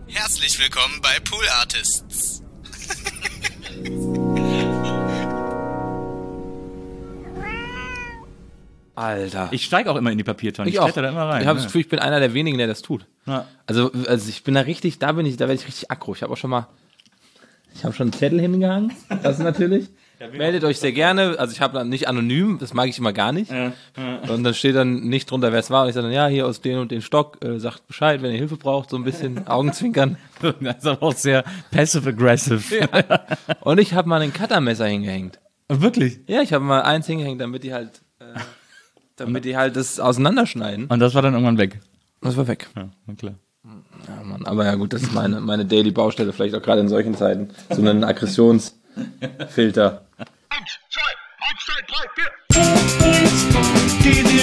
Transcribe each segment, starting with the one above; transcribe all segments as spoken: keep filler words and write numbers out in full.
Herzlich willkommen bei Pool Artists. Alter. Ich steige auch immer in die Papiertonne. Ich, ich auch. Da immer rein. Ich habe ja. das Gefühl, ich bin einer der wenigen, der das tut. Ja. Also, also ich bin da richtig, da bin ich, da werde ich richtig aggro. Ich habe auch schon mal, ich habe schon einen Zettel hingehangen. Das natürlich. Ja, meldet euch sehr gerne. Also ich habe dann nicht anonym, das mag ich immer gar nicht. Ja. Ja. Und dann steht dann nicht drunter, wer es war. Und ich sage dann, ja, hier aus den und den Stock, äh, sagt Bescheid, wenn ihr Hilfe braucht, so ein bisschen Augenzwinkern. Das ist aber auch sehr passive-aggressive. Ja. Und ich habe mal ein Cuttermesser hingehängt. Wirklich? Ja, ich habe mal eins hingehängt, damit die halt, äh, damit die halt das auseinanderschneiden. Und das war dann irgendwann weg? Das war weg. Ja, na klar. Ja, Mann, aber ja gut, das ist meine, meine Daily-Baustelle, vielleicht auch gerade in solchen Zeiten. So einen Aggressionsfilter. Eins, zwei, eins, zwei, drei, vier. Die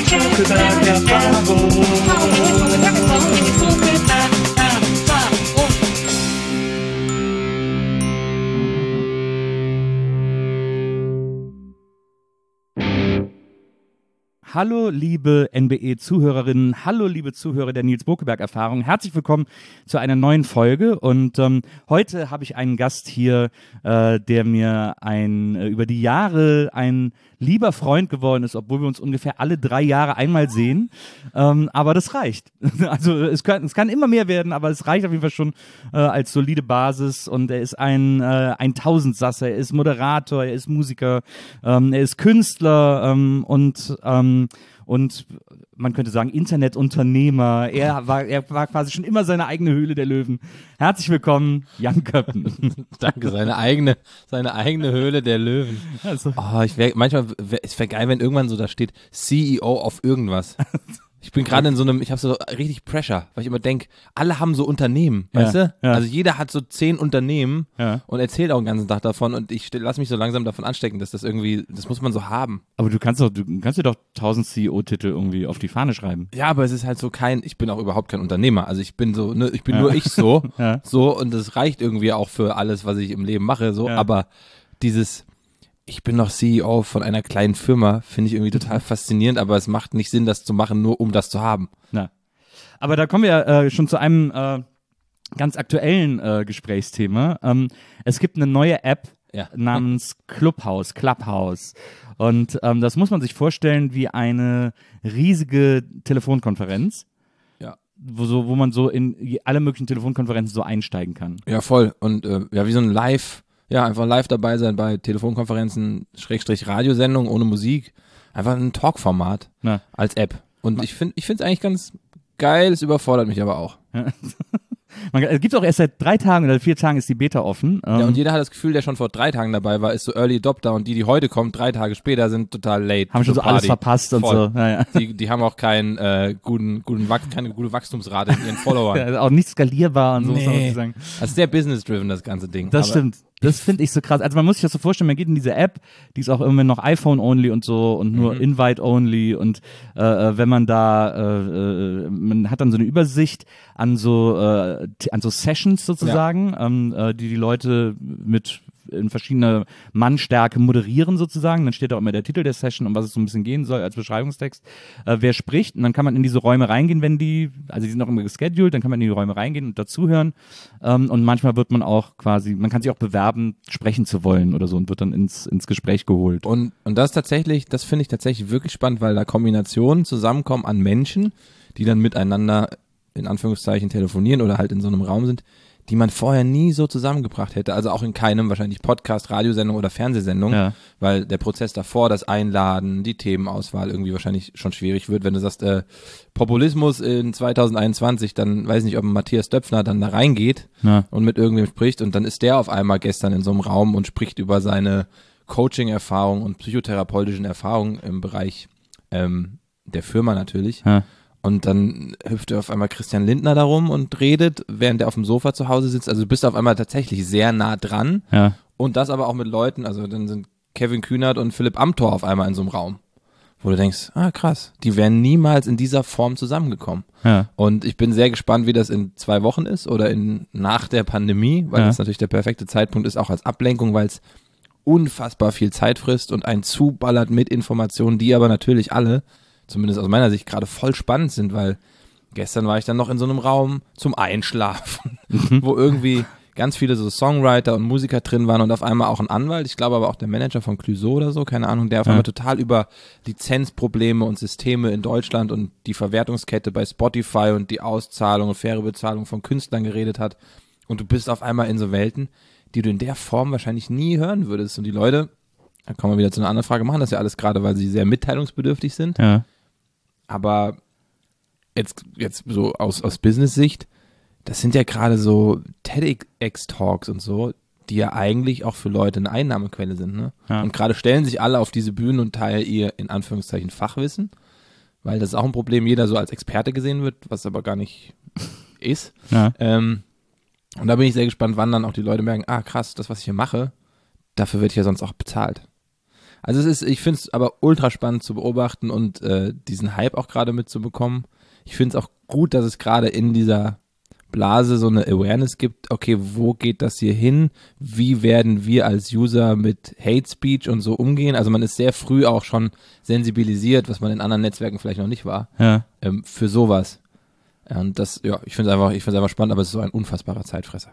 Hallo liebe N B E-Zuhörerinnen, hallo liebe Zuhörer der Nils Bokeberg-Erfahrung, herzlich willkommen zu einer neuen Folge und ähm, heute habe ich einen Gast hier, äh, der mir ein äh, über die Jahre ein lieber Freund geworden ist, obwohl wir uns ungefähr alle drei Jahre einmal sehen, ähm, aber das reicht. Also es kann, es kann immer mehr werden, aber es reicht auf jeden Fall schon äh, als solide Basis und er ist ein, äh, ein Tausendsasser, er ist Moderator, er ist Musiker, ähm, er ist Künstler ähm, und ähm, und man könnte sagen Internetunternehmer. Er war, er war quasi schon immer seine eigene Höhle der Löwen. Herzlich willkommen, Jan Köppen. Danke, seine eigene, seine eigene Höhle der Löwen. Also. Oh, ich wär, manchmal, wär, es wäre geil, wenn irgendwann so da steht, C E O auf irgendwas. Ich bin gerade in so einem, ich habe so richtig Pressure, weil ich immer denke, alle haben so Unternehmen, Ja, weißt du? ja. Also jeder hat so zehn Unternehmen Ja. und erzählt auch den ganzen Tag davon und ich lasse mich so langsam davon anstecken, dass das irgendwie, das muss man so haben. Aber du kannst doch, du kannst dir doch tausend C E O-Titel irgendwie auf die Fahne schreiben. Ja, aber es ist halt so kein, ich bin auch überhaupt kein Unternehmer, also ich bin so, ne, ich bin Ja. nur ich so, Ja. so und das reicht irgendwie auch für alles, was ich im Leben mache, so, Ja. aber dieses, ich bin noch C E O von einer kleinen Firma, finde ich irgendwie total faszinierend, aber es macht nicht Sinn, das zu machen, nur um das zu haben. Na. Aber da kommen wir äh, schon zu einem äh, ganz aktuellen äh, Gesprächsthema. Ähm, es gibt eine neue App Ja. namens Clubhouse, Clubhouse. Und ähm, das muss man sich vorstellen wie eine riesige Telefonkonferenz, Ja. wo, so, wo man so in alle möglichen Telefonkonferenzen so einsteigen kann. Ja, voll. Und äh, ja, wie so ein Live, ja, einfach live dabei sein bei Telefonkonferenzen, Schrägstrich Radiosendung ohne Musik. Einfach ein Talkformat Na. als App. Und ich finde ich finde es eigentlich ganz geil, es überfordert mich aber auch. Man, es gibt auch erst seit drei Tagen oder vier Tagen ist die Beta offen. Ähm, Ja, und jeder hat das Gefühl, der schon vor drei Tagen dabei war, ist so Early Adopter und die, die heute kommen, drei Tage später, sind total late. haben schon so zur alles Party. verpasst und Voll. so. Ja, ja. Die, die haben auch keinen äh, guten, guten Wach- keine gute Wachstumsrate in ihren Followern. Ja, auch nicht skalierbar und so muss man Nee. auch sagen. Das ist sehr business-driven, das ganze Ding. Das Aber stimmt. Das finde ich so krass. Also man muss sich das so vorstellen, man geht in diese App, die ist auch immer noch iPhone-only und so und nur Mhm. Invite-only und äh, äh, wenn man da, äh, äh, man hat dann so eine Übersicht an so, äh, t- an so Sessions sozusagen, ähm, äh, die die Leute mit in verschiedener Mannstärke moderieren sozusagen. Dann steht da auch immer der Titel der Session, um was es so ein bisschen gehen soll als Beschreibungstext. Äh, wer spricht und dann kann man in diese Räume reingehen, wenn die, also die sind auch immer gescheduled, dann kann man in die Räume reingehen und dazuhören. Ähm, und manchmal wird man auch quasi, man kann sich auch bewerben, sprechen zu wollen oder so und wird dann ins, ins Gespräch geholt. Und, und das tatsächlich, das finde ich tatsächlich wirklich spannend, weil da Kombinationen zusammenkommen an Menschen, die dann miteinander in Anführungszeichen telefonieren oder halt in so einem Raum sind, die man vorher nie so zusammengebracht hätte. Also auch in keinem wahrscheinlich Podcast, Radiosendung oder Fernsehsendung, Ja. weil der Prozess davor, das Einladen, die Themenauswahl irgendwie wahrscheinlich schon schwierig wird. Wenn du sagst, äh, Populismus in zwanzig einundzwanzig, dann weiß ich nicht, ob Matthias Döpfner dann da reingeht Ja. und mit irgendwem spricht und dann ist der auf einmal gestern in so einem Raum und spricht über seine Coaching-Erfahrung und psychotherapeutischen Erfahrungen im Bereich ähm, der Firma natürlich. Ja. Und dann hüpft auf einmal Christian Lindner darum und redet, während er auf dem Sofa zu Hause sitzt. Also du bist auf einmal tatsächlich sehr nah dran. Ja. Und das aber auch mit Leuten, also dann sind Kevin Kühnert und Philipp Amthor auf einmal in so einem Raum. Wo du denkst, ah krass, die wären niemals in dieser Form zusammengekommen. Ja. Und ich bin sehr gespannt, wie das in zwei Wochen ist oder in nach der Pandemie, weil Ja. das natürlich der perfekte Zeitpunkt ist, auch als Ablenkung, weil es unfassbar viel Zeit frisst und einen zuballert mit Informationen, die aber natürlich alle, zumindest aus meiner Sicht, gerade voll spannend sind, weil gestern war ich dann noch in so einem Raum zum Einschlafen. wo irgendwie ganz viele so Songwriter und Musiker drin waren und auf einmal auch ein Anwalt, ich glaube aber auch der Manager von Clouseau oder so, keine Ahnung, der auf Ja. einmal total über Lizenzprobleme und Systeme in Deutschland und die Verwertungskette bei Spotify und die Auszahlung und faire Bezahlung von Künstlern geredet hat. Und du bist auf einmal in so Welten, die du in der Form wahrscheinlich nie hören würdest. Und die Leute, da kommen wir wieder zu einer anderen Frage, machen das ja alles gerade, weil sie sehr mitteilungsbedürftig sind. Ja. Aber jetzt, jetzt so aus, aus Business-Sicht, das sind ja gerade so TEDx-Talks und so, die ja eigentlich auch für Leute eine Einnahmequelle sind. Ne? Ja. Und gerade stellen sich alle auf diese Bühnen und teilen ihr, in Anführungszeichen, Fachwissen, weil das ist auch ein Problem, jeder so als Experte gesehen wird, was aber gar nicht ist. Ja. Ähm, und da bin ich sehr gespannt, wann dann auch die Leute merken, ah krass, das, was ich hier mache, dafür wird ja sonst auch bezahlt. Also es ist, ich finde es aber ultra spannend zu beobachten und äh, diesen Hype auch gerade mitzubekommen. Ich finde es auch gut, dass es gerade in dieser Blase so eine Awareness gibt, okay, wo geht das hier hin? Wie werden wir als User mit Hate Speech und so umgehen? Also man ist sehr früh auch schon sensibilisiert, was man in anderen Netzwerken vielleicht noch nicht war, Ja. ähm, für sowas. Und das, ja, ich finde es einfach, ich finde es einfach spannend, aber es ist so ein unfassbarer Zeitfresser.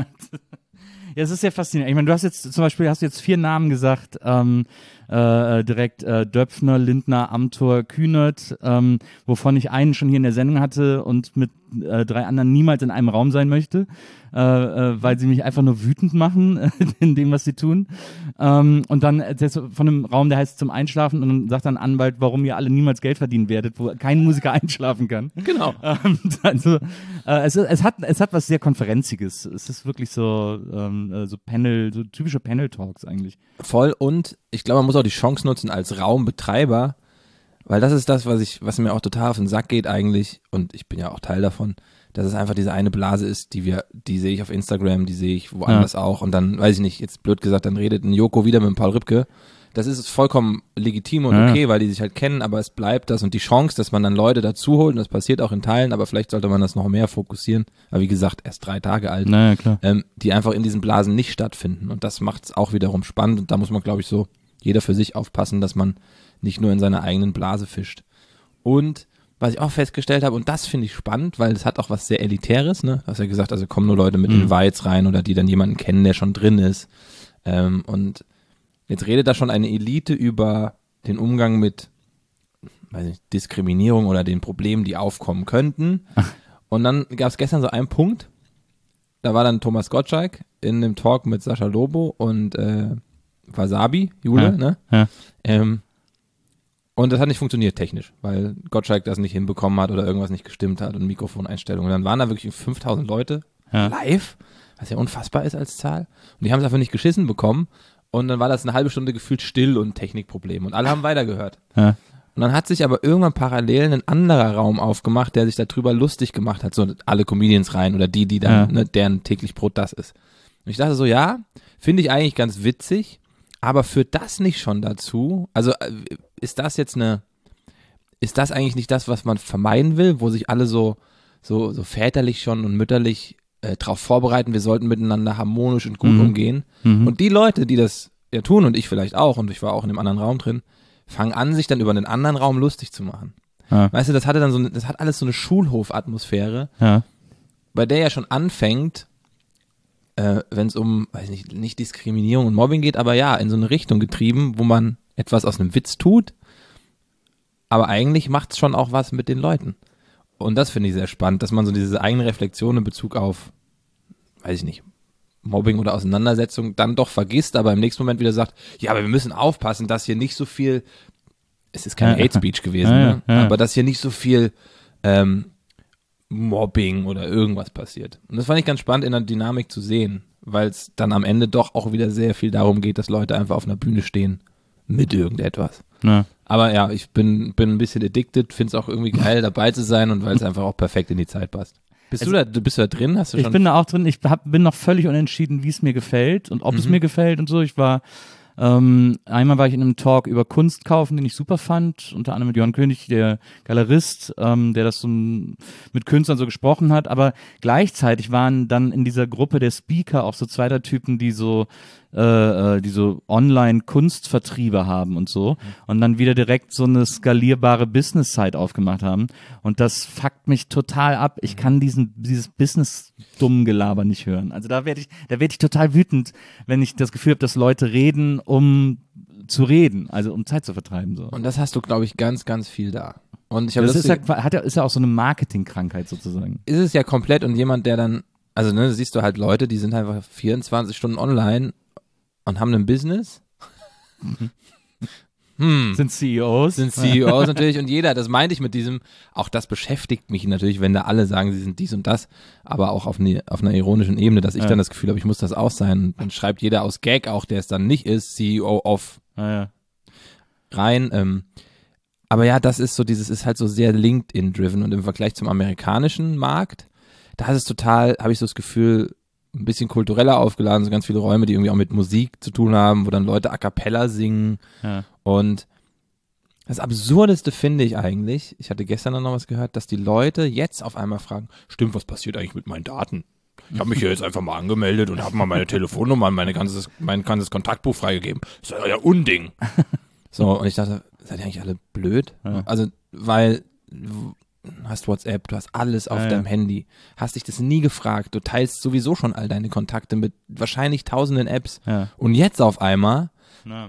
Ja, es ist sehr faszinierend. Ich meine, du hast jetzt zum Beispiel, hast du jetzt vier Namen gesagt, ähm, äh, direkt äh, Döpfner, Lindner, Amthor, Kühnert, ähm, wovon ich einen schon hier in der Sendung hatte und mit äh, drei anderen niemals in einem Raum sein möchte, äh, äh, weil sie mich einfach nur wütend machen in dem, was sie tun. Ähm, und dann erzählst du von einem Raum, der heißt zum Einschlafen und dann sagt dann ein Anwalt, warum ihr alle niemals Geld verdienen werdet, wo kein Musiker einschlafen kann. Genau. Ähm, also, äh, es, es, hat, es hat was sehr Konferenziges. Es ist wirklich so, ähm, äh, so Panel, so typische Panel-Talks eigentlich. Voll, und ich glaube, man muss auch die Chance nutzen als Raumbetreiber, weil das ist das, was ich, was mir auch total auf den Sack geht eigentlich, und ich bin ja auch Teil davon, dass es einfach diese eine Blase ist, die wir, die sehe ich auf Instagram, die sehe ich woanders auch, und dann, weiß ich nicht, jetzt blöd gesagt, dann redet ein Joko wieder mit dem Paul Ripke. Das ist vollkommen legitim und Ja. okay, weil die sich halt kennen, aber es bleibt das, und die Chance, dass man dann Leute dazu holt, und das passiert auch in Teilen, aber vielleicht sollte man das noch mehr fokussieren, aber wie gesagt, erst drei Tage alt, Naja, klar. ähm, die einfach in diesen Blasen nicht stattfinden, und das macht es auch wiederum spannend, und da muss man, glaube ich, so jeder für sich aufpassen, dass man nicht nur in seiner eigenen Blase fischt. Und was ich auch festgestellt habe, und das finde ich spannend, weil es hat auch was sehr Elitäres, ne? Du hast ja gesagt, also kommen nur Leute mit Mhm. Invites rein oder die dann jemanden kennen, der schon drin ist. Ähm, und jetzt redet da schon eine Elite über den Umgang mit, weiß nicht, Diskriminierung oder den Problemen, die aufkommen könnten. Und dann gab es gestern so einen Punkt, da war dann Thomas Gottschalk in dem Talk mit Sascha Lobo und äh, Wasabi, Jule, Ja. ne? Ja. Ähm, und das hat nicht funktioniert technisch, weil Gottschalk das nicht hinbekommen hat oder irgendwas nicht gestimmt hat und Mikrofoneinstellungen. Und dann waren da wirklich fünftausend Leute Ja. live, was ja unfassbar ist als Zahl. Und die haben es einfach nicht geschissen bekommen. Und dann war das eine halbe Stunde gefühlt still und Technikproblem. Und alle haben weitergehört. Ja. Und dann hat sich aber irgendwann parallel ein anderer Raum aufgemacht, der sich darüber lustig gemacht hat. So alle Comedians rein oder die, die dann, Ja. ne, deren täglich Brot das ist. Und ich dachte so, ja, finde ich eigentlich ganz witzig, aber führt das nicht schon dazu? Also äh, ist das jetzt eine, ist das eigentlich nicht das, was man vermeiden will, wo sich alle so, so, so väterlich schon und mütterlich äh, darauf vorbereiten, wir sollten miteinander harmonisch und gut Mhm. umgehen. Mhm. Und die Leute, die das ja tun, und ich vielleicht auch, und ich war auch in dem anderen Raum drin, fangen an, sich dann über einen anderen Raum lustig zu machen. Ja. Weißt du, das hatte dann so eine, das hat alles so eine Schulhofatmosphäre, Ja. bei der ja schon anfängt, äh, wenn es um, weiß nicht, nicht Diskriminierung und Mobbing geht, aber ja, in so eine Richtung getrieben, wo man etwas aus einem Witz tut, aber eigentlich macht es schon auch was mit den Leuten. Und das finde ich sehr spannend, dass man so diese eigene Reflexion in Bezug auf, weiß ich nicht, Mobbing oder Auseinandersetzung dann doch vergisst, aber im nächsten Moment wieder sagt, ja, aber wir müssen aufpassen, dass hier nicht so viel, es ist kein Ja. Hate Speech gewesen, Ja, ja, ne? ja. aber dass hier nicht so viel ähm, Mobbing oder irgendwas passiert. Und das fand ich ganz spannend in der Dynamik zu sehen, weil es dann am Ende doch auch wieder sehr viel darum geht, dass Leute einfach auf einer Bühne stehen mit irgendetwas. Ja. Aber ja, ich bin, bin ein bisschen addicted, finde es auch irgendwie geil, dabei zu sein, und weil es einfach auch perfekt in die Zeit passt. Bist Es- du da, du bist da drin? Hast du Ich schon? bin da auch drin. Ich hab, bin noch völlig unentschieden, wie es mir gefällt und ob es Mhm. mir gefällt und so. Ich war, ähm, einmal war ich in einem Talk über Kunst kaufen, den ich super fand, unter anderem mit Johann König, der Galerist, ähm, der das so m- mit Künstlern so gesprochen hat, aber gleichzeitig waren dann in dieser Gruppe der Speaker auch so zwei, drei Typen, die so äh, die so Online-Kunstvertriebe haben und so und dann wieder direkt so eine skalierbare Business-Site aufgemacht haben und das fuckt mich total ab. Ich kann diesen dieses Business-dummen Gelaber nicht hören. Also da werde ich, da werde ich total wütend, wenn ich das Gefühl habe, dass Leute reden, um zu reden, also um Zeit zu vertreiben. So. Und das hast du, glaube ich, ganz, ganz viel da. Und ich habe Das das ist ja, hat ja, ist ja auch so eine Marketingkrankheit sozusagen. ist es ja komplett und jemand, der dann, also ne, siehst du halt Leute, die sind einfach vierundzwanzig Stunden online und haben ein Business. hm. Sind C E Os. Sind C E Os natürlich und jeder, das meinte ich mit diesem, auch das beschäftigt mich natürlich, wenn da alle sagen, sie sind dies und das, aber auch auf, ne, auf einer ironischen Ebene, dass ich ja. dann das Gefühl habe, ich muss das auch sein und dann schreibt jeder aus Gag auch, der es dann nicht ist, C E O of Ah, ja. rein. Ähm, aber ja, das ist so, dieses ist halt so sehr LinkedIn-driven und im Vergleich zum amerikanischen Markt, da ist es total, habe ich so das Gefühl, ein bisschen kultureller aufgeladen, so ganz viele Räume, die irgendwie auch mit Musik zu tun haben, wo dann Leute a cappella singen Ja. und das Absurdeste finde ich eigentlich, ich hatte gestern noch was gehört, dass die Leute jetzt auf einmal fragen, stimmt, was passiert eigentlich mit meinen Daten? Ich habe mich hier jetzt einfach mal angemeldet und habe mal meine Telefonnummer und meine ganzes, mein ganzes Kontaktbuch freigegeben. Das ist ja Unding. So, und ich dachte, seid ihr eigentlich alle blöd? Ja. Also, weil du hast WhatsApp, du hast alles auf Ja, ja. deinem Handy, hast dich das nie gefragt, du teilst sowieso schon all deine Kontakte mit wahrscheinlich tausenden Apps Ja. und jetzt auf einmal Ja.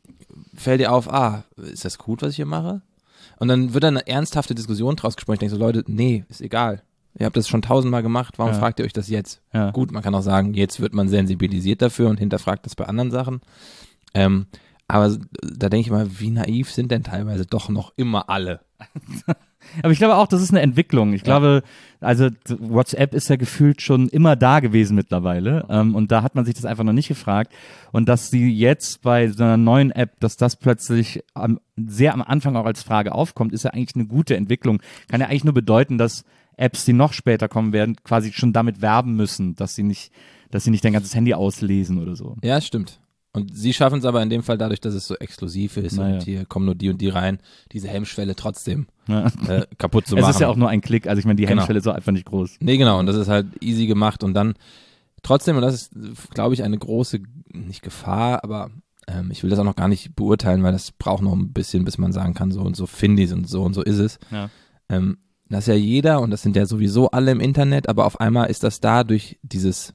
fällt dir auf, ah, ist das gut, was ich hier mache? Und dann wird da eine ernsthafte Diskussion draus gesprochen. Ich denke so, Leute, nee, ist egal. Ihr habt das schon tausendmal gemacht, warum Ja. fragt ihr euch das jetzt? Ja. Gut, man kann auch sagen, jetzt wird man sensibilisiert dafür und hinterfragt das bei anderen Sachen. Ähm, aber da denke ich mal, wie naiv sind denn teilweise doch noch immer alle? Aber ich glaube auch, das ist eine Entwicklung. Ich Ja. glaube, also WhatsApp ist ja gefühlt schon immer da gewesen mittlerweile. Ähm, und da hat man sich das einfach noch nicht gefragt. Und dass sie jetzt bei so einer neuen App, dass das plötzlich am, sehr am Anfang auch als Frage aufkommt, ist ja eigentlich eine gute Entwicklung. Kann ja eigentlich nur bedeuten, dass Apps, die noch später kommen werden, quasi schon damit werben müssen, dass sie nicht, dass sie nicht dein ganzes Handy auslesen oder so. Ja, stimmt. Und sie schaffen es aber in dem Fall dadurch, dass es so exklusiv ist Naja. und hier kommen nur die und die rein, diese Hemmschwelle trotzdem Ja. äh, kaputt zu Es machen. ist ja auch nur ein Klick, also ich meine, die Genau. Hemmschwelle ist auch einfach nicht groß. Nee, genau, und das ist halt easy gemacht und dann trotzdem, und das ist, glaube ich, eine große, nicht Gefahr, aber ähm, ich will das auch noch gar nicht beurteilen, weil das braucht noch ein bisschen, bis man sagen kann, so und so finde ich es und so und so ist es. Ja. Ähm, das ist ja jeder und das sind ja sowieso alle im Internet, aber auf einmal ist das da durch dieses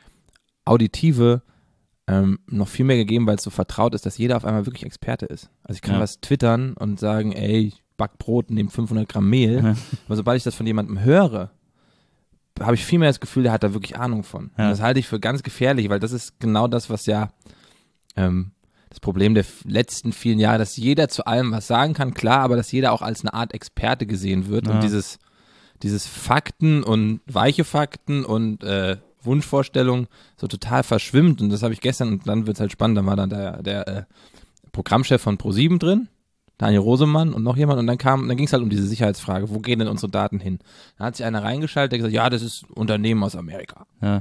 Auditive ähm, noch viel mehr gegeben, weil es so vertraut ist, dass jeder auf einmal wirklich Experte ist. Also ich kann Ja. was twittern und sagen, ey, ich back Brot, nehme fünfhundert Gramm Mehl, Ja. aber sobald ich das von jemandem höre, habe ich viel mehr das Gefühl, der hat da wirklich Ahnung von. Ja. Und das halte ich für ganz gefährlich, weil das ist genau das, was ja ähm, das Problem der f- letzten vielen Jahre, dass jeder zu allem was sagen kann, klar, aber dass jeder auch als eine Art Experte gesehen wird Ja. und dieses, dieses Fakten und weiche Fakten und äh, Wunschvorstellungen so total verschwimmt und das habe ich gestern und dann wird es halt spannend, dann war dann der, der äh, Programmchef von ProSieben drin, Daniel Rosemann und noch jemand und dann kam, dann ging es halt um diese Sicherheitsfrage, wo gehen denn unsere Daten hin? Da hat sich einer reingeschaltet, der gesagt, ja, das ist ein Unternehmen aus Amerika. Ja.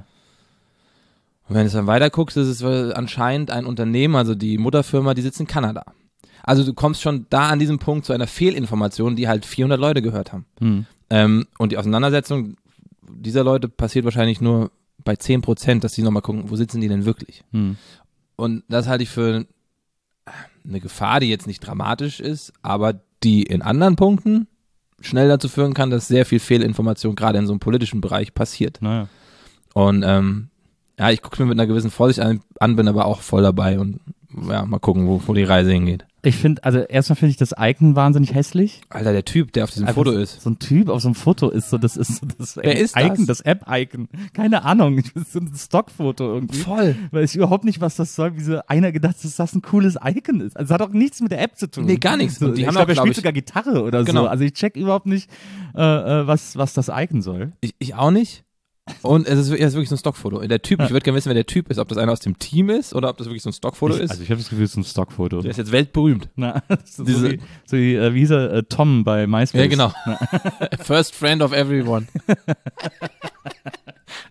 Und wenn du dann weiter guckst, ist es äh, anscheinend ein Unternehmen, also die Mutterfirma, die sitzt in Kanada. Also du kommst schon da an diesem Punkt zu einer Fehlinformation, die halt vierhundert Leute gehört haben. Hm. Ähm, und die Auseinandersetzung dieser Leute passiert wahrscheinlich nur bei zehn Prozent, dass die nochmal gucken, wo sitzen die denn wirklich? Hm. Und das halte ich für eine Gefahr, die jetzt nicht dramatisch ist, aber die in anderen Punkten schnell dazu führen kann, dass sehr viel Fehlinformation gerade in so einem politischen Bereich passiert. Naja. Und ähm, ja, ich gucke mir mit einer gewissen Vorsicht an, an, bin aber auch voll dabei und ja, mal gucken, wo, wo die Reise hingeht. Ich finde, also erstmal finde ich das Icon wahnsinnig hässlich. Alter, der Typ, der auf diesem Einfach Foto so, ist. So ein Typ auf so einem Foto ist so, das ist so das Wer ist Icon, das? das App-Icon. Keine Ahnung, das ist so ein Stockfoto irgendwie. Voll. Weiß ich überhaupt nicht, was das soll, wie so einer gedacht, dass das ein cooles Icon ist. Also es hat auch nichts mit der App zu tun. Nee, gar nichts. So, Und die ich haben glaube, auch, er glaub spielt ich- sogar Gitarre oder Genau. so. Also ich check überhaupt nicht, äh, äh, was, was das Icon soll. Ich, ich auch nicht. Und es ist, es ist wirklich so ein Stockfoto. Der Typ, ich würde gerne wissen, wer der Typ ist, ob das einer aus dem Team ist oder ob das wirklich so ein Stockfoto ich, ist. Also ich habe das Gefühl, es ist ein Stockfoto. Der ist jetzt weltberühmt. Na, so, Diese- so wie, so wie, äh, wie hieß er, äh, Tom bei MySpace. Ja, genau. First friend of everyone.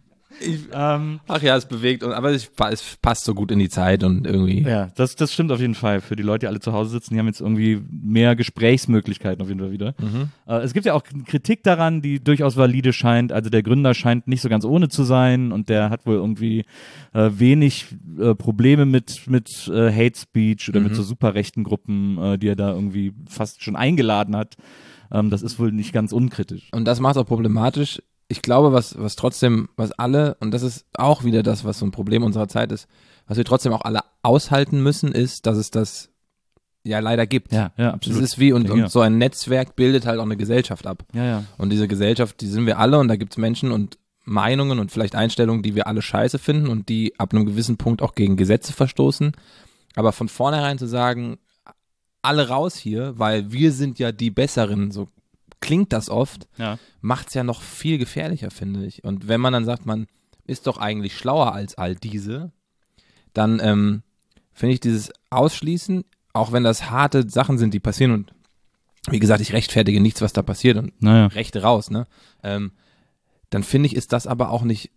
ähm, Ach ja, es bewegt, und, aber es, es passt so gut in die Zeit und irgendwie. Ja, das, das stimmt auf jeden Fall. Für die Leute, die alle zu Hause sitzen, die haben jetzt irgendwie mehr Gesprächsmöglichkeiten auf jeden Fall wieder. Mhm. Äh, es gibt ja auch Kritik daran, die durchaus valide scheint. Also der Gründer scheint nicht so ganz ohne zu sein und der hat wohl irgendwie äh, wenig äh, Probleme mit, mit äh, Hate Speech oder Mhm. mit so super rechten Gruppen, äh, die er da irgendwie fast schon eingeladen hat. Ähm, das ist wohl nicht ganz unkritisch. Und das macht es auch problematisch. Ich glaube, was, was trotzdem, was alle, und das ist auch wieder das, was so ein Problem unserer Zeit ist, was wir trotzdem auch alle aushalten müssen, ist, dass es das ja leider gibt. Ja, ja, Das absolut. ist wie, und, Ja. und so ein Netzwerk bildet halt auch eine Gesellschaft ab. Ja, ja. Und diese Gesellschaft, die sind wir alle, und da gibt's Menschen und Meinungen und vielleicht Einstellungen, die wir alle scheiße finden und die ab einem gewissen Punkt auch gegen Gesetze verstoßen. Aber von vornherein zu sagen, alle raus hier, weil wir sind ja die Besseren, so klingt das oft, Ja. macht's ja noch viel gefährlicher, finde ich. Und wenn man dann sagt, man ist doch eigentlich schlauer als all diese, dann ähm, finde ich dieses Ausschließen, auch wenn das harte Sachen sind, die passieren, und wie gesagt, ich rechtfertige nichts, was da passiert, und Naja. Rechte raus, ne? Ähm, dann finde ich, ist das aber auch nicht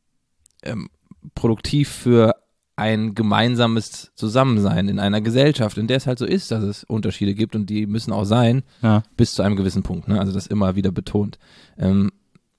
ähm, produktiv für ein gemeinsames Zusammensein in einer Gesellschaft, in der es halt so ist, dass es Unterschiede gibt, und die müssen auch sein, Ja. bis zu einem gewissen Punkt, ne? Also das immer wieder betont. Ähm,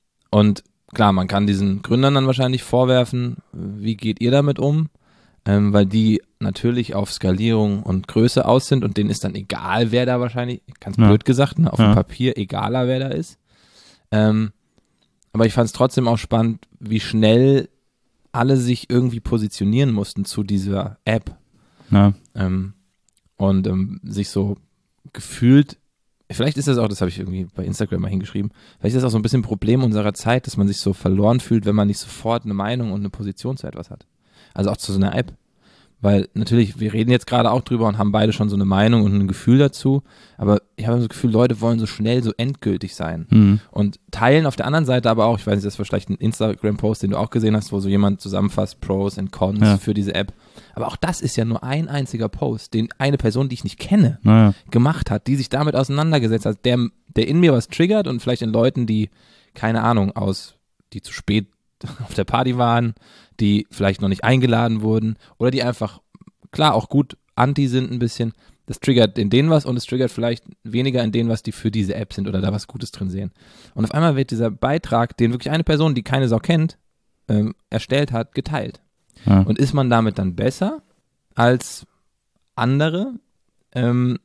und klar, man kann diesen Gründern dann wahrscheinlich vorwerfen, wie geht ihr damit um? Ähm, weil die natürlich auf Skalierung und Größe aus sind, und denen ist dann egal, wer da wahrscheinlich, ganz Ja. blöd gesagt, ne, auf Ja. dem Papier egaler, wer da ist. Ähm, aber ich fand es trotzdem auch spannend, wie schnell alle sich irgendwie positionieren mussten zu dieser App. Ja. Ähm, und ähm, sich so gefühlt, vielleicht ist das auch, das habe ich irgendwie bei Instagram mal hingeschrieben, vielleicht ist das auch so ein bisschen ein Problem unserer Zeit, dass man sich so verloren fühlt, wenn man nicht sofort eine Meinung und eine Position zu etwas hat. Also auch zu so einer App. Weil natürlich, wir reden jetzt gerade auch drüber und haben beide schon so eine Meinung und ein Gefühl dazu, aber ich habe das Gefühl, Leute wollen so schnell so endgültig sein. Mhm. Und teilen auf der anderen Seite aber auch, ich weiß nicht, das war vielleicht ein Instagram-Post, den du auch gesehen hast, wo so jemand zusammenfasst, Pros und Cons Ja. für diese App. Aber auch das ist ja nur ein einziger Post, den eine Person, die ich nicht kenne, Naja. gemacht hat, die sich damit auseinandergesetzt hat, der, der in mir was triggert, und vielleicht in Leuten, die, keine Ahnung, aus, die zu spät auf der Party waren, die vielleicht noch nicht eingeladen wurden, oder die einfach, klar, auch gut anti sind ein bisschen. Das triggert in denen was, und es triggert vielleicht weniger in denen was, die für diese App sind oder da was Gutes drin sehen. Und auf einmal wird dieser Beitrag, den wirklich eine Person, die keine Sau kennt, ähm, erstellt hat, geteilt. Ja. Und ist man damit dann besser als andere, ähm,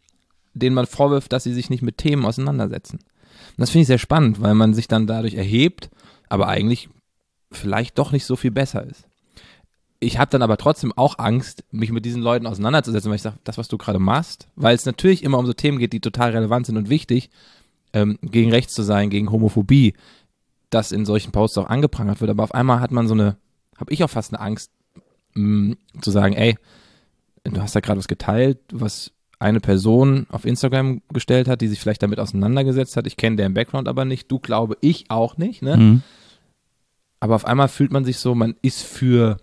denen man vorwirft, dass sie sich nicht mit Themen auseinandersetzen? Und das finde ich sehr spannend, weil man sich dann dadurch erhebt, aber eigentlich vielleicht doch nicht so viel besser ist. Ich habe dann aber trotzdem auch Angst, mich mit diesen Leuten auseinanderzusetzen, weil ich sage, das, was du gerade machst, weil es natürlich immer um so Themen geht, die total relevant sind und wichtig, ähm, gegen rechts zu sein, gegen Homophobie, das in solchen Posts auch angeprangert wird, aber auf einmal hat man so eine, habe ich auch fast eine Angst, mh, zu sagen, ey, du hast da gerade was geteilt, was eine Person auf Instagram gestellt hat, die sich vielleicht damit auseinandergesetzt hat, ich kenne deren Background aber nicht, du glaube ich auch nicht, ne? Mhm. Aber auf einmal fühlt man sich so, man ist für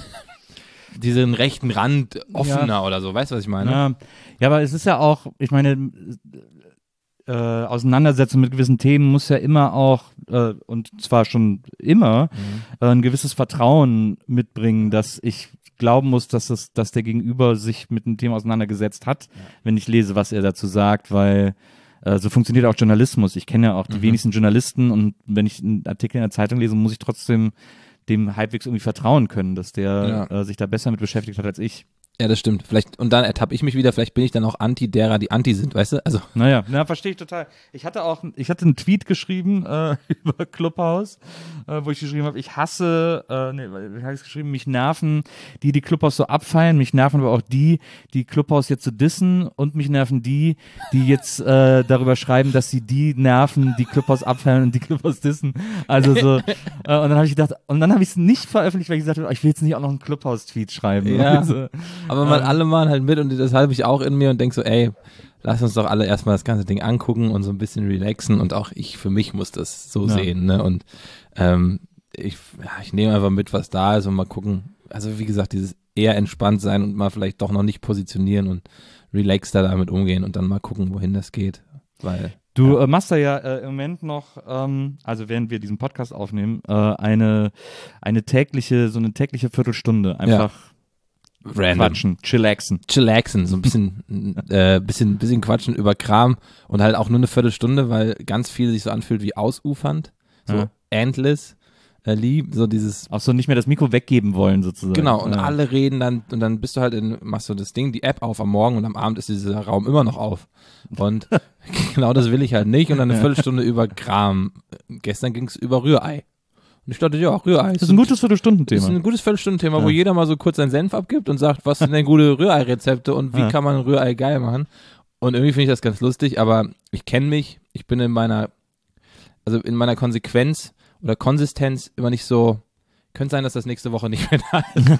diesen rechten Rand offener Ja. oder so, weißt du, was ich meine? Ja. ja, aber es ist ja auch, ich meine, äh, Auseinandersetzung mit gewissen Themen muss ja immer auch, äh, und zwar schon immer, Mhm. äh, ein gewisses Vertrauen mitbringen, dass ich glauben muss, dass, das, dass der Gegenüber sich mit einem Thema auseinandergesetzt hat, wenn ich lese, was er dazu sagt, weil äh, so funktioniert auch Journalismus. Ich kenne ja auch die Mhm. wenigsten Journalisten, und wenn ich einen Artikel in der Zeitung lese, muss ich trotzdem dem halbwegs irgendwie vertrauen können, dass der Ja. äh, sich da besser mit beschäftigt hat als ich. Ja, das stimmt. Vielleicht, und dann ertappe ich mich wieder, vielleicht bin ich dann auch anti derer, die anti sind, weißt du? Also, Naja, na, verstehe ich total. Ich hatte auch, ich hatte einen Tweet geschrieben äh, über Clubhouse, äh, wo ich geschrieben habe, ich hasse, äh, nee, wie habe ich geschrieben, mich nerven die, die Clubhouse so abfeiern, mich nerven aber auch die, die Clubhouse jetzt so dissen, und mich nerven die, die jetzt äh, darüber schreiben, dass sie die nerven, die Clubhouse abfeiern und die Clubhouse dissen. Also so, äh, und dann habe ich gedacht, und dann habe ich es nicht veröffentlicht, weil ich gesagt habe, ich will jetzt nicht auch noch einen Clubhouse-Tweet schreiben. Ja. Also, aber man, Ähm. alle machen halt mit, und das habe ich auch in mir und denk so, ey, lass uns doch alle erstmal das ganze Ding angucken und so ein bisschen relaxen, und auch ich, für mich muss das so Ja. sehen, ne? Und ähm, ich, ja, ich nehme einfach mit, was da ist, und mal gucken. Also wie gesagt, dieses eher entspannt sein und mal vielleicht doch noch nicht positionieren und relaxter damit umgehen und dann mal gucken, wohin das geht. Weil Du äh, machst da ja äh, im Moment noch, ähm, also während wir diesen Podcast aufnehmen, äh, eine, eine tägliche, so eine tägliche Viertelstunde. Einfach random. quatschen, chillaxen. Chillaxen, so ein bisschen, äh, bisschen, bisschen quatschen über Kram und halt auch nur eine Viertelstunde, weil ganz viel sich so anfühlt wie ausufernd, so Ja. endless, äh, lieb, so dieses, Auch so nicht mehr das Mikro weggeben wollen sozusagen. genau, und ja. alle reden dann und dann bist du halt in, machst du das Ding, die App auf am Morgen und am Abend ist dieser Raum immer noch auf. Und genau das will ich halt nicht und dann eine Viertelstunde über Kram. Gestern ging es über Rührei. Und ich dachte, ja, Rührei. Das ist ein gutes Das ist Viertelstundenthema. ein gutes Viertelstundenthema, Ja. wo jeder mal so kurz seinen Senf abgibt und sagt, was sind denn gute Rührei-Rezepte und wie Ja. kann man ein Rührei geil machen. Und irgendwie finde ich das ganz lustig, aber ich kenne mich, ich bin in meiner, also in meiner Konsequenz oder Konsistenz immer nicht so, könnte sein, dass das nächste Woche nicht mehr da ist.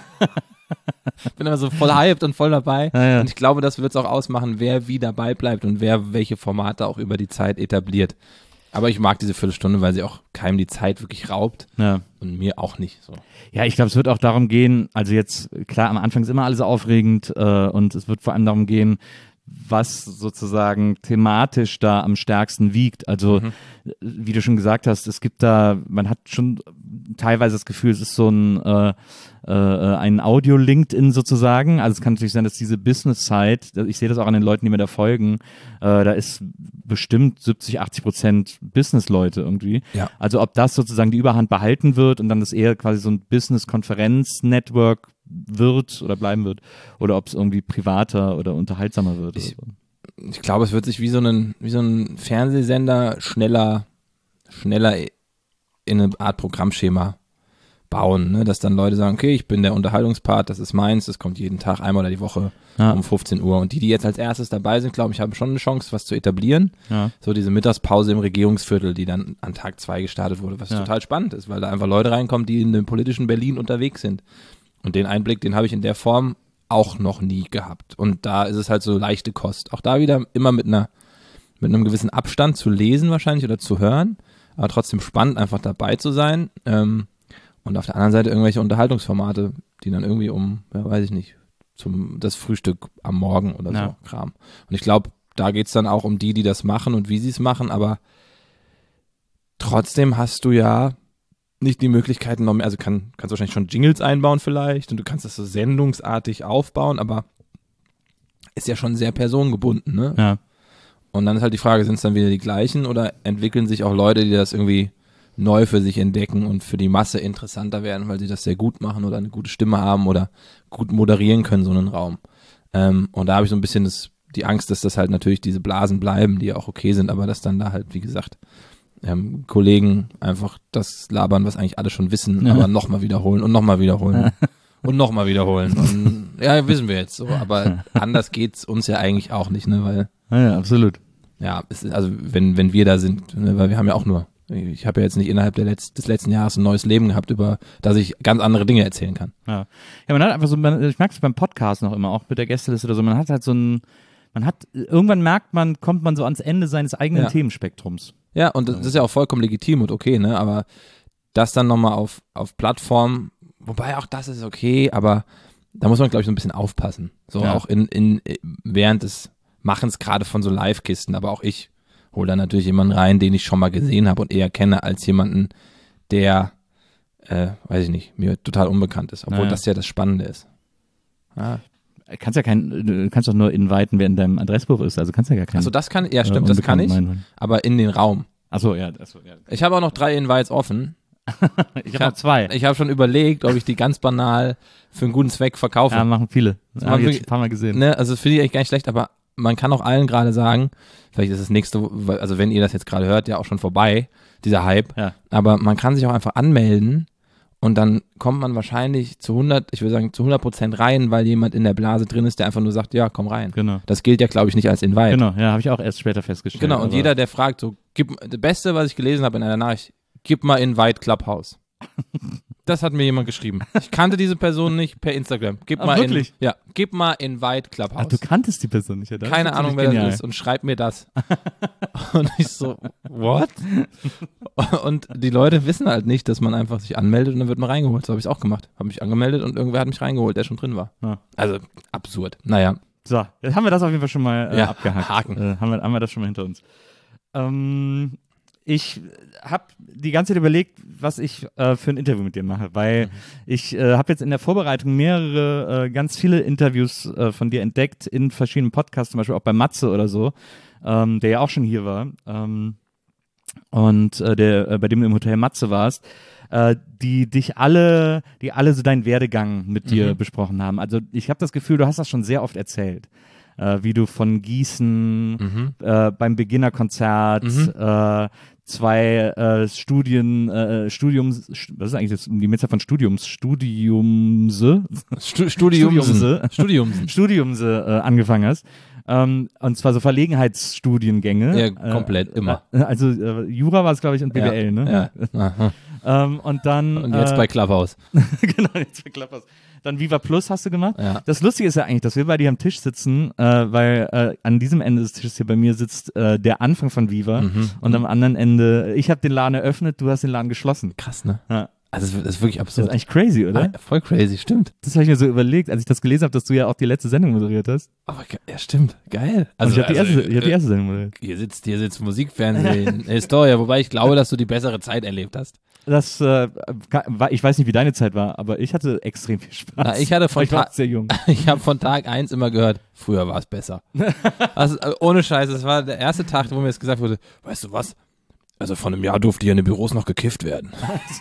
Bin immer so voll hyped und voll dabei. Ja, ja. Und ich glaube, das wird es auch ausmachen, wer wie dabei bleibt und wer welche Formate auch über die Zeit etabliert. Aber ich mag diese Viertelstunde, weil sie auch keinem die Zeit wirklich raubt Ja. und mir auch nicht. So. Ja, ich glaube, es wird auch darum gehen, also jetzt, klar, am Anfang ist immer alles aufregend äh, und es wird vor allem darum gehen, was sozusagen thematisch da am stärksten wiegt. Also, Mhm. wie du schon gesagt hast, es gibt da, man hat schon teilweise das Gefühl, es ist so ein, äh, äh, ein Audio-LinkedIn sozusagen. Also es kann natürlich sein, dass diese Business-Side, ich sehe das auch an den Leuten, die mir da folgen, äh, da ist bestimmt siebzig, achtzig Prozent Business-Leute irgendwie. Ja. Also ob das sozusagen die Überhand behalten wird und dann das eher quasi so ein Business-Konferenz-Network wird oder bleiben wird oder ob es irgendwie privater oder unterhaltsamer wird. Ich- oder so. Ich glaube, es wird sich wie so ein, wie so ein Fernsehsender schneller, schneller in eine Art Programmschema bauen, ne? Dass dann Leute sagen, okay, ich bin der Unterhaltungspart, das ist meins, das kommt jeden Tag einmal oder die Woche Ja. um fünfzehn Uhr. Und die, die jetzt als erstes dabei sind, glaube ich, haben schon eine Chance, was zu etablieren. Ja. So diese Mittagspause im Regierungsviertel, die dann an Tag zwei gestartet wurde, was Ja. total spannend ist, weil da einfach Leute reinkommen, die in dem politischen Berlin unterwegs sind. Und den Einblick, den habe ich in der Form auch noch nie gehabt. Und da ist es halt so leichte Kost. Auch da wieder immer mit einer, mit einem gewissen Abstand zu lesen wahrscheinlich oder zu hören, aber trotzdem spannend, einfach dabei zu sein. Ähm, und auf der anderen Seite irgendwelche Unterhaltungsformate, die dann irgendwie um, ja, weiß ich nicht, zum das Frühstück am Morgen oder Ja. so Kram. Und ich glaube, da geht's dann auch um die, die das machen und wie sie es machen, aber trotzdem hast du ja nicht die Möglichkeiten noch mehr, also kann, kannst wahrscheinlich schon Jingles einbauen vielleicht und du kannst das so sendungsartig aufbauen, aber ist ja schon sehr personengebunden, ne? Ja. Und dann ist halt die Frage, sind es dann wieder die gleichen oder entwickeln sich auch Leute, die das irgendwie neu für sich entdecken und für die Masse interessanter werden, weil sie das sehr gut machen oder eine gute Stimme haben oder gut moderieren können, so einen Raum. Ähm, und da habe ich so ein bisschen das, die Angst, dass das halt natürlich diese Blasen bleiben, die auch okay sind, aber dass dann da halt, wie gesagt, ähm, Kollegen einfach das labern, was eigentlich alle schon wissen, Ja. aber nochmal wiederholen und nochmal wiederholen und nochmal wiederholen. Und, ja, wissen wir jetzt so, aber anders geht's uns ja eigentlich auch nicht, ne, weil Ja, ja, absolut. ja, es ist, also wenn wenn wir da sind, ne, weil wir haben ja auch nur, ich habe ja jetzt nicht innerhalb der Letz-, des letzten Jahres ein neues Leben gehabt, über das ich ganz andere Dinge erzählen kann. Ja. Ja, man hat einfach so, man, ich merke es beim Podcast noch immer, auch mit der Gästeliste oder so, man hat halt so ein, man hat, irgendwann merkt man, kommt man so ans Ende seines eigenen Ja. Themenspektrums. Ja, und das, das ist ja auch vollkommen legitim und okay, ne, aber das dann nochmal auf auf Plattform, wobei auch das ist okay, aber da muss man, glaube ich, so ein bisschen aufpassen. So Ja. auch in in während des Machens gerade von so Live-Kisten, aber auch ich hole da natürlich jemanden rein, den ich schon mal gesehen habe und eher kenne, als jemanden, der, äh, weiß ich nicht, mir total unbekannt ist, obwohl Ja. das ja das Spannende ist. Ja. Kannst ja kein, du kannst doch nur inviten, wer in deinem Adressbuch ist, also kannst ja gar keinen. Achso, das kann, ja äh, stimmt, das kann ich, Unbekannten reinholen. aber in den Raum. Achso, ja, achso, ja. Ich habe auch noch drei Invites offen. Ich habe noch zwei. Ich habe schon überlegt, ob ich die ganz banal für einen guten Zweck verkaufe. Ja, machen viele. Das man habe ich will- jetzt ein paar Mal gesehen. Ne, also das finde ich eigentlich gar nicht schlecht, aber man kann auch allen gerade sagen, vielleicht ist es nächste, Wo- also wenn ihr das jetzt gerade hört, ja auch schon vorbei, dieser Hype, Ja. aber man kann sich auch einfach anmelden und dann kommt man wahrscheinlich zu hundert, ich würde sagen zu hundert Prozent rein, weil jemand in der Blase drin ist, der einfach nur sagt, ja, komm rein. Genau. Das gilt ja, glaube ich, nicht als Invite. Genau, ja, habe ich auch erst später festgestellt. Genau, und aber- jeder, der fragt, so, gib, das Beste, was ich gelesen habe in einer Nachricht, gib mal Invite Clubhouse. Das hat mir jemand geschrieben. Ich kannte diese Person nicht per Instagram. Gib Ah, mal wirklich? In, ja, gib mal Invite Ach, Clubhouse. du kanntest die Person nicht, ja? Das Keine ist Ahnung, wer natürlich das genial. ist und schreib mir das. Und ich so, what? Und die Leute wissen halt nicht, dass man einfach sich anmeldet und dann wird man reingeholt. So habe ich es auch gemacht. Habe mich angemeldet und irgendwer hat mich reingeholt, der schon drin war. Ja. Also absurd. Naja, So, jetzt haben wir das auf jeden Fall schon mal äh, Ja, abgehakt. Haken. Äh, haben, wir, haben wir das schon mal hinter uns. Ähm, ich habe die ganze Zeit überlegt, was ich äh, für ein Interview mit dir mache, weil mhm. ich äh, habe jetzt in der Vorbereitung mehrere, äh, ganz viele Interviews äh, von dir entdeckt in verschiedenen Podcasts, zum Beispiel auch bei Matze oder so, ähm, der ja auch schon hier war ähm, und äh, der, äh, bei dem du im Hotel Matze warst, äh, die dich alle, die alle so deinen Werdegang mit dir Mhm. besprochen haben. Also ich habe das Gefühl, du hast das schon sehr oft erzählt. Äh, wie du von Gießen Mhm. äh, beim Beginnerkonzert Mhm. äh, zwei äh, Studien, äh, Studiums, st- was ist eigentlich das, die Mehrzahl von Studiums, Studiumse, Stu Studiumsen. Studiumse. Studiumsen. Studiumse äh, angefangen hast. Ähm, und zwar so Verlegenheitsstudiengänge. Ja, komplett, immer. Äh, also äh, Jura war es, glaube ich, und B W L, ne? Ja. Aha. Ähm, und dann Und jetzt äh, bei Clubhouse. genau, jetzt bei Clubhouse. Dann Viva Plus hast du gemacht. Ja. Das Lustige ist ja eigentlich, dass wir bei dir am Tisch sitzen, äh, weil äh, an diesem Ende des Tisches hier bei mir sitzt äh, der Anfang von Viva Mhm. und am anderen Ende, ich habe den Laden eröffnet, du hast den Laden geschlossen. Krass, ne? Ja. Also das ist- das ist wirklich Das ist absurd. eigentlich crazy, oder? Ah, voll crazy, stimmt. Das habe ich mir so überlegt, als ich das gelesen habe, dass du ja auch die letzte Sendung moderiert hast. Aber ge- ja, stimmt. Geil. Also, ich habe die, also, erste- ich hab die äh, erste Sendung moderiert. Hier sitzt, hier sitzt Musikfernsehen, Historia, wobei ich glaube, dass du die bessere Zeit erlebt hast. Das, äh, war, ich weiß nicht, wie deine Zeit war, aber ich hatte extrem viel Spaß. Na, ich hatte von ich war Ta- sehr jung. Ich habe von Tag eins immer gehört, früher war es besser. Also, äh, ohne Scheiß, das war der erste Tag, wo mir jetzt gesagt wurde, weißt du was? Also vor einem Jahr durfte hier in den Büros noch gekifft werden.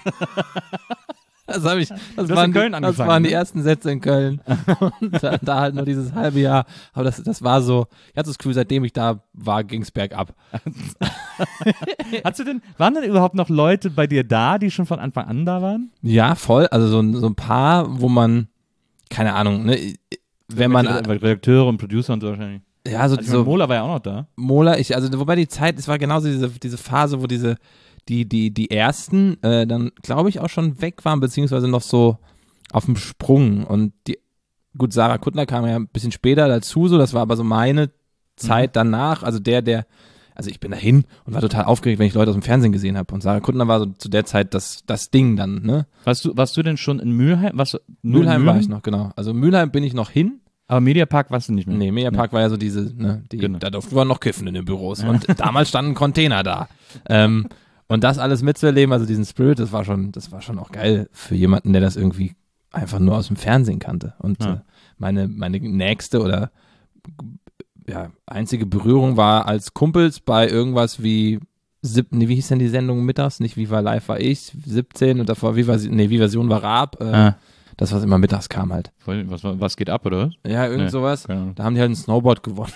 Das habe ich, das, hast waren, in Köln das angefangen, waren die ne? ersten Sätze in Köln. Und da, da halt nur dieses halbe Jahr. Aber das, das war so, ich hatte das Gefühl, seitdem ich da war, ging's bergab. Hast du denn, waren denn überhaupt noch Leute bei dir da, die schon von Anfang an da waren? Ja, voll. Also so, ein- so ein paar, wo man, keine Ahnung, ne, wenn man, Redakteure und Producer und so wahrscheinlich. ja, so, Also ich meine, so Mola war ja auch noch da. Mola, ich, also wobei die Zeit, es war genauso diese, diese Phase, wo diese, die, die, die ersten äh, dann, glaube ich, auch schon weg waren, beziehungsweise noch so auf dem Sprung. Und die, gut, Sarah Kuttner kam ja ein bisschen später dazu, so, das war aber so meine Zeit danach, also der, der, also ich bin dahin und war total aufgeregt, wenn ich Leute aus dem Fernsehen gesehen habe. Und Sarah Kuttner war so zu der Zeit das, das Ding dann, ne? Warst du, warst du denn schon in Mülheim? Warst du nur in Mülheim war ich noch, genau. Also Mülheim bin ich noch hin. Aber Mediapark warst du nicht mehr. Nee, Mediapark war ja so diese, ne, die, Genau. da durften wir noch kiffen in den Büros. Und damals standen Container da. Ähm, und das alles mitzuerleben, also diesen Spirit, das war schon, das war schon auch geil für jemanden, der das irgendwie einfach nur aus dem Fernsehen kannte. Und Ja. äh, meine, meine nächste oder ja, einzige Berührung war als Kumpels bei irgendwas wie sieb, nee, wie hieß denn die Sendung mittags? Nicht Viva Live war ich, siebzehn und davor Viva, nee, Vivasion war Raab. Äh, Ah. Das, was immer mittags kam halt. Voll, was, was geht ab, oder was? Ja, irgend Nee, sowas. keine Ahnung. Da haben die halt ein Snowboard gewonnen.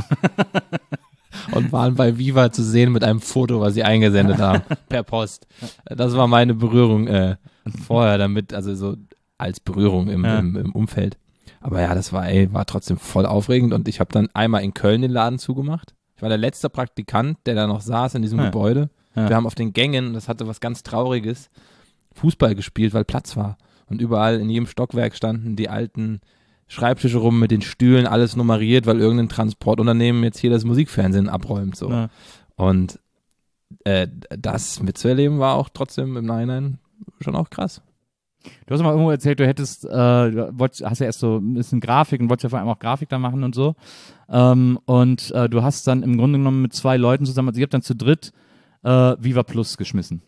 Und waren bei Viva zu sehen mit einem Foto, was sie eingesendet haben, per Post. Das war meine Berührung äh, vorher damit, also so als Berührung im, Ja. im, im Umfeld. Aber ja, das war, ey, war trotzdem voll aufregend und ich habe dann einmal in Köln den Laden zugemacht. Ich war der letzte Praktikant, der da noch saß in diesem Ja. Gebäude. Ja. Wir haben auf den Gängen, das hatte was ganz Trauriges, Fußball gespielt, weil Platz war. Und überall in jedem Stockwerk standen die alten Schreibtische rum mit den Stühlen, alles nummeriert, weil irgendein Transportunternehmen jetzt hier das Musikfernsehen abräumt. So. Ja. Und äh, das mitzuerleben war auch trotzdem im Nachhinein schon auch krass. Du hast mal irgendwo erzählt, du hättest, äh, du wolltest, hast ja erst so ein bisschen Grafik und wolltest ja vor allem auch Grafik da machen und so. Ähm, und äh, du hast dann im Grunde genommen mit zwei Leuten zusammen, also ihr habt dann zu dritt äh, Viva Plus geschmissen.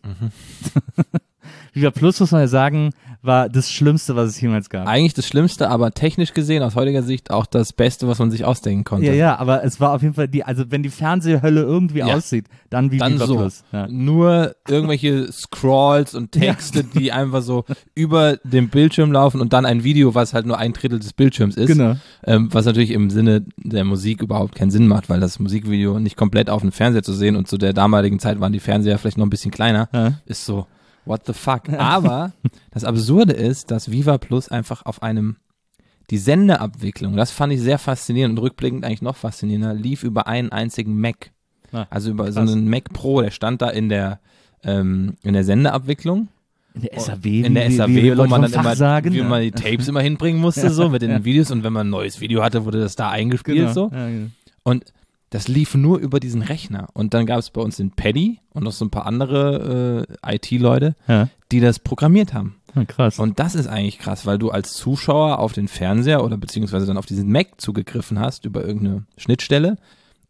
Viva Plus, muss man ja sagen, war das Schlimmste, was es jemals gab. Eigentlich das Schlimmste, aber technisch gesehen aus heutiger Sicht auch das Beste, was man sich ausdenken konnte. Ja, ja, aber es war auf jeden Fall die, also wenn die Fernsehhölle irgendwie Ja. aussieht, dann wie Dann Viva so. Plus. Ja. Nur irgendwelche Scrolls und Texte, die einfach so über dem Bildschirm laufen und dann ein Video, was halt nur ein Drittel des Bildschirms ist. Genau. Ähm, was natürlich im Sinne der Musik überhaupt keinen Sinn macht, weil das Musikvideo nicht komplett auf dem Fernseher zu sehen und zu der damaligen Zeit waren die Fernseher vielleicht noch ein bisschen kleiner, Ja. ist so, what the fuck. Aber das Absurde ist, dass Viva Plus einfach auf einem, die Sendeabwicklung, das fand ich sehr faszinierend und rückblickend eigentlich noch faszinierender, lief über einen einzigen Mac. Ah, Also über so krass. einen Mac Pro, der stand da in der, ähm, in der Sendeabwicklung. In der S A W, In der wie- S A wie W, wir wo Leute man vom dann Fach immer, sagen. wie ja. man die Tapes immer hinbringen musste, so mit den Ja. Videos und wenn man ein neues Video hatte, wurde das da eingespielt, Genau. so. Ja, genau. Und das lief nur über diesen Rechner. Und dann gab es bei uns den Paddy und noch so ein paar andere äh, I T-Leute, Ja. die das programmiert haben. Ja, krass. Und das ist eigentlich krass, weil du als Zuschauer auf den Fernseher oder beziehungsweise dann auf diesen Mac zugegriffen hast über irgendeine Schnittstelle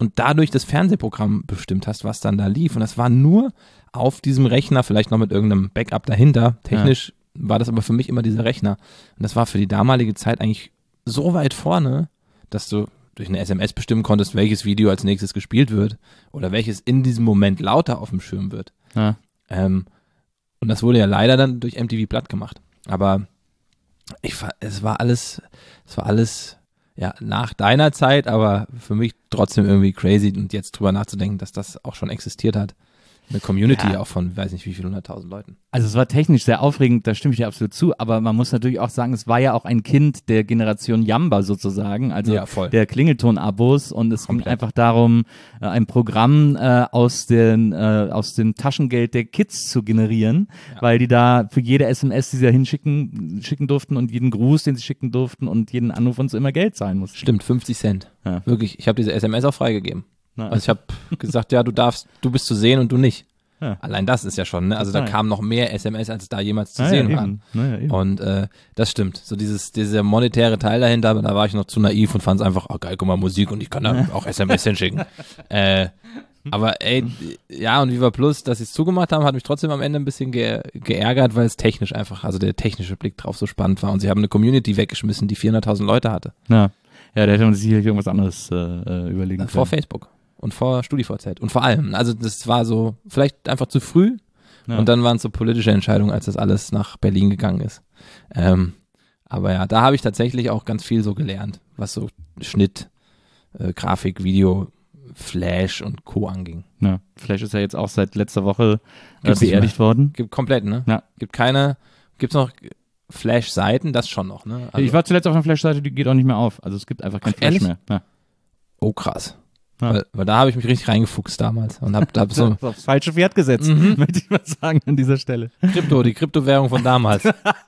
und dadurch das Fernsehprogramm bestimmt hast, was dann da lief. Und das war nur auf diesem Rechner, vielleicht noch mit irgendeinem Backup dahinter. Technisch ja. war das aber für mich immer dieser Rechner. Und das war für die damalige Zeit eigentlich so weit vorne, dass du durch eine S M S bestimmen konntest, welches Video als nächstes gespielt wird oder welches in diesem Moment lauter auf dem Schirm wird. Ja. Ähm, und das wurde ja leider dann durch M T V platt gemacht. Aber ich, es war alles, es war alles ja nach deiner Zeit, aber für mich trotzdem irgendwie crazy und jetzt drüber nachzudenken, dass das auch schon existiert hat. Eine Community Ja. auch von, weiß nicht wie viel, hunderttausend Leuten. Also es war technisch sehr aufregend, da stimme ich dir absolut zu, aber man muss natürlich auch sagen, es war ja auch ein Kind der Generation Yamba sozusagen, also Ja, voll. der Klingelton-Abos und es Komplett. ging einfach darum, äh, ein Programm äh, aus, den, äh, aus dem Taschengeld der Kids zu generieren, Ja. weil die da für jede S M S, die sie da hinschicken, schicken durften und jeden Gruß, den sie schicken durften und jeden Anruf und so immer Geld zahlen mussten. Stimmt, fünfzig Cent. Ja. Wirklich, ich habe diese S M S auch freigegeben. Na, Also ich habe gesagt, ja, du darfst, du bist zu sehen und du nicht. Ja. Allein das ist ja schon, ne? Also da Total. kam noch mehr S M S, als da jemals zu Ah, sehen ja, waren. eben. Naja, eben. Und äh, das stimmt. So dieses, dieser monetäre Teil dahinter, da war ich noch zu naiv und fand es einfach, oh geil, guck mal, Musik und ich kann da auch S M S hinschicken. äh, aber ey, ja, und Viva Plus, dass sie es zugemacht haben, hat mich trotzdem am Ende ein bisschen ge geärgert, weil es technisch einfach, also der technische Blick drauf so spannend war. Und sie haben eine Community weggeschmissen, die vierhunderttausend Leute hatte. Ja. ja, da hätte man sich sicherlich irgendwas anderes äh, äh, überlegen Vor können. Facebook und vor StudiVZ und vor allem. Also das war so, vielleicht einfach zu früh. Ja. Und dann waren es so politische Entscheidungen, als das alles nach Berlin gegangen ist. Ähm, aber ja, da habe ich tatsächlich auch ganz viel so gelernt, was so Schnitt, äh, Grafik, Video, Flash und Co. anging. Ja, Flash ist ja jetzt auch seit letzter Woche äh, Gibt's nicht beerdigt worden. Gibt komplett, ne? Ja. Gibt keine, gibt's noch Flash-Seiten? Das schon noch, ne? Also, Ich war zuletzt auf einer Flash-Seite, die geht auch nicht mehr auf. Also es gibt einfach kein Ach, Flash ehrlich? mehr. Ja. oh krass. Ja. Weil, weil da habe ich mich richtig reingefuchst damals und hab, hab so Das aufs falsche Pferd gesetzt, Mhm. möchte ich mal sagen an dieser Stelle. Krypto, die Kryptowährung von damals.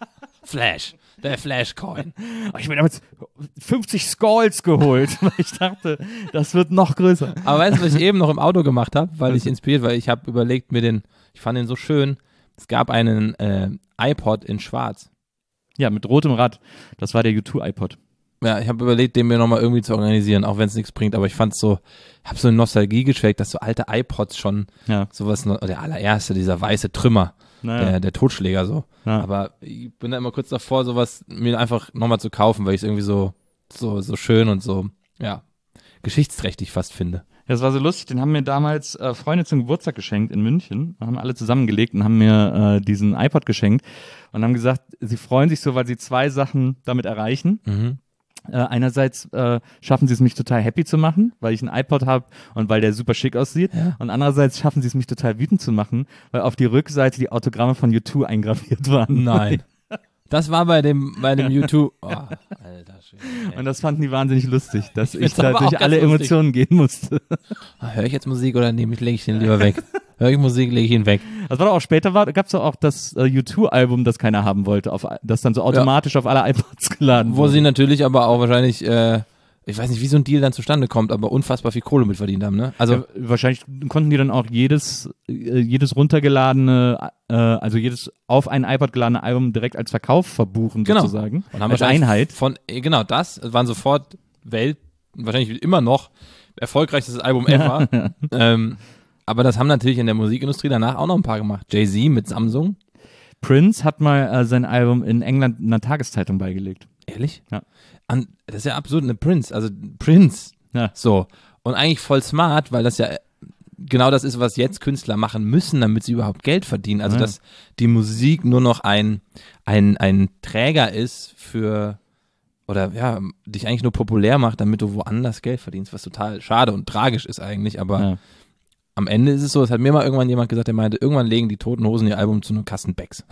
Flash, der Flashcoin. Oh, ich habe mir damals fünfzig Skulls geholt, weil ich dachte, das wird noch größer. Aber weißt du, was ich eben noch im Auto gemacht habe, weil ich inspiriert, weil ich habe überlegt mir den, ich fand den so schön, es gab einen äh, iPod in schwarz. Ja, mit rotem Rad. Das war der U zwei iPod. Ja, ich habe überlegt, den mir nochmal irgendwie zu organisieren, auch wenn es nichts bringt, aber ich fand es so, habe so eine Nostalgie geschweckt, dass so alte iPods schon Ja. sowas, noch- der allererste, dieser weiße Trümmer, Naja. der, der Totschläger so. Ja. Aber ich bin da immer kurz davor, sowas mir einfach nochmal zu kaufen, weil ich es irgendwie so, so, so schön und so, ja, geschichtsträchtig fast finde. Das war so lustig, den haben mir damals äh, Freunde zum Geburtstag geschenkt in München, haben alle zusammengelegt und haben mir äh, diesen iPod geschenkt und haben gesagt, sie freuen sich so, weil sie zwei Sachen damit erreichen. Mhm. Äh, einerseits äh, schaffen sie es, mich total happy zu machen, weil ich einen iPod habe und weil der super schick aussieht. Ja. Und andererseits schaffen sie es, mich total wütend zu machen, weil auf die Rückseite die Autogramme von U zwei eingraviert waren. Nein. Das war bei dem, bei dem YouTube. Oh, alter Schwede. ey. Und das fanden die wahnsinnig lustig, dass ich, find's da aber auch durch ganz alle lustig. Emotionen gehen musste. Höre ich jetzt Musik oder nehme ich, lege ich den lieber weg? Höre ich Musik, lege ich ihn weg. Das war doch auch später, gab es doch auch das äh, U zwei Album, das keiner haben wollte, auf, das dann so automatisch auf alle iPods geladen Wo wurde. sie natürlich aber auch wahrscheinlich, äh, ich weiß nicht, wie so ein Deal dann zustande kommt, aber unfassbar viel Kohle mit verdient haben, ne? Also, Ja, wahrscheinlich konnten die dann auch jedes, äh, jedes runtergeladene, äh, also jedes auf ein iPod geladene Album direkt als Verkauf verbuchen, Genau. sozusagen. und haben als wahrscheinlich Einheit. Von, äh, genau das, es waren sofort Welt, wahrscheinlich immer noch erfolgreichstes Album ever. ähm, aber das haben natürlich in der Musikindustrie danach auch noch ein paar gemacht. Jay-Z mit Samsung. Prince hat mal äh, sein Album in England in einer Tageszeitung beigelegt. Ehrlich? Ja. An, das ist ja absurd, eine Prince, also Prince. Ja. So. Und eigentlich voll smart, weil das ja genau das ist, was jetzt Künstler machen müssen, damit sie überhaupt Geld verdienen. Also, Ja. dass die Musik nur noch ein, ein, ein Träger ist für, oder ja, dich eigentlich nur populär macht, damit du woanders Geld verdienst, was total schade und tragisch ist eigentlich, aber Ja. am Ende ist es so, es hat mir mal irgendwann jemand gesagt, der meinte, irgendwann legen die Toten Hosen ihr Album zu einem Kasten Becks.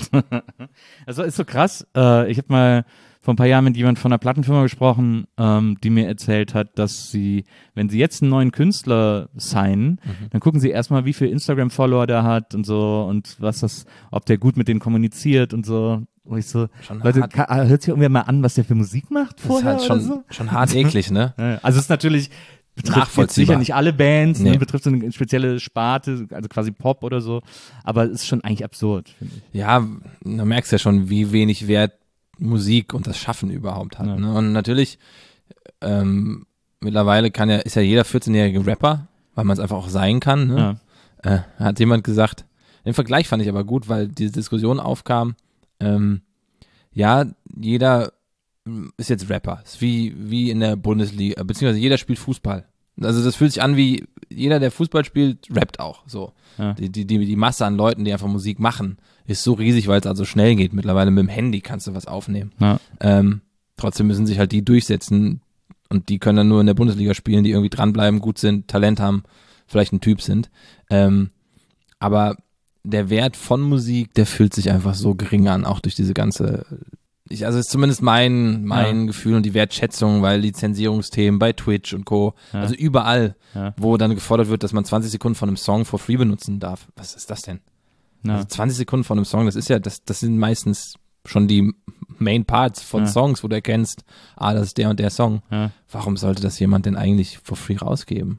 Also ist so krass. Äh, ich habe mal vor ein paar Jahren mit jemand von einer Plattenfirma gesprochen, ähm, die mir erzählt hat, dass sie, wenn sie jetzt einen neuen Künstler signen, Mhm. dann gucken sie erstmal, wie viel Instagram-Follower der hat und so und was das, ob der gut mit denen kommuniziert und so. Wo ich so, Schon Leute, hart. ka- hört sich irgendwer mal an, was der für Musik macht Das ist vorher halt oder schon, so? schon hart eklig, ne? Ja, also es ist natürlich betrifft jetzt Nachvollziehbar. sicher nicht alle Bands, Nee. ne, betrifft so eine spezielle Sparte, also quasi Pop oder so, aber es ist schon eigentlich absurd, finde ich. Ja, du merkst ja schon, wie wenig Wert Musik und das Schaffen überhaupt hat. Ja. Ne? Und natürlich ähm, mittlerweile kann ja, ist ja jeder vierzehnjährige Rapper, weil man es einfach auch sein kann. Ne? Ja. Äh, hat jemand gesagt, den Vergleich fand ich aber gut, weil diese Diskussion aufkam, ähm, ja, jeder ist jetzt Rapper, ist wie, wie in der Bundesliga, beziehungsweise jeder spielt Fußball. Also das fühlt sich an wie, jeder, der Fußball spielt, rappt auch, so. Ja. Die, die, die, die Masse an Leuten, die einfach Musik machen, ist so riesig, weil es also schnell geht. Mittlerweile mit dem Handy kannst du was aufnehmen. Ja. Ähm, trotzdem müssen sich halt die durchsetzen und die können dann nur in der Bundesliga spielen, die irgendwie dranbleiben, gut sind, Talent haben, vielleicht ein Typ sind. Ähm, aber der Wert von Musik, der fühlt sich einfach so gering an, auch durch diese ganze, ich, also ist zumindest mein, mein ja. Gefühl und die Wertschätzung, weil Lizenzierungsthemen bei Twitch und Co., ja. also überall, ja. wo dann gefordert wird, dass man zwanzig Sekunden von einem Song for free benutzen darf. Was ist das denn? Ja. Also zwanzig Sekunden von einem Song, das ist ja, das, das sind meistens schon die Main Parts von ja. Songs, wo du erkennst, ah, das ist der und der Song. Ja. Warum sollte das jemand denn eigentlich for free rausgeben?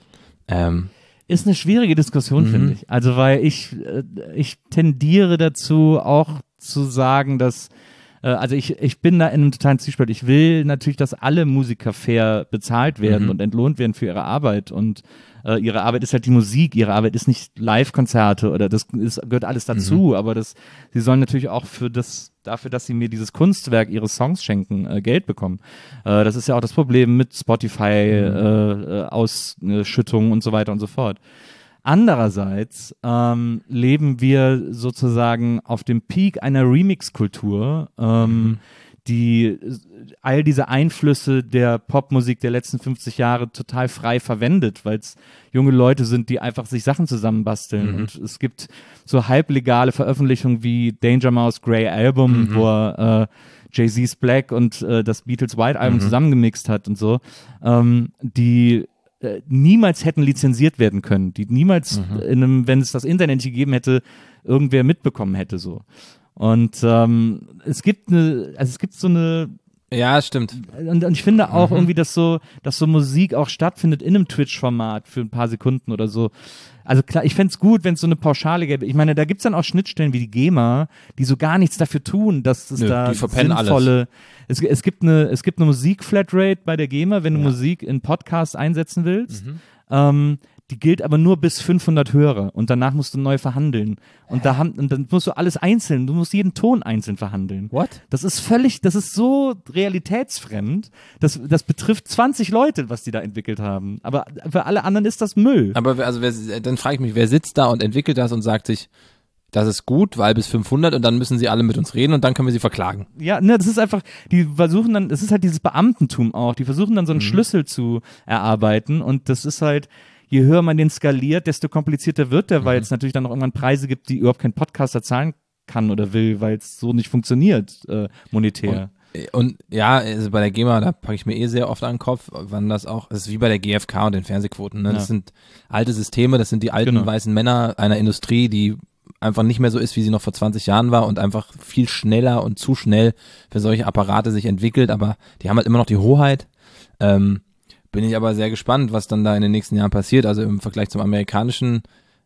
Ähm, Ist eine schwierige Diskussion, mhm. finde ich. Also, weil ich, ich tendiere dazu, auch zu sagen, dass, äh, also ich, ich bin da in einem totalen Zwiespalt. Ich will natürlich, dass alle Musiker fair bezahlt werden mhm. und entlohnt werden für ihre Arbeit. Und äh, ihre Arbeit ist halt die Musik, ihre Arbeit ist nicht Live-Konzerte oder das ist, gehört alles dazu, mhm. aber das, sie sollen natürlich auch für das, dafür, dass sie mir dieses Kunstwerk, ihre Songs schenken, äh, Geld bekommen. Äh, das ist ja auch das Problem mit Spotify, mhm. äh, Ausschüttungen und so weiter und so fort. Andererseits ähm, leben wir sozusagen auf dem Peak einer Remix-Kultur, ähm, mhm. die all diese Einflüsse der Popmusik der letzten fünfzig Jahre total frei verwendet, weil es junge Leute sind, die einfach sich Sachen zusammenbasteln. Mhm. Und es gibt so halblegale Veröffentlichungen wie Danger Mouse Grey Album, mhm. wo er äh, Jay-Z's Black und äh, das Beatles White Album mhm. zusammengemixt hat und so, ähm, die äh, niemals hätten lizenziert werden können, die niemals mhm. in einem, wenn es das Internet nicht gegeben hätte, irgendwer mitbekommen hätte so. Und ähm, es gibt eine, also es gibt so eine Ja, stimmt. Und, und ich finde auch mhm. irgendwie, dass so, dass so Musik auch stattfindet in einem Twitch-Format für ein paar Sekunden oder so. Also klar, ich fänd's gut, wenn es so eine Pauschale gäbe. Ich meine, da gibt's dann auch Schnittstellen wie die GEMA, die so gar nichts dafür tun, dass es Nö, da die verpennen sinnvolle. alles. Es, es gibt eine, es gibt eine Musik-Flatrate bei der GEMA, wenn du ja. Musik in Podcasts einsetzen willst. Mhm. Ähm, die gilt aber nur bis fünfhundert Hörer und danach musst du neu verhandeln. Und da haben, und dann musst du alles einzeln, du musst jeden Ton einzeln verhandeln. What? Das ist völlig, das ist so realitätsfremd. Das, das betrifft zwanzig Leute, was die da entwickelt haben. Aber für alle anderen ist das Müll. Aber wer, also wer, dann frage ich mich, wer sitzt da und entwickelt das und sagt sich, das ist gut, weil bis fünfhundert und dann müssen sie alle mit uns reden und dann können wir sie verklagen. Ja, ne, das ist einfach, die versuchen dann, das ist halt dieses Beamtentum auch, die versuchen dann so einen mhm. Schlüssel zu erarbeiten und das ist halt, je höher man den skaliert, desto komplizierter wird der, mhm. weil es natürlich dann noch irgendwann Preise gibt, die überhaupt kein Podcaster zahlen kann oder will, weil es so nicht funktioniert, äh, monetär. Und, und ja, also bei der GEMA, da packe ich mir eh sehr oft an den Kopf, wann das auch, das ist wie bei der G F K und den Fernsehquoten, ne? Das ja. sind alte Systeme, das sind die alten genau. weißen Männer einer Industrie, die einfach nicht mehr so ist, wie sie noch vor zwanzig Jahren war und einfach viel schneller und zu schnell für solche Apparate sich entwickelt, aber die haben halt immer noch die Hoheit. Ähm, bin ich aber sehr gespannt, was dann da in den nächsten Jahren passiert, also im Vergleich zum amerikanischen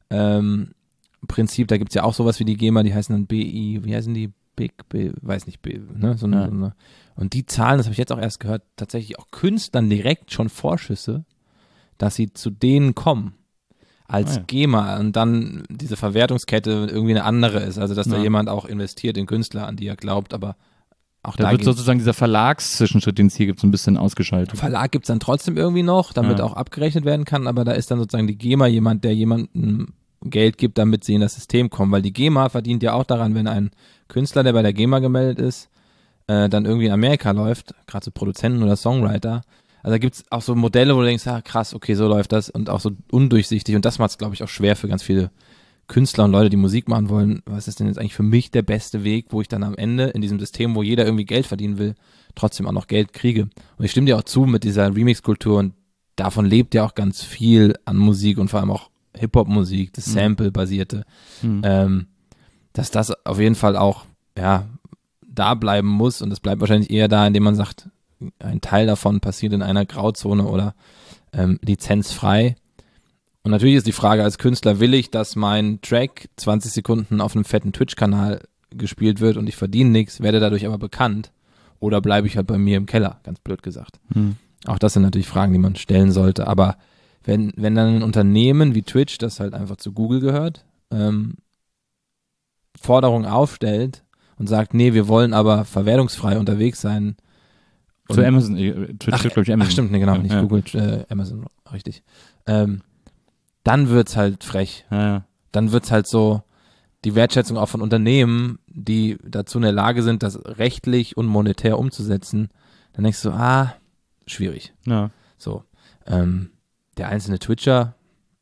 ähm, Prinzip, da gibt's ja auch sowas wie die GEMA, die heißen dann B I, wie heißen die? Big, B, weiß nicht, B, ne, so eine, ja. so eine. Und die zahlen, das habe ich jetzt auch erst gehört, tatsächlich auch Künstlern direkt schon Vorschüsse, dass sie zu denen kommen. Als ah, ja. GEMA und dann diese Verwertungskette irgendwie eine andere ist, also dass ja. da jemand auch investiert in Künstler, an die er glaubt, aber auch da, da wird sozusagen dieser Verlagszwischenschritt, den es hier gibt, so ein bisschen ausgeschaltet. Verlag gibt's dann trotzdem irgendwie noch, damit ja. auch abgerechnet werden kann, aber da ist dann sozusagen die GEMA jemand, der jemandem Geld gibt, damit sie in das System kommen, weil die GEMA verdient ja auch daran, wenn ein Künstler, der bei der GEMA gemeldet ist, äh, dann irgendwie in Amerika läuft, gerade so Produzenten oder Songwriter. Also da gibt's auch so Modelle, wo du denkst, ah krass, okay, so läuft das und auch so undurchsichtig und das macht es, glaube ich, auch schwer für ganz viele Künstler und Leute, die Musik machen wollen. Was ist denn jetzt eigentlich für mich der beste Weg, wo ich dann am Ende in diesem System, wo jeder irgendwie Geld verdienen will, trotzdem auch noch Geld kriege? Und ich stimme dir auch zu mit dieser Remix-Kultur und davon lebt ja auch ganz viel an Musik und vor allem auch Hip-Hop-Musik, das Sample-basierte, mhm. ähm, dass das auf jeden Fall auch, ja, da bleiben muss und das bleibt wahrscheinlich eher da, indem man sagt, ein Teil davon passiert in einer Grauzone oder ähm, lizenzfrei. Und natürlich ist die Frage als Künstler, will ich, dass mein Track zwanzig Sekunden auf einem fetten Twitch-Kanal gespielt wird und ich verdiene nichts, werde dadurch aber bekannt oder bleibe ich halt bei mir im Keller, ganz blöd gesagt. Mhm. Auch das sind natürlich Fragen, die man stellen sollte. Aber wenn, wenn dann ein Unternehmen wie Twitch, das halt einfach zu Google gehört, ähm, Forderungen aufstellt und sagt, nee, wir wollen aber verwertungsfrei unterwegs sein. Zu Und- Amazon, äh, Twitch, Ach, glaube ich, Amazon. Ach stimmt, nee, genau, Ja, nicht ja. Google, äh, Amazon, richtig. Ähm, dann wird's halt frech. Ja, ja. Dann wird's halt so die Wertschätzung auch von Unternehmen, die dazu in der Lage sind, das rechtlich und monetär umzusetzen. Dann denkst du, ah, schwierig. Ja. So, ähm, der einzelne Twitcher,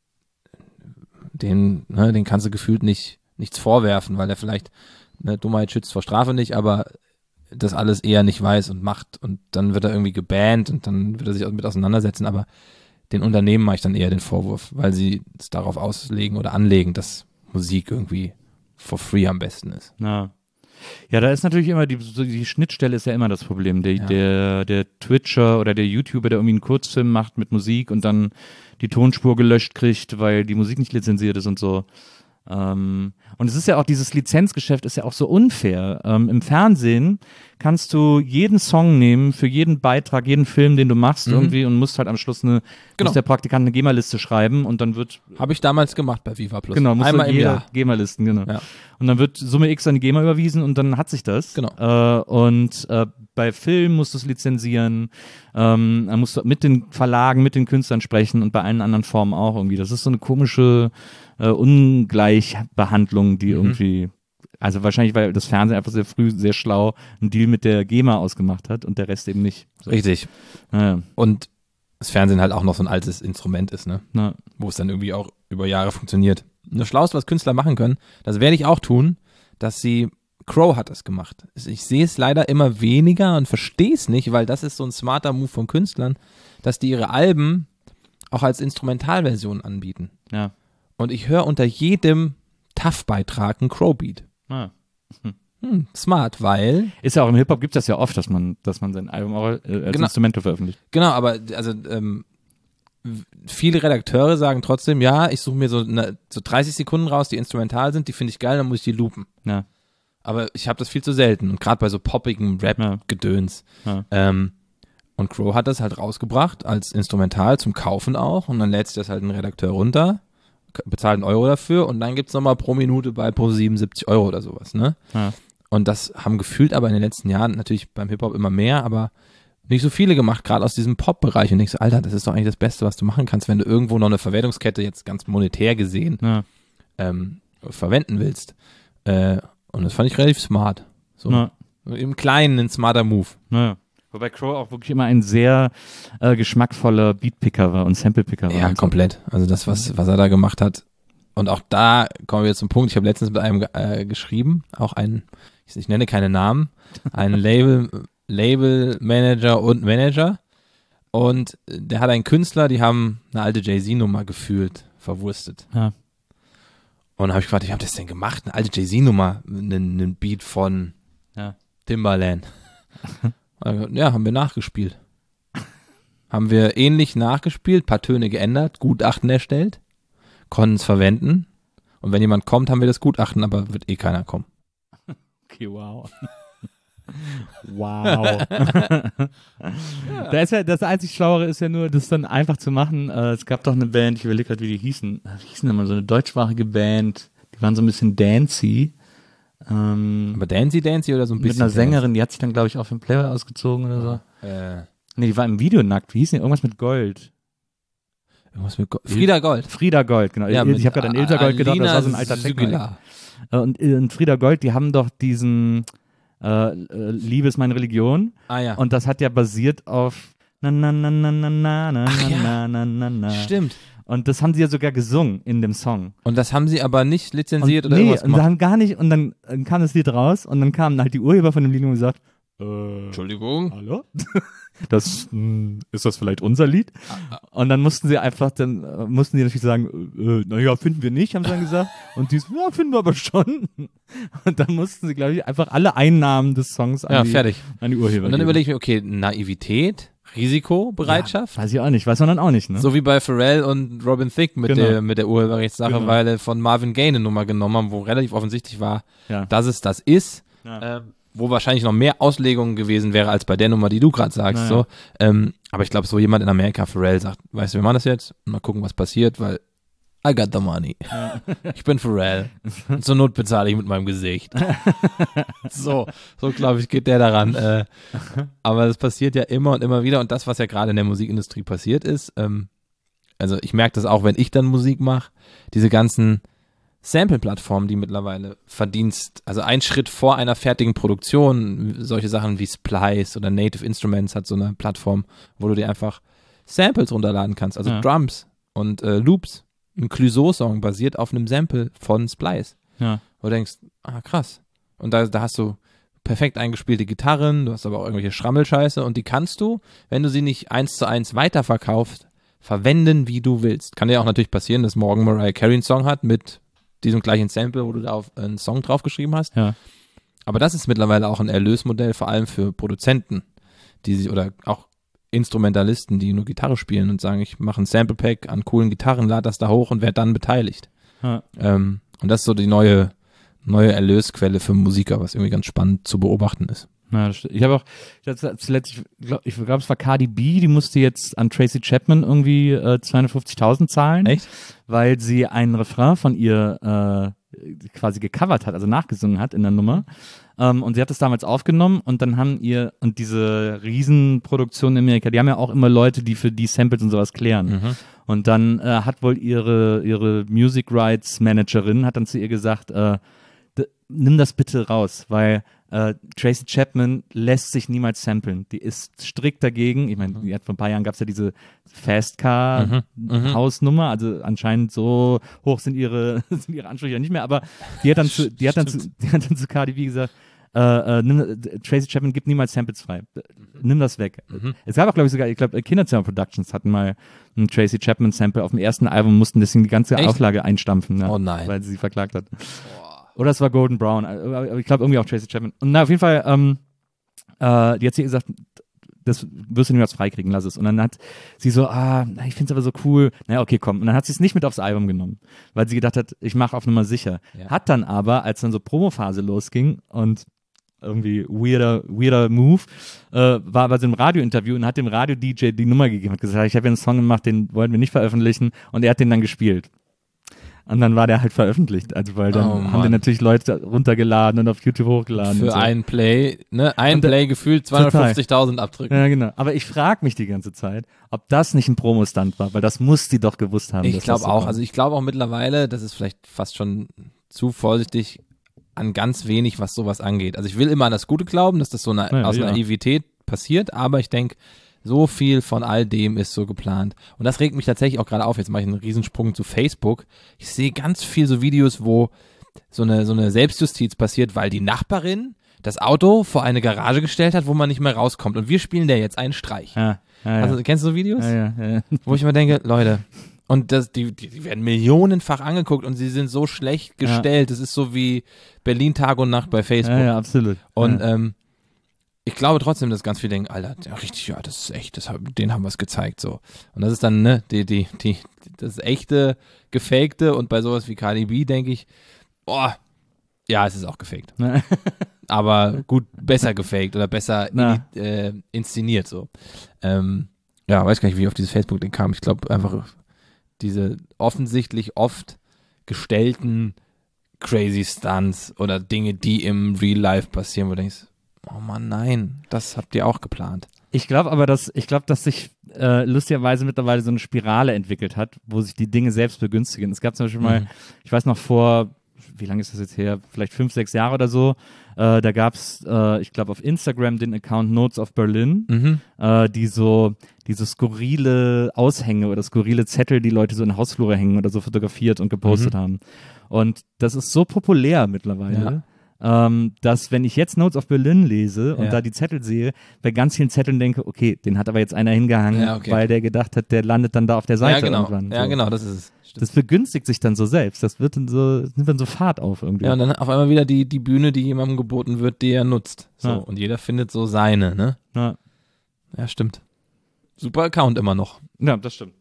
den, ne, den kannst du gefühlt nicht nichts vorwerfen, weil er vielleicht, ne, Dummheit schützt vor Strafe nicht, aber das alles eher nicht weiß und macht und dann wird er irgendwie gebannt und dann wird er sich auch mit auseinandersetzen, aber den Unternehmen mache ich dann eher den Vorwurf, weil sie es darauf auslegen oder anlegen, dass Musik irgendwie for free am besten ist. Ja. Ja, da ist natürlich immer die, so die Schnittstelle ist ja immer das Problem. Der, Ja. der, der Twitcher oder der YouTuber, der irgendwie einen Kurzfilm macht mit Musik und dann die Tonspur gelöscht kriegt, weil die Musik nicht lizenziert ist und so. Ähm, und es ist ja auch, dieses Lizenzgeschäft ist ja auch so unfair. Ähm, Im Fernsehen kannst du jeden Song nehmen für jeden Beitrag, jeden Film, den du machst Mhm. irgendwie und musst halt am Schluss eine, Genau. muss der Praktikant eine GEMA-Liste schreiben und dann wird Habe ich damals gemacht bei Viva Plus. Genau, muss Einmal im jeder Jahr. GEMA-Listen, genau. Ja. Und dann wird Summe X an die GEMA überwiesen und dann hat sich das. Genau. Äh, und äh, bei Film musst du es lizenzieren, ähm, dann musst du mit den Verlagen, mit den Künstlern sprechen und bei allen anderen Formen auch irgendwie. Das ist so eine komische äh, Ungleichbehandlung, die Mhm. irgendwie, also wahrscheinlich, weil das Fernsehen einfach sehr früh, sehr schlau einen Deal mit der GEMA ausgemacht hat und der Rest eben nicht. So. Richtig. Naja, Und das Fernsehen halt auch noch so ein altes Instrument ist, ne? na, Wo es dann irgendwie auch über Jahre funktioniert. Und das Schlauste, was Künstler machen können, das werde ich auch tun, dass sie, Crow hat das gemacht. Ich sehe es leider immer weniger und verstehe es nicht, weil das ist so ein smarter Move von Künstlern, dass die ihre Alben auch als Instrumentalversion anbieten. ja. Und ich höre unter jedem T A F-Beitrag einen Crow-Beat. na. Hm, smart, weil, Ist ja auch im Hip-Hop gibt es das ja oft, dass man, dass man sein Album auch äh, als Genau. Instrumente veröffentlicht. genau, aber also ähm, w- viele Redakteure sagen trotzdem, ja, ich suche mir so, eine, so dreißig Sekunden raus, die instrumental sind, die finde ich geil, dann muss ich die loopen. Ja. Aber ich habe das viel zu selten und gerade bei so poppigem Rap-Gedöns. Ja. Ähm, und Crow hat das halt rausgebracht als Instrumental zum Kaufen auch und dann lädt sich das halt ein Redakteur runter, k- bezahlt einen Euro dafür und dann gibt's nochmal pro Minute bei pro siebenundsiebzig Euro oder sowas, ne? Ja. Und das haben gefühlt aber in den letzten Jahren natürlich beim Hip-Hop immer mehr, aber nicht so viele gemacht, gerade aus diesem Pop-Bereich. Und ich so, Alter, das ist doch eigentlich das Beste, was du machen kannst, wenn du irgendwo noch eine Verwertungskette jetzt ganz monetär gesehen Ja. ähm, verwenden willst. Äh, und das fand ich relativ smart. So Ja. im Kleinen ein smarter Move. Naja. Wobei Crow auch wirklich immer ein sehr äh, geschmackvoller Beatpicker war und Samplepicker war. Ja, und so. komplett. Also das, was, was er da gemacht hat. Und auch da kommen wir jetzt zum Punkt, ich habe letztens mit einem äh, geschrieben, auch ein, ich, ich nenne keine Namen, ein Label, Label-Manager und Manager. Und der hat einen Künstler, die haben eine alte Jay-Z-Nummer gefühlt, verwurstet. Ja. Und dann habe ich gefragt, wie habt ihr das denn gemacht? Eine alte Jay-Z-Nummer, einen, einen Beat von Ja. Timbaland. Ja, haben wir nachgespielt. Haben wir ähnlich nachgespielt, paar Töne geändert, Gutachten erstellt, konnten es verwenden. Und wenn jemand kommt, haben wir das Gutachten, aber wird eh keiner kommen. Okay, wow. Wow. Da ist ja, das einzig Schlauere ist ja nur, das dann einfach zu machen. Äh, es gab doch eine Band, ich überlege gerade, wie die hießen. Wie hießen denn mal so eine deutschsprachige Band? Die waren so ein bisschen dancey. Ähm, Aber Dancy Dancy oder so ein mit bisschen? einer Sängerin, die hat sich dann, glaube ich, auf den Playboy ausgezogen oder so. Äh, Nee, die war im Video nackt. Wie hieß die? Irgendwas mit Gold. irgendwas mit Gold. Frieda Gold. Frieda Gold, genau. Ja, Il- ich habe gerade an Ilse Gold gedacht, das war so ein alter Techno. Techno. Äh, Und, äh, und Frieda Gold, die haben doch diesen äh, äh, Liebe ist meine Religion. Ah ja, Und das hat ja basiert auf na na na na na na na Ach ja. na na na na. stimmt. Und das haben sie ja sogar gesungen in dem Song. Und das haben sie aber nicht lizenziert und, oder nee, irgendwas und sie gemacht? haben gar nicht, und dann, dann kam das Lied raus und dann kamen halt die Urheber von dem Lied und gesagt, äh, Entschuldigung. hallo? Das, mh, ist das vielleicht unser Lied? Und dann mussten sie einfach, dann äh, mussten die natürlich sagen, äh, naja, finden wir nicht, haben sie dann gesagt. Und die so, ja, finden wir aber schon. Und dann mussten sie, glaube ich, einfach alle Einnahmen des Songs an, Ja, die, fertig. an die Urheber Und dann geben. überlege ich mir, okay, Naivität, Risikobereitschaft. Ja, weiß ich auch nicht, weiß man dann auch nicht, ne? So wie bei Pharrell und Robin Thicke mit Genau. der, mit der Urheberrechtssache, Genau. weil er von Marvin Gaye eine Nummer genommen haben, wo relativ offensichtlich war, ja. dass es das ist. Ja. Ähm, wo wahrscheinlich noch mehr Auslegungen gewesen wäre als bei der Nummer, die du gerade sagst. Naja. So. Ähm, aber ich glaube, so jemand in Amerika, Pharrell, sagt, weißt du, wir machen das jetzt, mal gucken, was passiert, weil I got the money. Ja. Ich bin Pharrell. Und zur Not bezahle ich mit meinem Gesicht. so, so glaube ich, geht der daran. Äh, aber das passiert ja immer und immer wieder. Und das, was ja gerade in der Musikindustrie passiert ist, ähm, also ich merke das auch, wenn ich dann Musik mache, diese ganzen Sample-Plattformen, die mittlerweile Verdienst, also ein Schritt vor einer fertigen Produktion, solche Sachen wie Splice oder Native Instruments hat so eine Plattform, wo du dir einfach Samples runterladen kannst, also ja. Drums und äh, Loops. Ein Clouseau-Song basiert auf einem Sample von Splice. Ja. Wo du denkst, ah krass. Und da, da hast du perfekt eingespielte Gitarren, du hast aber auch irgendwelche Schrammelscheiße und die kannst du, wenn du sie nicht eins zu eins weiterverkaufst, verwenden, wie du willst. Kann ja auch natürlich passieren, dass morgen Mariah Carey einen Song hat mit diesem gleichen Sample, wo du da auf einen Song draufgeschrieben hast. Ja. Aber das ist mittlerweile auch ein Erlösmodell, vor allem für Produzenten, die sich, oder auch Instrumentalisten, die nur Gitarre spielen und sagen, ich mache ein Sample-Pack an coolen Gitarren, lade das da hoch und werde dann beteiligt. Ja. Ähm, und das ist so die neue, neue Erlösquelle für Musiker, was irgendwie ganz spannend zu beobachten ist. Ja, das stimmt. Ich habe auch, ich hatte zuletzt, ich glaube, ich glaub, es war Cardi B, die musste jetzt an Tracy Chapman irgendwie äh, zweihundertfünfzigtausend zahlen. Echt? Weil sie einen Refrain von ihr äh, quasi gecovert hat, also nachgesungen hat in der Nummer. Ähm, und sie hat es damals aufgenommen und dann haben ihr, und diese Riesenproduktion in Amerika, die haben ja auch immer Leute, die für die Samples und sowas klären. Mhm. Und dann äh, hat wohl ihre, ihre Music Rights Managerin, hat dann zu ihr gesagt, äh, d- nimm das bitte raus, weil äh, Tracy Chapman lässt sich niemals samplen. Die ist strikt dagegen. Ich meine, die hat vor ein paar Jahren gab es ja diese Fast Car Mhm. Mhm. Hausnummer, also anscheinend so hoch sind ihre, sind ihre Ansprüche ja nicht mehr, aber die hat dann zu, die hat dann zu, die hat dann zu Cardi B gesagt, äh, äh, nimm, Tracy Chapman gibt niemals Samples frei. Nimm das weg. Mhm. Es gab auch, glaube ich, sogar, ich glaube, Kinderzimmer Productions hatten mal ein Tracy Chapman Sample auf dem ersten Album, mussten deswegen die ganze Echt? Auflage einstampfen, ne, Oh nein. weil sie sie verklagt hat. Oder es war Golden Brown, aber ich glaube irgendwie auch Tracy Chapman. Und na, auf jeden Fall, ähm, äh, die hat sie gesagt, das wirst du niemals freikriegen, lass es. Und dann hat sie so, ah, ich finde es aber so cool. Naja, okay, komm. Und dann hat sie es nicht mit aufs Album genommen, weil sie gedacht hat, ich mache auf Nummer sicher. Ja. Hat dann aber, als dann so Promophase losging und irgendwie weirder, weirder Move, äh, war bei so einem Radiointerview und hat dem Radio-D J die Nummer gegeben, hat gesagt, ich habe hier einen Song gemacht, den wollten wir nicht veröffentlichen und er hat den dann gespielt. Und dann war der halt veröffentlicht, also weil dann Oh, haben Mann. den natürlich Leute runtergeladen und auf YouTube hochgeladen. und Für so. einen Play, ne, ein Und da- Play gefühlt zweihundertfünfzigtausend abdrücken. Ja, genau. Aber ich frage mich die ganze Zeit, ob das nicht ein Promostunt war, weil das muss die doch gewusst haben. Ich dass glaube das so auch, war. also ich glaube auch mittlerweile, das ist vielleicht fast schon zu vorsichtig, an ganz wenig, was sowas angeht. Also ich will immer an das Gute glauben, dass das so eine, Ja, aus ja. Naivität passiert, aber ich denke, so viel von all dem ist so geplant. Und das regt mich tatsächlich auch gerade auf. Jetzt mache ich einen Riesensprung zu Facebook. Ich sehe ganz viel so Videos, wo so eine, so eine Selbstjustiz passiert, weil die Nachbarin das Auto vor eine Garage gestellt hat, wo man nicht mehr rauskommt. Und wir spielen der jetzt einen Streich. Ja, ja, ja. Also, kennst du so Videos? ja, ja, ja. Wo ich immer denke, Leute, und das, die, die, die werden millionenfach angeguckt und sie sind so schlecht gestellt. Das ist so wie Berlin Tag und Nacht bei Facebook. Ja, ja, absolut. Und ja. ähm, ich glaube trotzdem, dass ganz viele denken, Alter, ja, richtig, ja, das ist echt, das, hab- denen haben wir es gezeigt, so. Und das ist dann, ne, die, die, die, das echte, gefakte und bei sowas wie Cardi B denke ich, boah, ja, es ist auch gefaked. Aber gut, besser gefaked oder besser Na. in, äh, inszeniert, so. Ähm, ja, weiß gar nicht, wie ich auf dieses Facebook-Ding kam. Ich glaube einfach diese offensichtlich oft gestellten crazy Stunts oder Dinge, die im Real Life passieren, wo du denkst, oh Mann, nein, das habt ihr auch geplant. Ich glaube aber, dass ich glaube, dass sich äh, lustigerweise mittlerweile so eine Spirale entwickelt hat, wo sich die Dinge selbst begünstigen. Es gab zum Beispiel mal, Mhm. ich weiß noch vor, wie lange ist das jetzt her? Vielleicht fünf, sechs Jahre oder so. Äh, da gab es, äh, ich glaube, auf Instagram den Account Notes of Berlin, Mhm. äh, die so diese skurrile Aushänge oder skurrile Zettel, die Leute so in Hausflure hängen oder so fotografiert und gepostet Mhm. haben. Und das ist so populär mittlerweile. Ähm, dass wenn ich jetzt Notes of Berlin lese und Ja. da die Zettel sehe, bei ganz vielen Zetteln denke, okay, den hat aber jetzt einer hingehangen, Ja, okay. weil der gedacht hat, der landet dann da auf der Seite Ja, genau. irgendwann. Ja, so. genau, das ist es. Stimmt. Das begünstigt sich dann so selbst. Das wird dann so, nimmt dann so Fahrt auf irgendwie. Ja, und dann auf einmal wieder die, die Bühne, die jemandem geboten wird, die er nutzt. So, Ja. und jeder findet so seine, ne? Ja. Ja, stimmt. Super Account immer noch. Ja, das stimmt.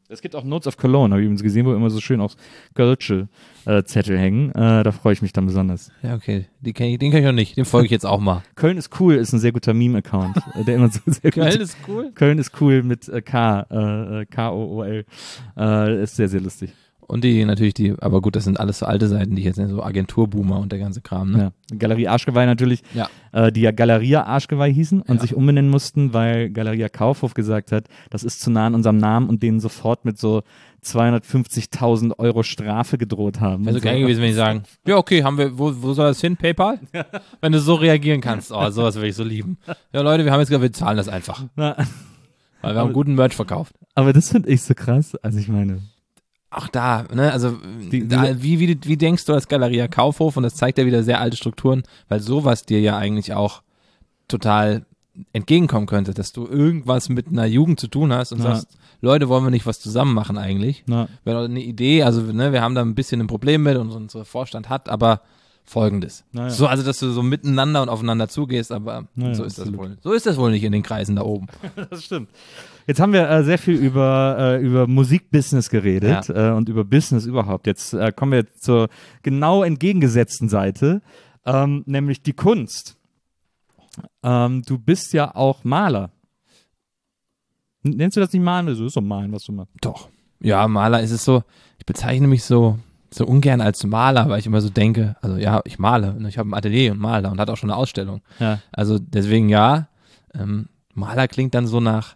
Es gibt auch Notes of Cologne, habe ich übrigens gesehen, wo immer so schön auch Gölsche äh, Zettel hängen. Äh, da freue ich mich dann besonders. Ja, okay. Die kenn ich, den kenn ich noch nicht. Den folge ich jetzt auch mal. Köln ist cool ist ein sehr guter Meme-Account, äh, der immer so sehr Köln gut, ist cool. Köln ist cool mit äh, K, äh, K O O L. Äh, ist sehr, sehr lustig. Und die natürlich die, aber gut, das sind alles so alte Seiten, die ich jetzt nenne, so Agenturboomer und der ganze Kram, ne? Ja. Galerie Arschgeweih natürlich, Ja. äh, die ja Galeria Arschgeweih hießen und Ja. sich umbenennen mussten, weil Galeria Kaufhof gesagt hat, das ist zu nah an unserem Namen und denen sofort mit so zweihundertfünfzigtausend Euro Strafe gedroht haben. Wäre so Und geil gewesen, wenn die sagen, ja okay, haben wir, wo, wo soll das hin, PayPal? Wenn du so reagieren kannst, oh, sowas würde ich so lieben. Ja Leute, wir haben jetzt gesagt, wir zahlen das einfach, Na, weil wir haben guten Merch verkauft. aber das finde ich so krass. Also ich meine, Auch da, ne, also Die- da, wie, wie, wie denkst du als Galeria Kaufhof, und das zeigt ja wieder sehr alte Strukturen, weil sowas dir ja eigentlich auch total entgegenkommen könnte, dass du irgendwas mit einer Jugend zu tun hast und Ja. sagst, Leute, wollen wir nicht was zusammen machen eigentlich? na, Wäre doch eine Idee, also ne, wir haben da ein bisschen ein Problem mit und unser Vorstand hat, aber folgendes. Na ja. So, also dass du so miteinander und aufeinander zugehst, aber Na ja, so ist das absolut. wohl. So ist das wohl nicht in den Kreisen da oben. das stimmt. Jetzt haben wir äh, sehr viel über, äh, über Musikbusiness geredet äh, und über Business überhaupt. Jetzt äh, kommen wir zur genau entgegengesetzten Seite, ähm, nämlich die Kunst. Ähm, du bist ja auch Maler. N- Nennst du das nicht Malen? Das ist doch Malen, was du machst. Doch. Ja, Maler ist es so, ich bezeichne mich so, so ungern als Maler, weil ich immer so denke, also ja, ich male, ne, ich habe ein Atelier und male und hatte auch schon eine Ausstellung. Ja. Also deswegen ja, ähm, Maler klingt dann so nach,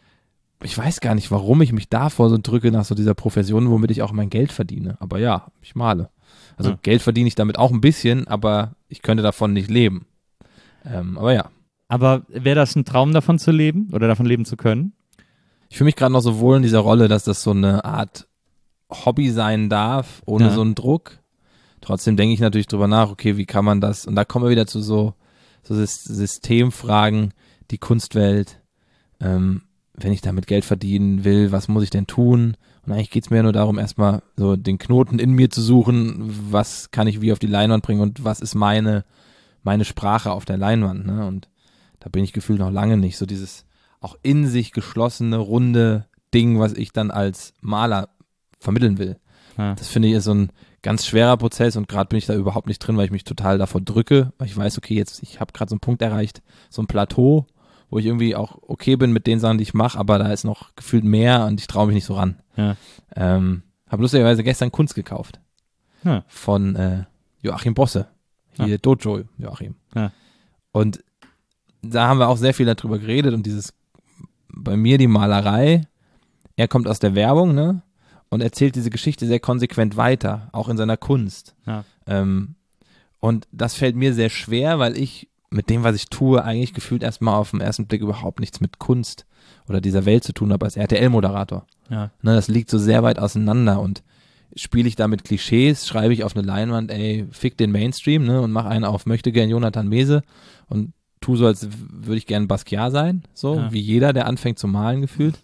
ich weiß gar nicht, warum ich mich davor so drücke, nach so dieser Profession, womit ich auch mein Geld verdiene. Aber ja, ich male. Also Ja. Geld verdiene ich damit auch ein bisschen, aber ich könnte davon nicht leben. Ähm, aber ja, Aber wäre das ein Traum, davon zu leben oder davon leben zu können? ich fühle mich gerade noch so wohl in dieser Rolle, dass das so eine Art Hobby sein darf, ohne Ja. so einen Druck. Trotzdem denke ich natürlich drüber nach, okay, wie kann man das, und da kommen wir wieder zu so, so Sys- Systemfragen, die Kunstwelt, ähm, wenn ich damit Geld verdienen will, was muss ich denn tun? Und eigentlich geht's mir ja nur darum, erstmal so den Knoten in mir zu suchen, was kann ich wie auf die Leinwand bringen und was ist meine, meine Sprache auf der Leinwand, ne? Und da bin ich gefühlt noch lange nicht, so dieses auch in sich geschlossene, runde Ding, was ich dann als Maler vermitteln will. Ja. Das finde ich ist so ein ganz schwerer Prozess und gerade bin ich da überhaupt nicht drin, weil ich mich total davor drücke, weil ich weiß, okay, jetzt, ich habe gerade so einen Punkt erreicht, so ein Plateau, wo ich irgendwie auch okay bin mit den Sachen, die ich mache, aber da ist noch gefühlt mehr und ich traue mich nicht so ran. Ja. Ähm, habe lustigerweise gestern Kunst gekauft Ja. von äh, Joachim Bosse, hier Dojo Joachim. Ja. Und da haben wir auch sehr viel darüber geredet und dieses, bei mir die Malerei, er kommt aus der Werbung, ne? Und erzählt diese Geschichte sehr konsequent weiter, auch in seiner Kunst. Ja. Ähm, und das fällt mir sehr schwer, weil ich mit dem, was ich tue, eigentlich gefühlt erstmal auf den ersten Blick überhaupt nichts mit Kunst oder dieser Welt zu tun habe als R T L-Moderator. Ja. Ne, das liegt so sehr weit auseinander und spiele ich da mit Klischees, schreibe ich auf eine Leinwand, ey, fick den Mainstream, ne, und mach einen auf möchte gern Jonathan Mese und tu so, als würde ich gern Basquiat sein, so, Ja. wie jeder, der anfängt zu malen gefühlt.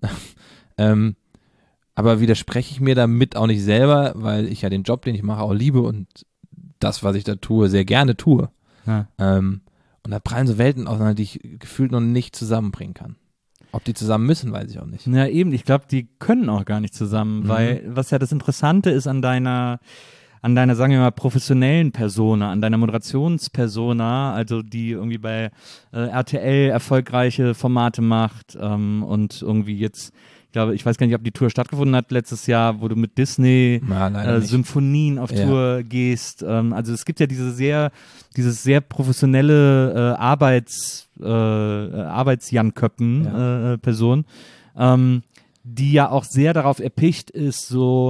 ähm, aber widerspreche ich mir damit auch nicht selber, weil ich ja den Job, den ich mache, auch liebe und das, was ich da tue, sehr gerne tue. Ja. Ähm, und da prallen so Welten auseinander, die ich gefühlt noch nicht zusammenbringen kann. Ob die zusammen müssen, weiß ich auch nicht. Ja, eben. Ich glaube, die können auch gar nicht zusammen, Mhm. weil was ja das Interessante ist an deiner, an deiner, sagen wir mal, professionellen Persona, an deiner Moderationspersona, also die irgendwie bei äh, R T L erfolgreiche Formate macht ähm, und irgendwie jetzt, ich glaube, ich weiß gar nicht, ob die Tour stattgefunden hat letztes Jahr, wo du mit Disney Ja, leider äh, nicht. Symphonien auf Ja. Tour gehst. Ähm, also es gibt ja diese sehr, dieses sehr professionelle äh, Arbeits, äh, Arbeitsjanköppen Ja. äh, Person, ähm, die ja auch sehr darauf erpicht ist, so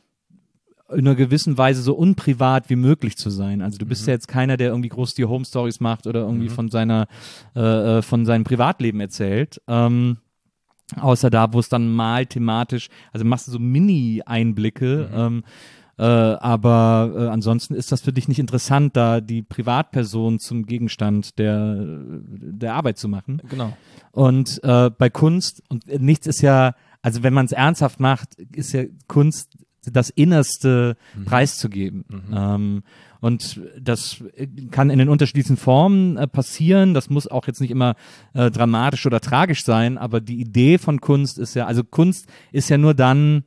in einer gewissen Weise so unprivat wie möglich zu sein. Also du bist ja jetzt keiner, der irgendwie groß die Home Stories macht oder irgendwie Mhm. von seiner, äh, äh, von seinem Privatleben erzählt. Ähm, außer da, wo es dann mal thematisch, also machst du so Mini-Einblicke, ähm, äh, aber äh, ansonsten ist das für dich nicht interessant, da die Privatperson zum Gegenstand der, der Arbeit zu machen. Genau. Und äh, bei Kunst, und nichts ist ja, also wenn man es ernsthaft macht, ist ja Kunst das Innerste Mhm. preiszugeben. Mhm. Ähm, und das kann in den unterschiedlichsten Formen äh, passieren. Das muss auch jetzt nicht immer äh, dramatisch oder tragisch sein, aber die Idee von Kunst ist ja, also Kunst ist ja nur dann,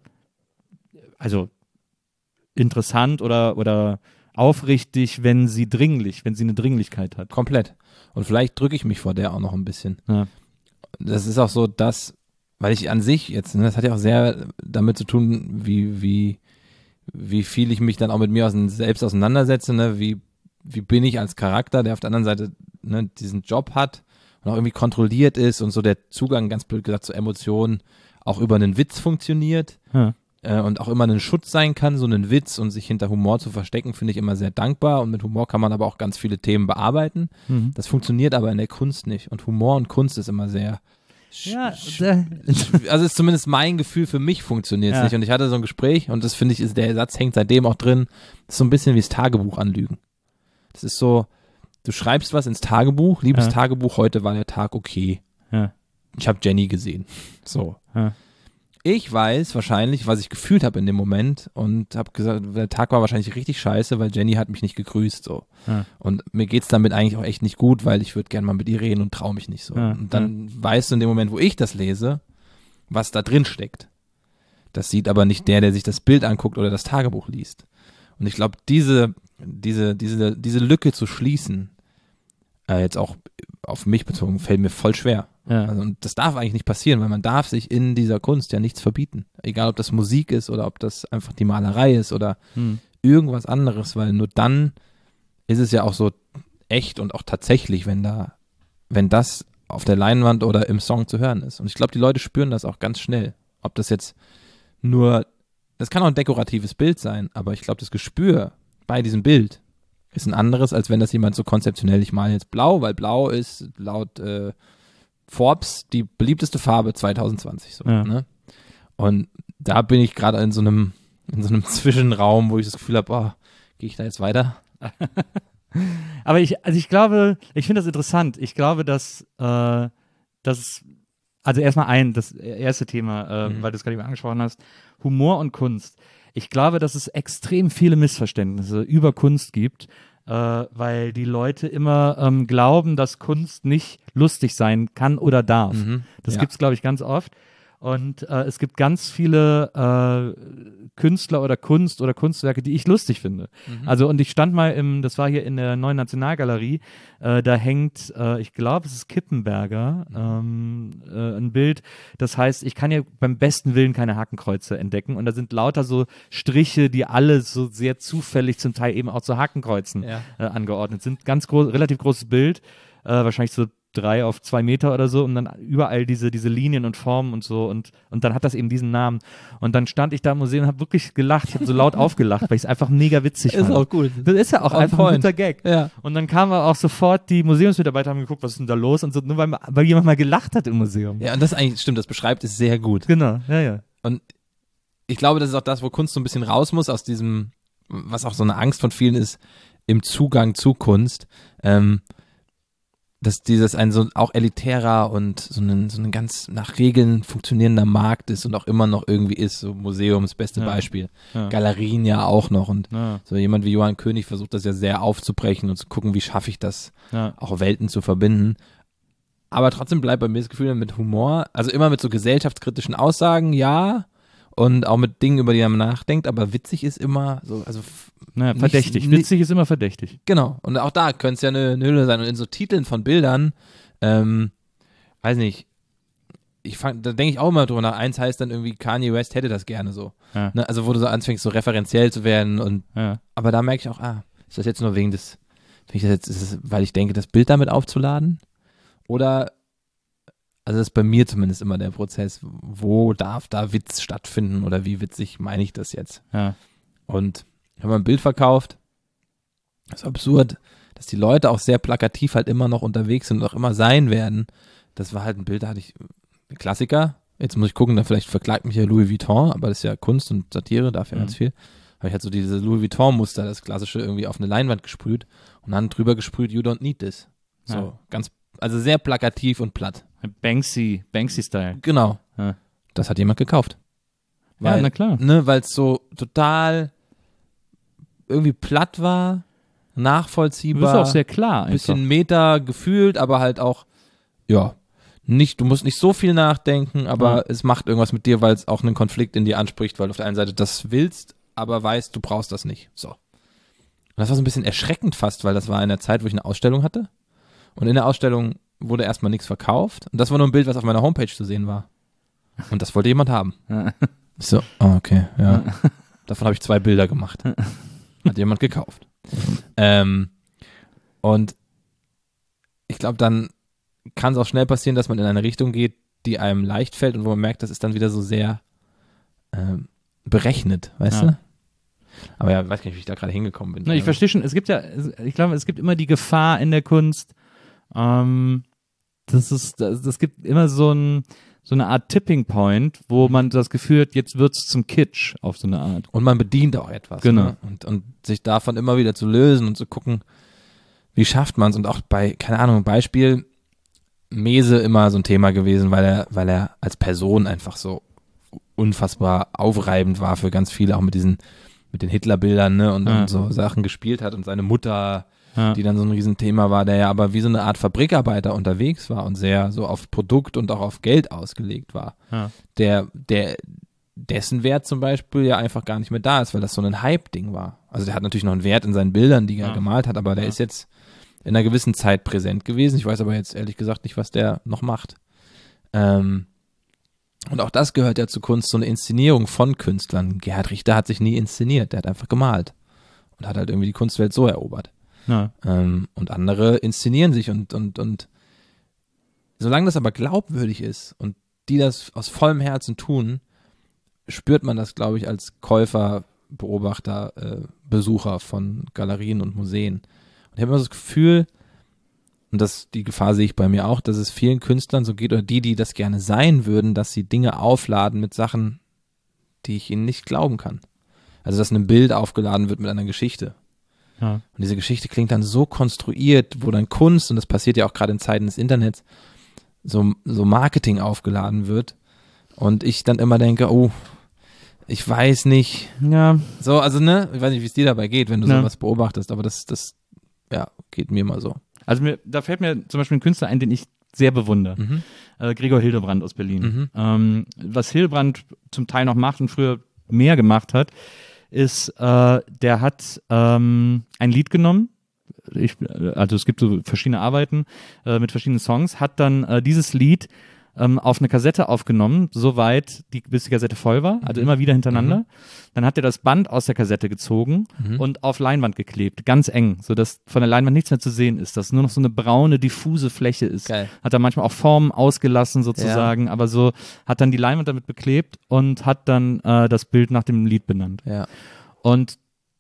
also interessant oder, oder aufrichtig, wenn sie dringlich, wenn sie eine Dringlichkeit hat. Komplett. Und vielleicht drücke ich mich vor der auch noch ein bisschen. Ja. Das ist auch so, dass, weil ich an sich jetzt, ne, das hat ja auch sehr damit zu tun, wie, wie, wie viel ich mich dann auch mit mir ausein- selbst auseinandersetze, ne, wie, wie bin ich als Charakter, der auf der anderen Seite, ne, diesen Job hat und auch irgendwie kontrolliert ist und so der Zugang, ganz blöd gesagt, zu Emotionen auch über einen Witz funktioniert. Ja. äh, und auch immer ein Schutz sein kann, so einen Witz und sich hinter Humor zu verstecken, finde ich immer sehr dankbar und mit Humor kann man aber auch ganz viele Themen bearbeiten. Mhm. Das funktioniert aber in der Kunst nicht und Humor und Kunst ist immer sehr Ja, sch- also ist zumindest mein Gefühl, für mich funktioniert es Ja. nicht und ich hatte so ein Gespräch und das finde ich, ist, der Satz hängt seitdem auch drin, das ist so ein bisschen wie das Tagebuch anlügen. Das ist so, du schreibst was ins Tagebuch, liebes Ja. Tagebuch, heute war der Tag okay. Ja. Ich habe Jenny gesehen. So. Ja. Ich weiß wahrscheinlich, was ich gefühlt habe in dem Moment und habe gesagt, der Tag war wahrscheinlich richtig scheiße, weil Jenny hat mich nicht gegrüßt so. Ja. Und mir geht's damit eigentlich auch echt nicht gut, weil ich würde gerne mal mit ihr reden und traue mich nicht so. Ja, und dann weißt du in dem Moment, wo ich das lese, was da drin steckt. Das sieht aber nicht der, der sich das Bild anguckt oder das Tagebuch liest. Und ich glaube, diese, diese, diese, diese Lücke zu schließen, äh, jetzt auch auf mich bezogen, fällt mir voll schwer. Ja. Also, und das darf eigentlich nicht passieren, weil man darf sich in dieser Kunst ja nichts verbieten. Egal, ob das Musik ist oder ob das einfach die Malerei ist oder Hm. irgendwas anderes, weil nur dann ist es ja auch so echt und auch tatsächlich, wenn da, wenn das auf der Leinwand oder im Song zu hören ist. Und ich glaube, die Leute spüren das auch ganz schnell. Ob das jetzt nur, das kann auch ein dekoratives Bild sein, aber ich glaube, das Gespür bei diesem Bild ist ein anderes, als wenn das jemand so konzeptionell, ich male jetzt blau, weil blau ist laut äh, Forbes die beliebteste Farbe zwanzig zwanzig. So, Ja. ne? Und da bin ich gerade in so einem in so einem Zwischenraum, wo ich das Gefühl habe, oh, gehe ich da jetzt weiter? Aber ich, also ich glaube, ich finde das interessant. Ich glaube, dass, äh, dass also erstmal ein, das erste Thema, äh, Mhm. weil du es gerade eben angesprochen hast, Humor und Kunst. Ich glaube, dass es extrem viele Missverständnisse über Kunst gibt, äh, weil die Leute immer ähm, glauben, dass Kunst nicht lustig sein kann oder darf. Mhm. Das Ja. gibt's, glaube ich, ganz oft. Und äh, es gibt ganz viele äh, Künstler oder Kunst oder Kunstwerke, die ich lustig finde. Mhm. Also und ich stand mal im, das war hier in der Neuen Nationalgalerie, äh, da hängt, äh, ich glaube, es ist Kippenberger, ähm, äh, ein Bild, das heißt, ich kann ja beim besten Willen keine Hakenkreuze entdecken und da sind lauter so Striche, die alle so sehr zufällig zum Teil eben auch zu Hakenkreuzen Ja. äh, angeordnet sind. Ganz groß, relativ großes Bild, äh, wahrscheinlich so drei auf zwei Meter oder so und dann überall diese, diese Linien und Formen und so und, und dann hat das eben diesen Namen. Und dann stand ich da im Museum und habe wirklich gelacht. Ich habe so laut aufgelacht, weil ich es einfach mega witzig Ist fand. auch gut. Das ist ja auch On einfach ein point. guter Gag. Ja. Und dann kamen auch sofort die Museumsmitarbeiter, haben geguckt, was ist denn da los und so, nur weil, weil jemand mal gelacht hat im Museum. Ja, und das eigentlich, stimmt, das beschreibt es sehr gut. Genau, ja, ja. Und ich glaube, das ist auch das, wo Kunst so ein bisschen raus muss, aus diesem, was auch so eine Angst von vielen ist, im Zugang zu Kunst, ähm, dass dieses ein so auch elitärer und so ein, so ein ganz nach Regeln funktionierender Markt ist und auch immer noch irgendwie ist, so Museum, das beste Ja. Beispiel. Ja. Galerien ja auch noch und Ja, so jemand wie Johann König versucht das ja sehr aufzubrechen und zu gucken, wie schaffe ich das, ja. auch Welten zu verbinden. Aber trotzdem bleibt bei mir das Gefühl mit Humor, also immer mit so gesellschaftskritischen Aussagen, ja, und auch mit Dingen, über die man nachdenkt, aber witzig ist immer so, also f- Naja, Nicht- verdächtig. nicht- Witzig ist immer verdächtig. genau. Und auch da könnte es ja eine, eine Hülle sein. Und in so Titeln von Bildern, ähm, weiß nicht, ich fang, da denke ich auch immer drüber nach. Eins heißt dann irgendwie, Kanye West hätte das gerne so. Ja. Ne? Also wo du so anfängst, so referenziell zu werden und Ja. aber da merke ich auch, ah, ist das jetzt nur wegen des, finde ich das jetzt, ist es, weil ich denke, das Bild damit aufzuladen? Oder, also das ist bei mir zumindest immer der Prozess, wo darf da Witz stattfinden oder wie witzig meine ich das jetzt? Ja. Und ich habe ein Bild verkauft, das ist absurd, dass die Leute auch sehr plakativ halt immer noch unterwegs sind und auch immer sein werden. Das war halt ein Bild, da hatte ich ein Klassiker, jetzt muss ich gucken, da vielleicht verklagt mich ja Louis Vuitton, aber das ist ja Kunst und Satire, darf ja Mhm. ganz viel. Habe ich halt so dieses Louis Vuitton-Muster, das klassische, irgendwie auf eine Leinwand gesprüht und dann drüber gesprüht, you don't need this. So, Ja. ganz, also sehr plakativ und platt. Banksy, Banksy-Style. Genau. Ja. Das hat jemand gekauft. Weil, ja, na klar. Ne, weil es so total irgendwie platt war, nachvollziehbar. Das ist auch sehr klar. Ein bisschen einfach. Meta gefühlt, aber halt auch, ja, nicht, du musst nicht so viel nachdenken, aber Ja. es macht irgendwas mit dir, weil es auch einen Konflikt in dir anspricht, weil du auf der einen Seite das willst, aber weißt, du brauchst das nicht. So. Und das war so ein bisschen erschreckend fast, weil das war in der Zeit, wo ich eine Ausstellung hatte. Und in der Ausstellung wurde erstmal nichts verkauft. Und das war nur ein Bild, was auf meiner Homepage zu sehen war. Und das wollte jemand haben. Ja. Ich so, oh, okay, ja. Davon habe ich zwei Bilder gemacht. Hat jemand gekauft. ähm, und ich glaube, dann kann es auch schnell passieren, dass man in eine Richtung geht, die einem leicht fällt und wo man merkt, das ist dann wieder so sehr ähm, berechnet, weißt Ja. du? Aber ja, ich weiß gar nicht, wie ich da gerade hingekommen bin. Na, ich verstehe schon, es gibt ja, ich glaube, es gibt immer die Gefahr in der Kunst, ähm, das ist, das, das gibt immer so ein, so eine Art Tipping Point, wo man das Gefühl hat, jetzt wird's zum Kitsch auf so eine Art. Und man bedient auch etwas. Genau. Ne? Und, und sich davon immer wieder zu lösen und zu gucken, wie schafft man es. Und auch bei, keine Ahnung, Beispiel, Mese immer so ein Thema gewesen, weil er, weil er als Person einfach so unfassbar aufreibend war für ganz viele, auch mit diesen, mit den Hitlerbildern, ne, und, Ja. und so Sachen gespielt hat und seine Mutter, Ja. die dann so ein Riesenthema war, der ja aber wie so eine Art Fabrikarbeiter unterwegs war und sehr so auf Produkt und auch auf Geld ausgelegt war. Ja. Der, der, dessen Wert zum Beispiel ja einfach gar nicht mehr da ist, weil das so ein Hype-Ding war. Also der hat natürlich noch einen Wert in seinen Bildern, die er Ja. gemalt hat, aber der Ja. ist jetzt in einer gewissen Zeit präsent gewesen. Ich weiß aber jetzt ehrlich gesagt nicht, was der noch macht. Ähm, und auch das gehört ja zu Kunst, so eine Inszenierung von Künstlern. Gerhard Richter hat sich nie inszeniert, der hat einfach gemalt und hat halt irgendwie die Kunstwelt so erobert. Ja. Ähm, und andere inszenieren sich und, und, und solange das aber glaubwürdig ist und die das aus vollem Herzen tun, spürt man das, glaube ich, als Käufer, Beobachter, äh, Besucher von Galerien und Museen. Und ich habe immer so das Gefühl, und das, die Gefahr sehe ich bei mir auch, dass es vielen Künstlern so geht, oder die, die das gerne sein würden, dass sie Dinge aufladen mit Sachen, die ich ihnen nicht glauben kann. Also, dass ein Bild aufgeladen wird mit einer Geschichte. Ja. Und diese Geschichte klingt dann so konstruiert, wo dann Kunst, und das passiert ja auch gerade in Zeiten des Internets, so, so Marketing aufgeladen wird. Und ich dann immer denke, oh, ich weiß nicht. Ja. So, also, ne, ich weiß nicht, wie es dir dabei geht, wenn du Ja. sowas beobachtest, aber das, das, ja, geht mir mal so. Also mir, da fällt mir zum Beispiel ein Künstler ein, den ich sehr bewundere. Mhm. Äh, Gregor Hildebrand aus Berlin. Mhm. Ähm, was Hildebrand zum Teil noch macht und früher mehr gemacht hat, ist, äh, der hat ähm, ein Lied genommen, ich, also es gibt so verschiedene Arbeiten äh, mit verschiedenen Songs, hat dann äh, dieses Lied ähm, auf eine Kassette aufgenommen, soweit, die, bis die Kassette voll war, also immer wieder hintereinander. Mhm. Dann hat er das Band aus der Kassette gezogen Mhm. und auf Leinwand geklebt, ganz eng, sodass von der Leinwand nichts mehr zu sehen ist, dass nur noch so eine braune, diffuse Fläche ist. Geil. Hat er manchmal auch Formen ausgelassen sozusagen, aber so hat dann die Leinwand damit beklebt und hat dann äh, das Bild nach dem Lied benannt. Ja. Und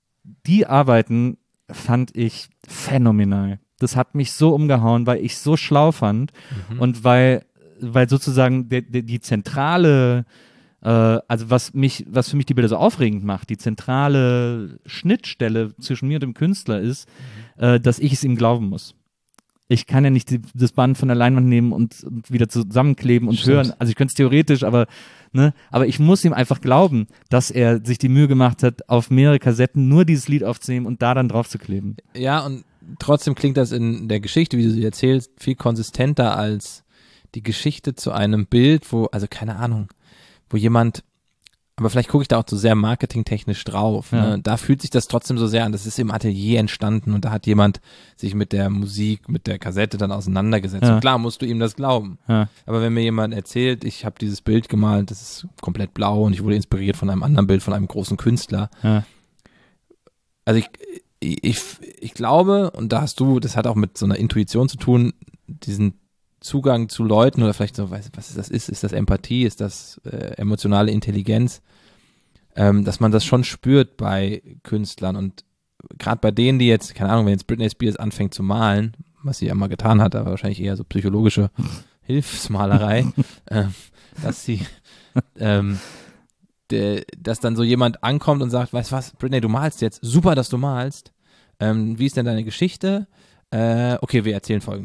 die Arbeiten fand ich phänomenal. Das hat mich so umgehauen, weil ich so schlau fand Mhm. und weil, weil sozusagen der, der, die zentrale, äh, also was mich, was für mich die Bilder so aufregend macht, die zentrale Schnittstelle zwischen mir und dem Künstler ist, Mhm. äh, dass ich es ihm glauben muss. Ich kann ja nicht die, das Band von der Leinwand nehmen und, und wieder zusammenkleben und Stimmt. hören. Also ich könnte es theoretisch, aber ne, aber ich muss ihm einfach glauben, dass er sich die Mühe gemacht hat, auf mehrere Kassetten nur dieses Lied aufzunehmen und da dann drauf zu kleben. Ja, und trotzdem klingt das in der Geschichte, wie du sie erzählst, viel konsistenter als die Geschichte zu einem Bild, wo, also keine Ahnung, wo jemand, aber vielleicht gucke ich da auch zu sehr marketingtechnisch drauf. Ja. Ne? Da fühlt sich das trotzdem so sehr an, das ist im Atelier entstanden und da hat jemand sich mit der Musik, mit der Kassette dann auseinandergesetzt. Ja. Und klar musst du ihm das glauben. Ja. Aber wenn mir jemand erzählt, ich habe dieses Bild gemalt, das ist komplett blau und ich wurde inspiriert von einem anderen Bild, von einem großen Künstler. Ja. Also ich, ich, ich glaube, und da hast du, das hat auch mit so einer Intuition zu tun, diesen Zugang zu Leuten oder vielleicht so, weiß, was das ist, ist das Empathie, ist das äh, emotionale Intelligenz, ähm, dass man das schon spürt bei Künstlern und gerade bei denen, die jetzt, keine Ahnung, wenn jetzt Britney Spears anfängt zu malen, was sie ja mal getan hat, aber wahrscheinlich eher so psychologische Hilfsmalerei, äh, dass sie, ähm, de, dass dann so jemand ankommt und sagt, weißt du was, Britney, du malst jetzt, super, dass du malst, ähm, wie ist denn deine Geschichte? Äh, okay, wir erzählen Folgendes.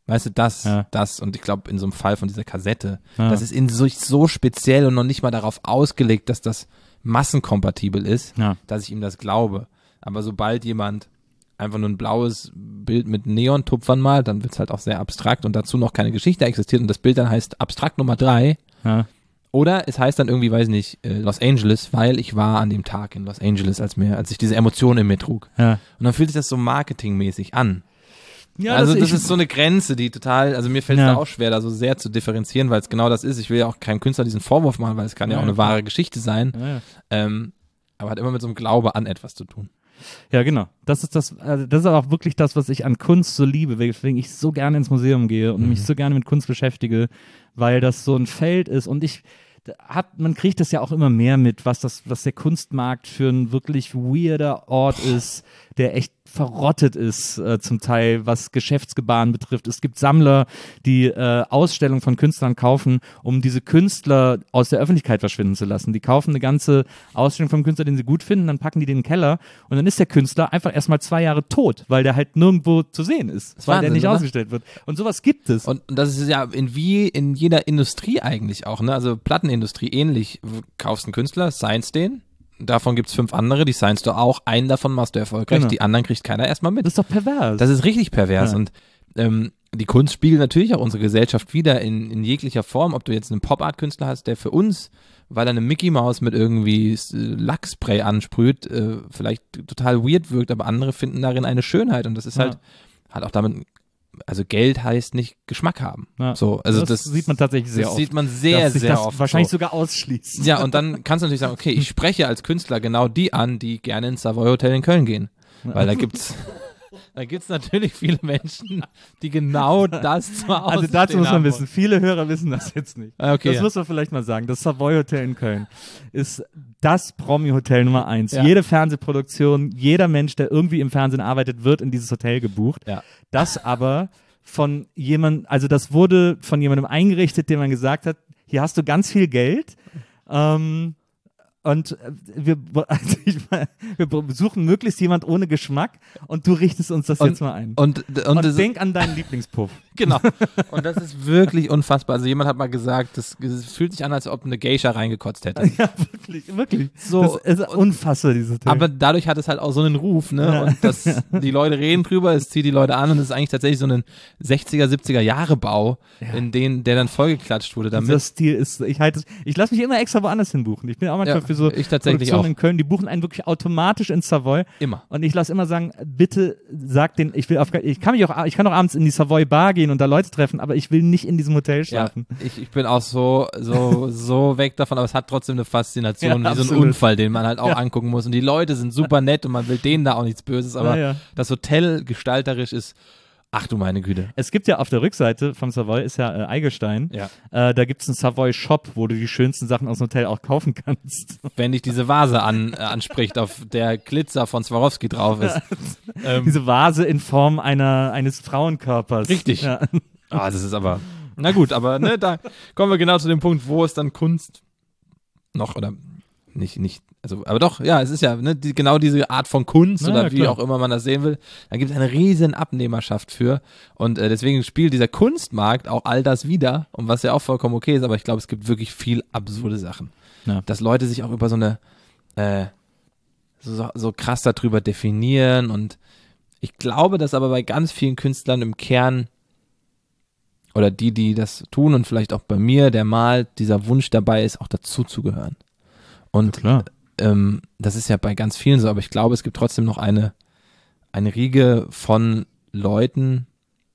Weißt du, das, Ja. das und ich glaube in so einem Fall von dieser Kassette, Ja. das ist in sich so speziell und noch nicht mal darauf ausgelegt, dass das massenkompatibel ist, Ja. dass ich ihm das glaube. Aber sobald jemand einfach nur ein blaues Bild mit Neontupfern malt, dann wird's halt auch sehr abstrakt und dazu noch keine Geschichte existiert und das Bild dann heißt Abstrakt Nummer drei. Ja. Oder es heißt dann irgendwie, weiß nicht, äh, Los Angeles, weil ich war an dem Tag in Los Angeles, als mir, als ich diese Emotionen in mir trug. Ja. Und dann fühlt sich das so marketingmäßig an. Ja, also das ich- ist so eine Grenze, die total, also mir fällt es Ja. da auch schwer, da so sehr zu differenzieren, weil es genau das ist. Ich will ja auch keinem Künstler diesen Vorwurf machen, weil es kann ja, Ja, auch eine klar. wahre Geschichte sein. Ja, ja. Ähm, aber hat immer mit so einem Glaube an etwas zu tun. Ja, genau. Das ist das, also das ist auch wirklich das, was ich an Kunst so liebe, weswegen ich so gerne ins Museum gehe und Mhm. mich so gerne mit Kunst beschäftige, weil das so ein Feld ist und ich hab, man kriegt das ja auch immer mehr mit, was das, was der Kunstmarkt für ein wirklich weirder Ort ist, der echt verrottet ist, äh, zum Teil, was Geschäftsgebaren betrifft. Es gibt Sammler, die äh, Ausstellungen von Künstlern kaufen, um diese Künstler aus der Öffentlichkeit verschwinden zu lassen. Die kaufen eine ganze Ausstellung vom Künstler, den sie gut finden, dann packen die den in den Keller und dann ist der Künstler einfach erstmal zwei Jahre tot, weil der halt nirgendwo zu sehen ist, ist weil der Wahnsinn, nicht oder? ausgestellt wird. Und sowas gibt es. Und, und das ist ja in wie in jeder Industrie eigentlich auch, ne? Also Plattenindustrie ähnlich. Du kaufst einen Künstler, signst den, davon gibt's fünf andere, die signst du auch, einen davon machst du erfolgreich, Genau. die anderen kriegt keiner erstmal mit. Das ist doch pervers. Das ist richtig pervers Ja. und ähm, die Kunst spiegelt natürlich auch unsere Gesellschaft wieder in, in jeglicher Form, ob du jetzt einen Pop-Art-Künstler hast, der für uns, weil er eine Mickey Maus mit irgendwie äh, Lackspray ansprüht, äh, vielleicht total weird wirkt, aber andere finden darin eine Schönheit und das ist Ja. halt, hat auch damit, also Geld heißt nicht Geschmack haben. Ja. So, also das, das, sieht man tatsächlich sehr das oft. sieht man sehr, dass sich sehr das oft. wahrscheinlich so. sogar ausschließt. Ja, und dann kannst du natürlich sagen, okay, ich spreche als Künstler genau die an, die gerne ins Savoy Hotel in Köln gehen. Weil da gibt's, da gibt's natürlich viele Menschen, die genau das zur Also Ausstehen dazu muss man haben wissen, viele Hörer wissen das jetzt nicht. wollen. Okay, das ja. muss man vielleicht mal sagen. Das Savoy Hotel in Köln ist das Promi-Hotel Nummer eins. Ja. Jede Fernsehproduktion, jeder Mensch, der irgendwie im Fernsehen arbeitet, wird in dieses Hotel gebucht. Ja. Das aber von jemand, also das wurde von jemandem eingerichtet, dem man gesagt hat, hier hast du ganz viel Geld, ähm, und äh, wir, also ich meine, wir besuchen möglichst jemand ohne Geschmack und du richtest uns das Und- jetzt mal ein. Und, und, Und das, denk an deinen Lieblingspuff. genau. Und das ist wirklich unfassbar. Also jemand hat mal gesagt, das, das fühlt sich an, als ob eine Geisha reingekotzt hätte. Ja, wirklich, wirklich. So, das ist unfassbar, dieses Hotel. Aber dadurch hat es halt auch so einen Ruf, ne? Ja. Und das, die Leute reden drüber, es zieht die Leute an und es ist eigentlich tatsächlich so ein sechziger, siebziger Jahre Bau, in den, der dann vollgeklatscht wurde damit. dieser Stil ist, ich halte es, ich lasse mich immer extra woanders hin buchen. Ich bin auch manchmal Ja, für so ich tatsächlich Produktionen auch. in Köln, die buchen einen wirklich automatisch ins Savoy. Immer. Und ich lasse immer sagen, bitte sag den, ich will auf, ich kann mich auch, ich kann auch abends in die Savoy Bar gehen und da Leute treffen, aber ich will nicht in diesem Hotel Ja, schlafen. ich, ich bin auch so, so, so weg davon, aber es hat trotzdem eine Faszination, Ja, wie so ein absolut. Unfall, den man halt auch Ja. angucken muss. Und die Leute sind super nett und man will denen da auch nichts Böses, aber Ja, ja. das Hotel gestalterisch ist, ach du meine Güte. Es gibt ja auf der Rückseite vom Savoy ist ja äh, Eigelstein. Ja. Äh, da gibt es einen Savoy Shop, wo du die schönsten Sachen aus dem Hotel auch kaufen kannst. Wenn dich diese Vase an, äh, anspricht, auf der Glitzer von Swarovski drauf ist. ähm, Diese Vase in Form einer, eines Frauenkörpers. Richtig. Ja. Ah, das ist aber, na gut, aber ne, da kommen wir genau zu dem Punkt, wo es dann Kunst noch oder nicht, nicht, also, aber doch, ja, es ist ja ne, die, genau diese Art von Kunst Na, oder ja, wie klar. auch immer man das sehen will, da gibt es eine riesen Abnehmerschaft für und äh, deswegen spielt dieser Kunstmarkt auch all das wieder und was ja auch vollkommen okay ist, aber ich glaube, es gibt wirklich viel absurde Sachen. Ja. Dass Leute sich auch über so eine, äh, so, so krass darüber definieren und ich glaube, dass aber bei ganz vielen Künstlern im Kern oder die, die das tun und vielleicht auch bei mir, der malt, dieser Wunsch dabei ist, auch dazu zu gehören. Und Klar. ähm, das ist ja bei ganz vielen so, aber ich glaube, es gibt trotzdem noch eine, eine Riege von Leuten,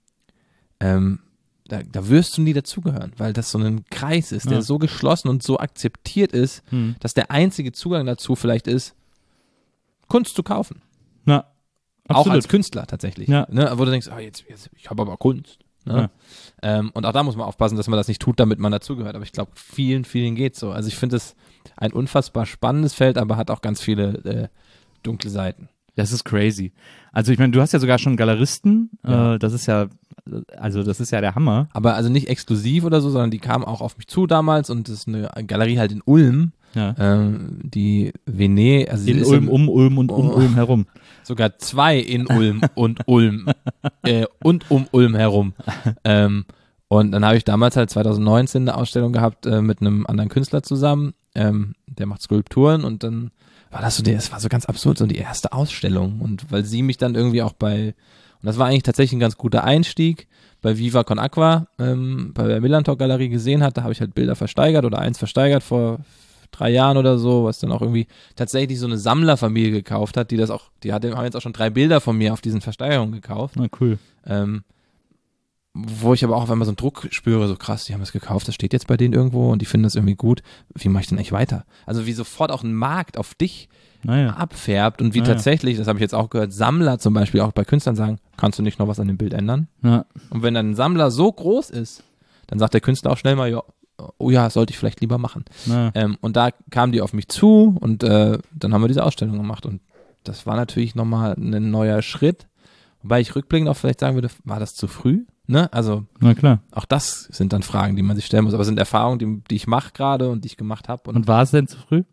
ähm, da, da wirst du nie dazugehören, weil das so ein Kreis ist, der Ja. so geschlossen und so akzeptiert ist, Hm. dass der einzige Zugang dazu vielleicht ist, Kunst zu kaufen. Na, Auch absolut. als Künstler tatsächlich. Ja. Ne, wo du denkst, oh, jetzt, jetzt ich habe aber Kunst. Ne? Ähm, und auch da muss man aufpassen, dass man das nicht tut, damit man dazugehört. Aber ich glaube, vielen, vielen geht's so. Also ich finde es ein unfassbar spannendes Feld, aber hat auch ganz viele äh, dunkle Seiten. Das ist crazy. Also ich meine, du hast ja sogar schon Galeristen. Ja. Äh, das ist ja, also das ist ja der Hammer. Aber also nicht exklusiv oder so, sondern die kamen auch auf mich zu damals und das ist eine Galerie halt in Ulm. Ja. Ähm, die Vene, also sie In ist Ulm, im- um Ulm und um Oh. Ulm herum. sogar zwei in Ulm und Ulm äh, und um Ulm herum. Ähm, und dann habe ich damals halt zwanzig neunzehn eine Ausstellung gehabt äh, mit einem anderen Künstler zusammen, ähm, der macht Skulpturen und dann war das so, der, es war so ganz absurd, so die erste Ausstellung und weil sie mich dann irgendwie auch bei, und das war eigentlich tatsächlich ein ganz guter Einstieg, bei Viva Con Aqua, ähm, bei der Millantor Galerie gesehen hat, da habe ich halt Bilder versteigert oder eins versteigert vor drei Jahren oder so, was dann auch irgendwie tatsächlich so eine Sammlerfamilie gekauft hat, die das auch, die hat, haben jetzt auch schon drei Bilder von mir auf diesen Versteigerungen gekauft. Na cool. Ähm, wo ich aber auch auf einmal so einen Druck spüre, so krass, die haben das gekauft, das steht jetzt bei denen irgendwo und die finden das irgendwie gut. Wie mache ich denn eigentlich weiter? Also wie sofort auch ein Markt auf dich Naja. abfärbt und wie Naja. tatsächlich, das habe ich jetzt auch gehört, Sammler zum Beispiel auch bei Künstlern sagen, kannst du nicht noch was an dem Bild ändern? Ja. Und wenn dann ein Sammler so groß ist, dann sagt der Künstler auch schnell mal, ja, oh ja, sollte ich vielleicht lieber machen. Naja. Ähm, und da kamen die auf mich zu und äh, dann haben wir diese Ausstellung gemacht und das war natürlich nochmal ein neuer Schritt, wobei ich rückblickend auch vielleicht sagen würde, war das zu früh? Ne? Also Na klar. auch das sind dann Fragen, die man sich stellen muss, aber es sind Erfahrungen, die, die ich mache gerade und die ich gemacht habe und, Und war es denn zu früh?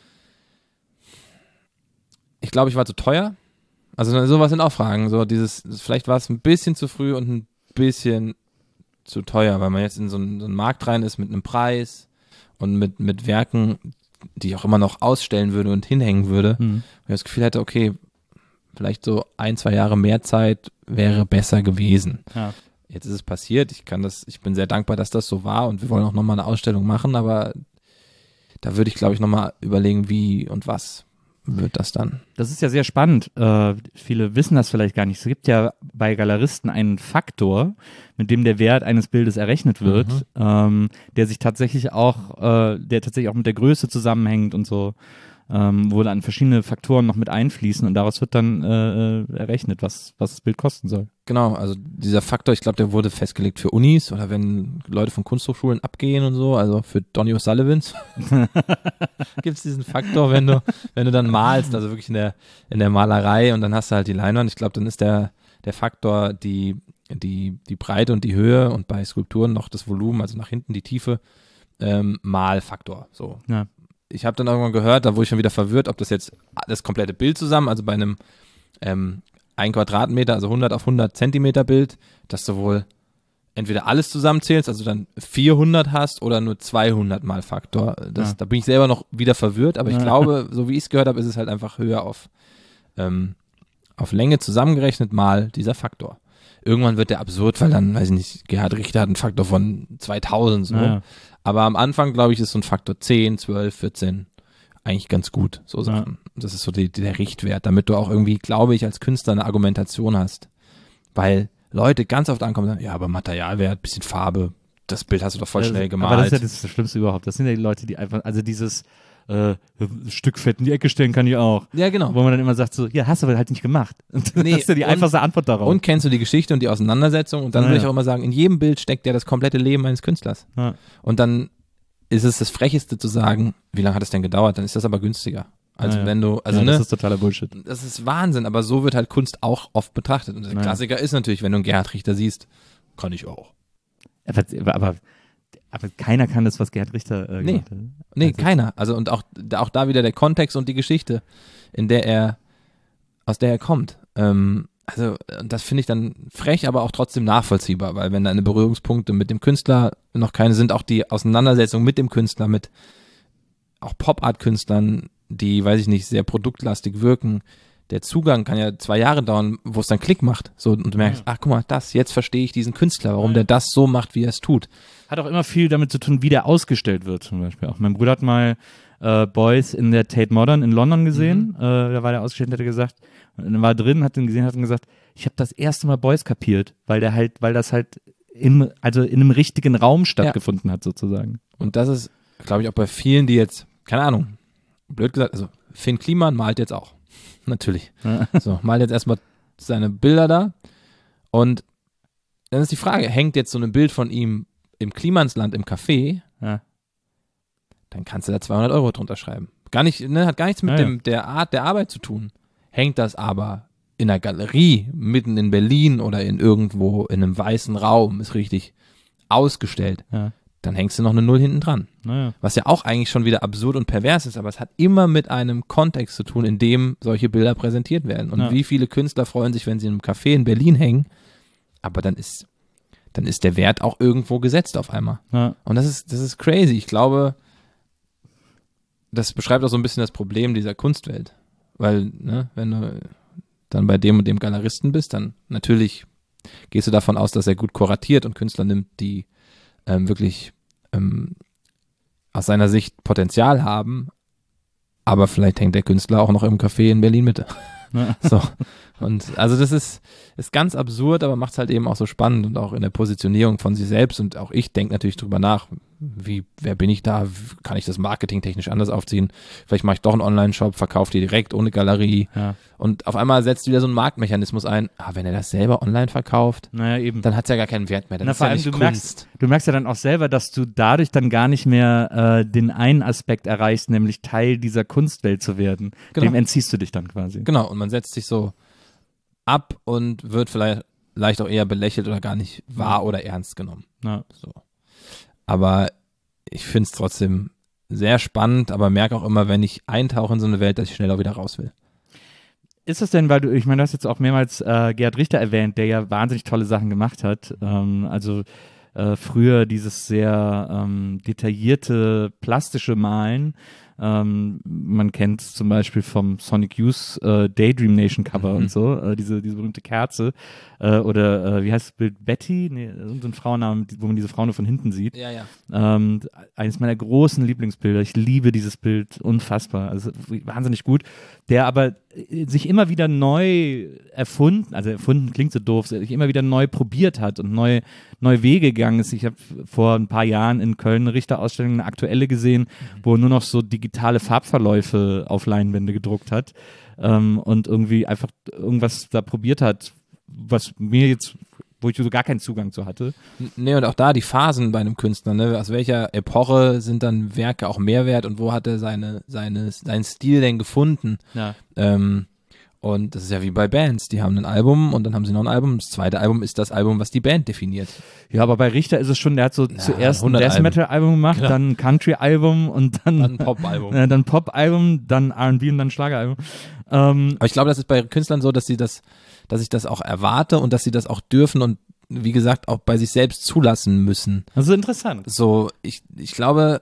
ich glaube, ich war zu teuer. Also sowas sind auch Fragen, so dieses, vielleicht war es ein bisschen zu früh und ein bisschen zu teuer, weil man jetzt in so einen, so einen Markt rein ist mit einem Preis und mit, mit Werken, die ich auch immer noch ausstellen würde und hinhängen würde. Hm. Und ich das Gefühl hätte, okay, vielleicht so ein, zwei Jahre mehr Zeit wäre besser gewesen. Ja. Jetzt ist es passiert, ich kann das, ich bin sehr dankbar, dass das so war und wir wollen auch nochmal eine Ausstellung machen, aber da würde ich, glaube ich, nochmal überlegen, wie und was wird das dann. Das ist ja sehr spannend. Äh, viele wissen das vielleicht gar nicht. Es gibt ja bei Galeristen einen Faktor, mit dem der Wert eines Bildes errechnet wird, Mhm. ähm, der sich tatsächlich auch, äh, der tatsächlich auch mit der Größe zusammenhängt und so, ähm, wo dann verschiedene Faktoren noch mit einfließen und daraus wird dann äh, errechnet, was, was das Bild kosten soll. Genau, also dieser Faktor, ich glaube, der wurde festgelegt für Unis oder wenn Leute von Kunsthochschulen abgehen und so, also für Donny O'Sullivans gibt es diesen Faktor, wenn du, wenn du dann malst, also wirklich in der, in der Malerei und dann hast du halt die Leinwand, ich glaube, dann ist der, der Faktor die, die, die Breite und die Höhe und bei Skulpturen noch das Volumen, also nach hinten die Tiefe, ähm, mal Faktor, so. Ja. Ich habe dann irgendwann gehört, da wurde ich schon wieder verwirrt, ob das jetzt das komplette Bild zusammen, also bei einem ähm, ein Quadratmeter, also hundert auf hundert Zentimeter Bild, dass du wohl entweder alles zusammenzählst, also dann vierhundert hast oder nur zweihundert mal Faktor. Das, Ja. Da bin ich selber noch wieder verwirrt, aber ich Ja. glaube, so wie ich es gehört habe, ist es halt einfach höher auf, ähm, auf Länge zusammengerechnet mal dieser Faktor. Irgendwann wird der absurd, weil dann, weiß ich nicht, Gerhard Richter hat einen Faktor von zweitausend so. Ja. Aber am Anfang, glaube ich, ist so ein Faktor zehn, zwölf, vierzehn eigentlich ganz gut, so Ja. Sachen. Das ist so die, der Richtwert, damit du auch irgendwie, glaube ich, als Künstler eine Argumentation hast. Weil Leute ganz oft ankommen und sagen, ja, aber Materialwert, bisschen Farbe, das Bild hast du doch voll Das- schnell gemalt. Aber das ist ja das, das Schlimmste überhaupt. Das sind ja die Leute, die einfach, also dieses äh, Stück Fett in die Ecke stellen kann ich auch. ja, genau. Wo man dann immer sagt so, ja, hast du aber halt nicht gemacht. Und Nee, das ist ja die und- einfachste Antwort darauf. Und kennst du die Geschichte und die Auseinandersetzung? Und dann Ja, würde ich ja. auch immer sagen, in jedem Bild steckt ja das komplette Leben eines Künstlers. Ja. Und dann ist es das Frecheste zu sagen, wie lange hat es denn gedauert? Dann ist das aber günstiger. Also Ja, ja. wenn du, also ja, ne, das ist totaler Bullshit. das ist Wahnsinn, aber so wird halt Kunst auch oft betrachtet. Und der Ja. Klassiker ist natürlich, wenn du einen Gerhard Richter siehst, kann ich auch. Aber, aber, aber keiner kann das, was Gerhard Richter äh, Nee. gemacht hat. Nee, Also- keiner. Also und auch, da- auch da wieder der Kontext und die Geschichte, in der er, aus der er kommt. Ähm, also und das finde ich dann frech, aber auch trotzdem nachvollziehbar, weil wenn deine Berührungspunkte mit dem Künstler noch keine sind, auch die Auseinandersetzung mit dem Künstler, mit auch Pop-Art-Künstlern, die, weiß ich nicht, sehr produktlastig wirken, der Zugang kann ja zwei Jahre dauern, wo es dann Klick macht. So, und du merkst, ach guck mal, das, jetzt verstehe ich diesen Künstler, warum der das so macht, wie er es tut. Hat auch immer viel damit zu tun, wie der ausgestellt wird, zum Beispiel auch. Mein Bruder hat mal äh, Boys in der Tate Modern in London gesehen. Äh, da war der ausgestellt und hat er gesagt, und dann war er drin, hat ihn gesehen, hat ihn gesagt, ich habe das erste Mal Boys kapiert, weil der halt, weil das halt in, also in einem richtigen Raum stattgefunden hat, sozusagen. Und das ist, glaube ich, auch bei vielen, die jetzt, keine Ahnung, blöd gesagt, also Finn Kliman malt jetzt auch. Natürlich. Ja. So, malt jetzt erstmal seine Bilder da. Und dann ist die Frage, hängt jetzt so ein Bild von ihm im Klimansland im Café, Ja. dann kannst du da zweihundert Euro drunter schreiben. Gar nicht, ne, hat gar nichts mit Ja, ja. dem, der Art der Arbeit zu tun. Hängt das aber in einer Galerie, mitten in Berlin oder in irgendwo in einem weißen Raum, ist richtig ausgestellt, Ja. dann hängst du noch eine Null hinten dran. Naja. Was ja auch eigentlich schon wieder absurd und pervers ist, aber es hat immer mit einem Kontext zu tun, in dem solche Bilder präsentiert werden. Und Ja. wie viele Künstler freuen sich, wenn sie in einem Café in Berlin hängen, aber dann ist, dann ist der Wert auch irgendwo gesetzt auf einmal. Ja. Und das ist, das ist crazy. Ich glaube, das beschreibt auch so ein bisschen das Problem dieser Kunstwelt. Weil, ne, wenn du dann bei dem und dem Galeristen bist, dann natürlich gehst du davon aus, dass er gut kuratiert und Künstler nimmt, die ähm, wirklich ähm, aus seiner Sicht Potenzial haben, aber vielleicht hängt der Künstler auch noch im Café in Berlin Mitte. Ja. So. Und also das ist, ist ganz absurd, aber macht es halt eben auch so spannend und auch in der Positionierung von sich selbst. Und auch ich denke natürlich drüber nach, wie, wer bin ich da? Kann ich das marketingtechnisch anders aufziehen? Vielleicht mache ich doch einen Online-Shop, verkaufe die direkt ohne Galerie. Ja. Und auf einmal setzt wieder so ein Marktmechanismus ein. Ah, wenn er das selber online verkauft, Naja, eben. dann hat es ja gar keinen Wert mehr. Dann Na, ist vor ja allem, nicht du Kunst. merkst, du merkst ja dann auch selber, dass du dadurch dann gar nicht mehr äh, den einen Aspekt erreichst, nämlich Teil dieser Kunstwelt zu werden. Genau. Dem entziehst du dich dann quasi. Genau, und man setzt sich so ab und wird vielleicht, vielleicht auch eher belächelt oder gar nicht wahr oder ernst genommen. Ja. So. Aber ich finde es trotzdem sehr spannend, aber merke auch immer, wenn ich eintauche in so eine Welt, dass ich schnell auch wieder raus will. Ist das denn, weil du, ich meine, du hast jetzt auch mehrmals äh, Gerhard Richter erwähnt, der ja wahnsinnig tolle Sachen gemacht hat. Ähm, also äh, früher dieses sehr ähm, detaillierte, plastische Malen. Ähm, man kennt es zum Beispiel vom Sonic Youth äh, Daydream Nation Cover Mhm. und so, äh, diese, diese berühmte Kerze. Äh, oder äh, wie heißt das Bild? Betty? Nee, so ein Frauennamen, wo man diese Frau nur von hinten sieht. Ja, ja. Ähm, eines meiner großen Lieblingsbilder. Ich liebe dieses Bild unfassbar. Also wahnsinnig gut. Der aber äh, sich immer wieder neu erfunden, also erfunden klingt so doof, sich immer wieder neu probiert hat und neue, neue Wege gegangen ist. Ich habe vor ein paar Jahren in Köln eine Richterausstellung, eine aktuelle gesehen, wo er nur noch so digitale Farbverläufe auf Leinwände gedruckt hat ähm, und irgendwie einfach irgendwas da probiert hat, was mir jetzt, wo ich so gar keinen Zugang zu hatte. Nee, und auch da die Phasen bei einem Künstler, ne? Aus welcher Epoche sind dann Werke auch Mehrwert und wo hat er seine, seine, seinen Stil denn gefunden? Ja. Ähm, und das ist ja wie bei Bands, die haben ein Album und dann haben sie noch ein Album. Das zweite Album ist das Album, was die Band definiert. Ja, aber bei Richter ist es schon, der hat so Ja, zuerst ein hundert Death Metal Album gemacht, Genau. dann ein Country Album und dann, Dann ein Pop-Album. äh, dann Pop Album, dann R and B und dann Schlageralbum. Ähm, Aber ich glaube, das ist bei Künstlern so, dass sie das, dass ich das auch erwarte und dass sie das auch dürfen und wie gesagt auch bei sich selbst zulassen müssen. das ist interessant. So, ich, ich glaube,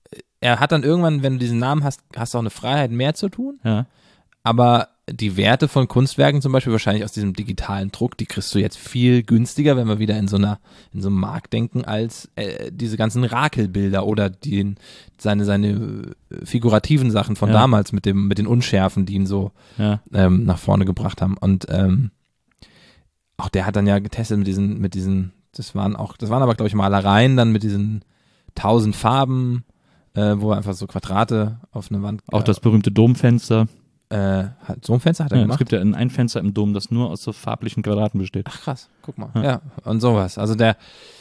er hat dann irgendwann, wenn du diesen Namen hast, hast du auch eine Freiheit, mehr zu tun. Ja. Aber die Werte von Kunstwerken zum Beispiel, wahrscheinlich aus diesem digitalen Druck, die kriegst du jetzt viel günstiger, wenn wir wieder in so einer, in so einem Markt denken, als äh, diese ganzen Rakelbilder oder den, seine, seine äh, figurativen Sachen von Ja. damals mit dem, mit den Unschärfen, die ihn so Ja. ähm, nach vorne gebracht haben. Und ähm, auch der hat dann ja getestet mit diesen, mit diesen, das waren auch, das waren aber, glaube ich, Malereien dann mit diesen tausend Farben, äh, wo er einfach so Quadrate auf eine Wand. Auch das berühmte Domfenster. Äh, hat, so ein Fenster hat er Ja, es gemacht. gibt ja ein, ein Fenster im Dom, das nur aus so farblichen Quadraten besteht. Ach krass, guck mal. Ja. Ja. Und sowas. Also der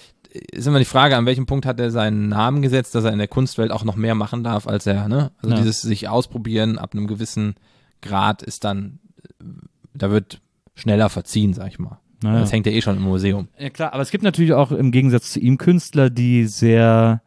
ist immer die Frage, an welchem Punkt hat er seinen Namen gesetzt, dass er in der Kunstwelt auch noch mehr machen darf, als er, ne? Also Ja. dieses sich ausprobieren ab einem gewissen Grad ist dann, da wird schneller verziehen, sag ich mal. Naja. Das hängt ja eh schon im Museum. Ja klar, aber es gibt natürlich auch im Gegensatz zu ihm Künstler, die sehr,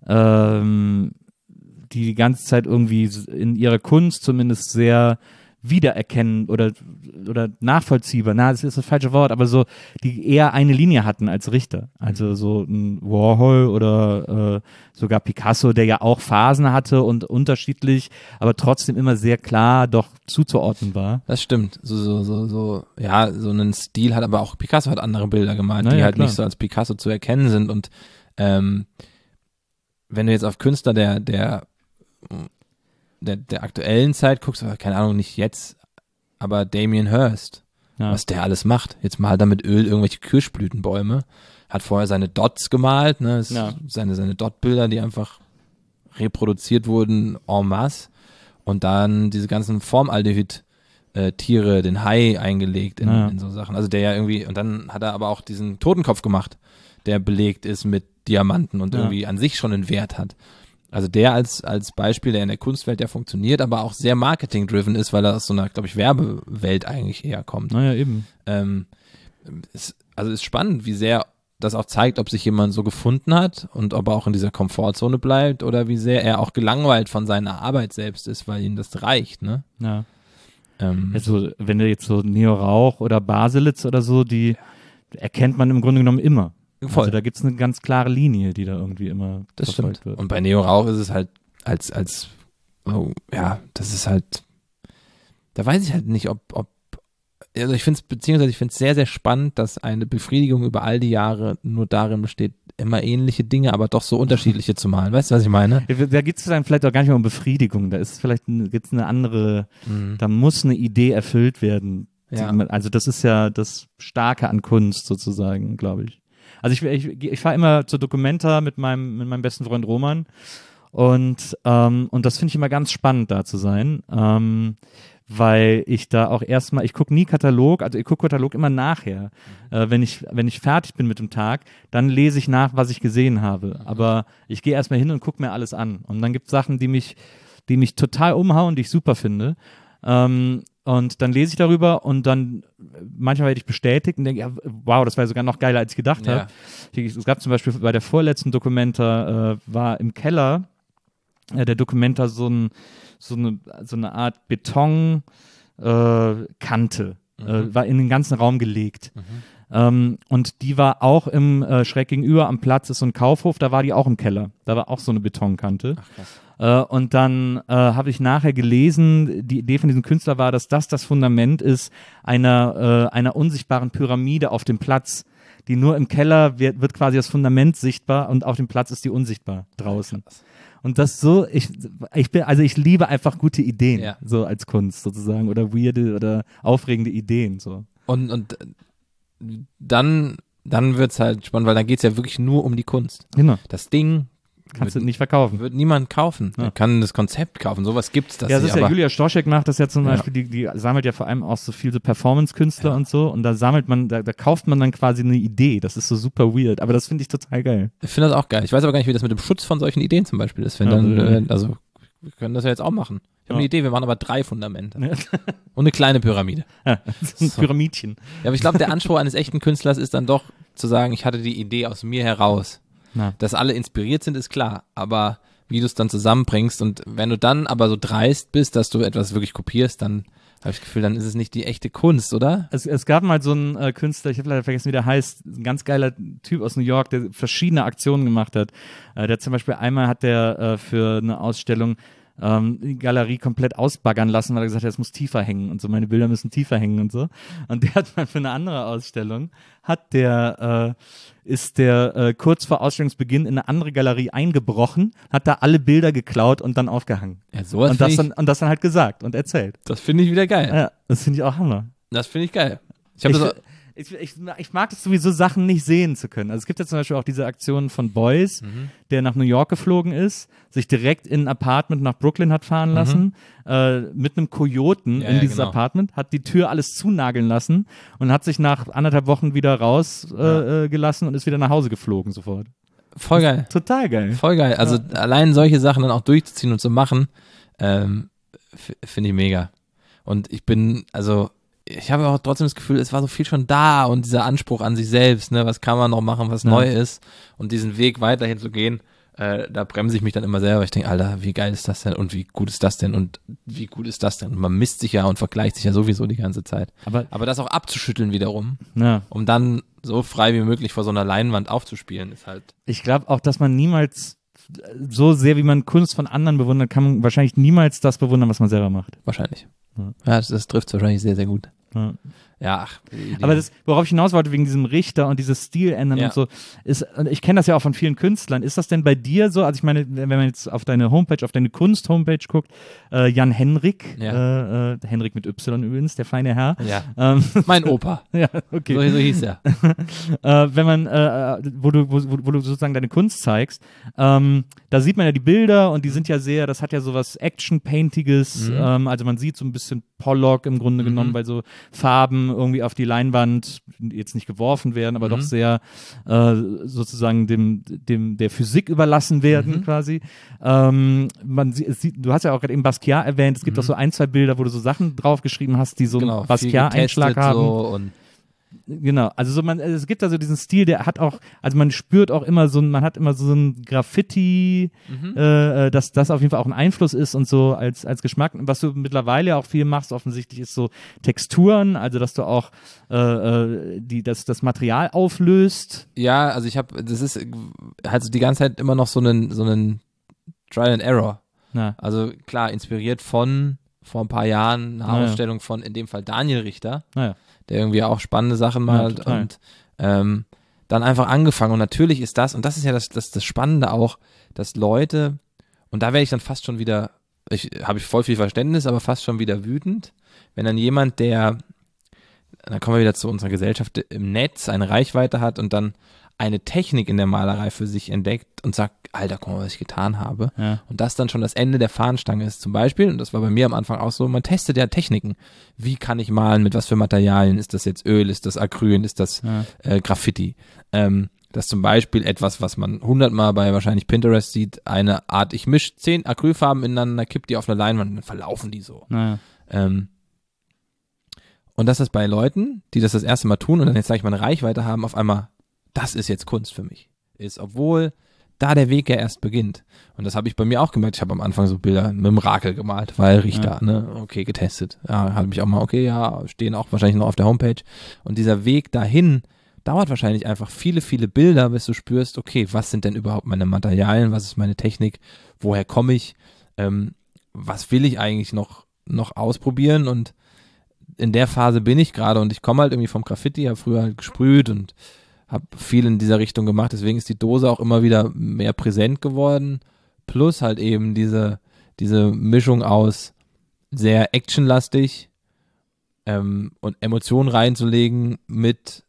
ähm, die die ganze Zeit irgendwie in ihrer Kunst zumindest sehr wiedererkennen oder oder nachvollziehbar, na, das ist das falsche Wort, aber so, die eher eine Linie hatten als Richter. Also so ein Warhol oder äh, sogar Picasso, der ja auch Phasen hatte und unterschiedlich, aber trotzdem immer sehr klar doch zuzuordnen war. Das stimmt. So, so, so, so, ja, so einen Stil hat, aber auch Picasso hat andere Bilder gemalt, Na die ja, halt klar. nicht so als Picasso zu erkennen sind. Und ähm, wenn du jetzt auf Künstler der, der, der, der aktuellen Zeit guckst, keine Ahnung, nicht jetzt, aber Damien Hirst, Ja. was der alles macht. Jetzt malt er mit Öl irgendwelche Kirschblütenbäume, hat vorher seine Dots gemalt, ne, es- Ja. seine, seine Dot-Bilder, die einfach reproduziert wurden en masse und dann diese ganzen Formaldehyd-Tiere, den Hai eingelegt in, Ja. in so Sachen. Also der ja irgendwie, und dann hat er aber auch diesen Totenkopf gemacht, der belegt ist mit Diamanten und Ja. irgendwie an sich schon einen Wert hat. Also der als, als Beispiel, der in der Kunstwelt ja funktioniert, aber auch sehr marketing-driven ist, weil er aus so einer, glaube ich, Werbewelt eigentlich eher kommt. Naja, eben. Ähm, ist, also ist spannend, wie sehr das auch zeigt, ob sich jemand so gefunden hat und ob er auch in dieser Komfortzone bleibt oder wie sehr er auch gelangweilt von seiner Arbeit selbst ist, weil ihm das reicht, ne? Ja. Ähm, Also, wenn du jetzt so Neo Rauch oder Baselitz oder so, die erkennt man im Grunde genommen immer. Voll. Also da gibt's eine ganz klare Linie, die da irgendwie immer das verfolgt stimmt. wird. Und bei Neo Rauch ist es halt als, als, oh, ja, das ist halt, da weiß ich halt nicht, ob, ob also ich finde es, beziehungsweise ich finde es sehr, sehr spannend, dass eine Befriedigung über all die Jahre nur darin besteht, immer ähnliche Dinge, aber doch so unterschiedliche zu malen. Weißt du, was ich meine? Ja, da geht es dann vielleicht auch gar nicht mehr um Befriedigung. Da ist vielleicht ein, gibt's eine andere, Mhm. da muss eine Idee erfüllt werden. Ja. Die man- Also das ist ja das Starke an Kunst sozusagen, glaube ich. Also ich, ich, ich fahre immer zur Documenta mit meinem, mit meinem besten Freund Roman und, ähm, und das finde ich immer ganz spannend, da zu sein. Ähm, weil ich da auch erstmal, ich gucke nie Katalog, also ich gucke Katalog immer nachher. Mhm. Äh, wenn ich, wenn ich fertig bin mit dem Tag, dann lese ich nach, was ich gesehen habe. Mhm. Aber ich gehe erstmal hin und gucke mir alles an. Und dann gibt es Sachen, die mich, die mich total umhauen, die ich super finde. Ähm, und dann lese ich darüber und dann manchmal werde ich bestätigt und denke, ja, wow, das war sogar noch geiler, als ich gedacht Ja. habe. Es gab zum Beispiel bei der vorletzten Documenta, äh, war im Keller äh, der Documenta so ein so eine, so eine Art Betonkante, äh, Kante, Mhm. äh, war in den ganzen Raum gelegt. Mhm. Ähm, und die war auch im äh, schräg gegenüber am Platz, ist so ein Kaufhof, da war die auch im Keller. Da war auch so eine Betonkante. Ach, krass. Äh, und dann äh, habe ich nachher gelesen, die Idee von diesem Künstler war, dass das das Fundament ist einer, äh, einer unsichtbaren Pyramide auf dem Platz. Die nur im Keller wird, wird quasi das Fundament sichtbar und auf dem Platz ist die unsichtbar draußen. Krass. Und das so, ich, ich bin, also ich liebe einfach gute Ideen, Ja. so als Kunst sozusagen, oder weirde oder aufregende Ideen, so. Und, und äh, dann, dann wird's halt spannend, weil dann geht's ja wirklich nur um die Kunst. Genau. Das Ding Kannst wird, du nicht verkaufen. wird niemand kaufen. Ja. Er kann das Konzept kaufen, sowas gibt's das Ja, das nicht, ist ja, aber Julia Stoschek macht das ja zum Ja. Beispiel, die, die sammelt ja vor allem auch so viel so Performance-Künstler Ja. und so und da sammelt man, da, da kauft man dann quasi eine Idee, das ist so super weird, aber das finde ich total geil. ich finde das auch geil. Ich weiß aber gar nicht, wie das mit dem Schutz von solchen Ideen zum Beispiel ist. Wenn Ja, dann, äh, äh, also wir können das ja jetzt auch machen. Ich habe Ja. eine Idee, wir machen aber drei Fundamente. Ja. Und eine kleine Pyramide. Ja, so ein So. Pyramidchen. Ja, aber ich glaube, der Anspruch eines echten Künstlers ist dann doch zu sagen, ich hatte die Idee aus mir heraus. Na. Dass alle inspiriert sind, ist klar, aber wie du es dann zusammenbringst und wenn du dann aber so dreist bist, dass du etwas wirklich kopierst, dann habe ich das Gefühl, dann ist es nicht die echte Kunst, oder? Es, es gab mal so einen äh, Künstler, ich habe leider vergessen, wie der heißt, ein ganz geiler Typ aus New York, der verschiedene Aktionen gemacht hat. Äh, der zum Beispiel einmal hat der äh, für eine Ausstellung ähm, die Galerie komplett ausbaggern lassen, weil er gesagt hat, es muss tiefer hängen und so, meine Bilder müssen tiefer hängen und so. Und der hat mal für eine andere Ausstellung, hat der, äh, ist der äh, kurz vor Ausstellungsbeginn in eine andere Galerie eingebrochen, hat da alle Bilder geklaut und dann aufgehangen. Ja, sowas Und das, finde dann, ich, und das dann halt gesagt und erzählt. das finde ich wieder geil. Ja, das finde ich auch Hammer. Das finde ich geil. Ich habe Ich, das auch, ich, ich, ich mag es sowieso, Sachen nicht sehen zu können. Also es gibt ja zum Beispiel auch diese Aktion von Boyce, Mhm. der nach New York geflogen ist, sich direkt in ein Apartment nach Brooklyn hat fahren lassen, äh, mit einem Kojoten Ja, in ja, dieses genau. Apartment, hat die Tür alles zunageln lassen und hat sich nach anderthalb Wochen wieder rausgelassen äh, äh, gelassen und ist wieder nach Hause geflogen sofort. voll geil. Total geil. Voll geil. Also allein solche Sachen dann auch durchzuziehen und zu machen, ähm, f- finde ich mega. Und ich bin, also ich habe auch trotzdem das Gefühl, es war so viel schon da und dieser Anspruch an sich selbst, ne, was kann man noch machen, was Ja. neu ist und diesen Weg weiterhin zu gehen, äh, da bremse ich mich dann immer selber. Ich denke, Alter, wie geil ist das denn und wie gut ist das denn und wie gut ist das denn? Und man misst sich ja und vergleicht sich ja sowieso die ganze Zeit. Aber Aber das auch abzuschütteln wiederum, ja. um dann so frei wie möglich vor so einer Leinwand aufzuspielen, ist halt Ich glaube auch, dass man niemals so sehr, wie man Kunst von anderen bewundert, kann man wahrscheinlich niemals das bewundern, was man selber macht. wahrscheinlich. Ja. Ja, das, das trifft wahrscheinlich sehr, sehr gut. Ja. Ja, ach, die- Aber das, worauf ich hinaus wollte, wegen diesem Richter und dieses Stil ändern Ja. und so, ist, und ich kenne das ja auch von vielen Künstlern, ist das denn bei dir so, also ich meine, wenn man jetzt auf deine Homepage, auf deine Kunst-Homepage guckt, äh, Jan Henrik, Ja. äh, äh, Henrik mit Y übrigens, der feine Herr, ja, ähm, mein Opa. ja, okay, So, so hieß er. äh, wenn man, äh, wo du, wo, wo du sozusagen deine Kunst zeigst, ähm, da sieht man ja die Bilder und die sind ja sehr, das hat ja sowas Action-Paintiges, Mhm. ähm, also man sieht so ein bisschen Pollock im Grunde Mhm. genommen, weil so Farben irgendwie auf die Leinwand jetzt nicht geworfen werden, aber Mhm. doch sehr äh, sozusagen dem, dem der Physik überlassen werden Mhm. quasi. Ähm, man sie- es sieht, du hast ja auch gerade eben Basquiat erwähnt, es gibt Mhm. auch so ein, zwei Bilder, wo du so Sachen draufgeschrieben hast, die so Genau, einen viel Basquiat-Einschlag getestet haben. So und Genau, also so man, es gibt also diesen Stil, der hat auch, also man spürt auch immer so, man hat immer so ein Graffiti, Mhm. äh, dass das auf jeden Fall auch ein Einfluss ist und so als als Geschmack. Was du mittlerweile auch viel machst, offensichtlich ist so Texturen, also dass du auch äh, äh, die das das Material auflöst. Ja, also ich habe, das ist halt so die ganze Zeit immer noch so einen so einen Trial and Error. Ja, Also klar, inspiriert von vor ein paar Jahren eine Ah, ja. Ausstellung von in dem Fall Daniel Richter, naja. der irgendwie auch spannende Sachen malt total. und ähm, dann einfach angefangen. Und natürlich ist das, und das ist ja das, das, das Spannende auch, dass Leute, und da werde ich dann fast schon wieder, ich habe ich voll viel Verständnis, aber fast schon wieder wütend, wenn dann jemand, der, dann kommen wir wieder zu unserer Gesellschaft, im Netz eine Reichweite hat und dann eine Technik in der Malerei für sich entdeckt und sagt, Alter, guck mal, was ich getan habe. Ja. Und das dann schon das Ende der Fahnenstange ist. Zum Beispiel, und das war bei mir am Anfang auch so, man testet ja Techniken. Wie kann ich malen, mit was für Materialien? Ist das jetzt Öl, ist das Acryl, ist das Ja. äh, Graffiti? Ähm, das ist zum Beispiel etwas, was man hundertmal bei wahrscheinlich Pinterest sieht, eine Art, ich mische zehn Acrylfarben ineinander, kipp die auf eine Leinwand und dann verlaufen die so. Naja. Ähm, und das ist bei Leuten, die das das erste Mal tun und dann jetzt, sag ich mal, eine Reichweite haben, auf einmal, das ist jetzt Kunst für mich. Ist, obwohl da der Weg ja erst beginnt. Und das habe ich bei mir auch gemerkt. Ich habe am Anfang so Bilder mit dem Rakel gemalt, weil Richter, Ja. ne, okay, getestet. Ja, habe ich auch mal, okay, ja, stehen auch wahrscheinlich noch auf der Homepage. Und dieser Weg dahin dauert wahrscheinlich einfach viele, viele Bilder, bis du spürst, okay, was sind denn überhaupt meine Materialien, was ist meine Technik, woher komme ich, ähm, was will ich eigentlich noch, noch ausprobieren und in der Phase bin ich gerade und ich komme halt irgendwie vom Graffiti, habe früher halt gesprüht und habe viel in dieser Richtung gemacht, deswegen ist die Dose auch immer wieder mehr präsent geworden, plus halt eben diese, diese Mischung aus sehr actionlastig ähm, und Emotionen reinzulegen mit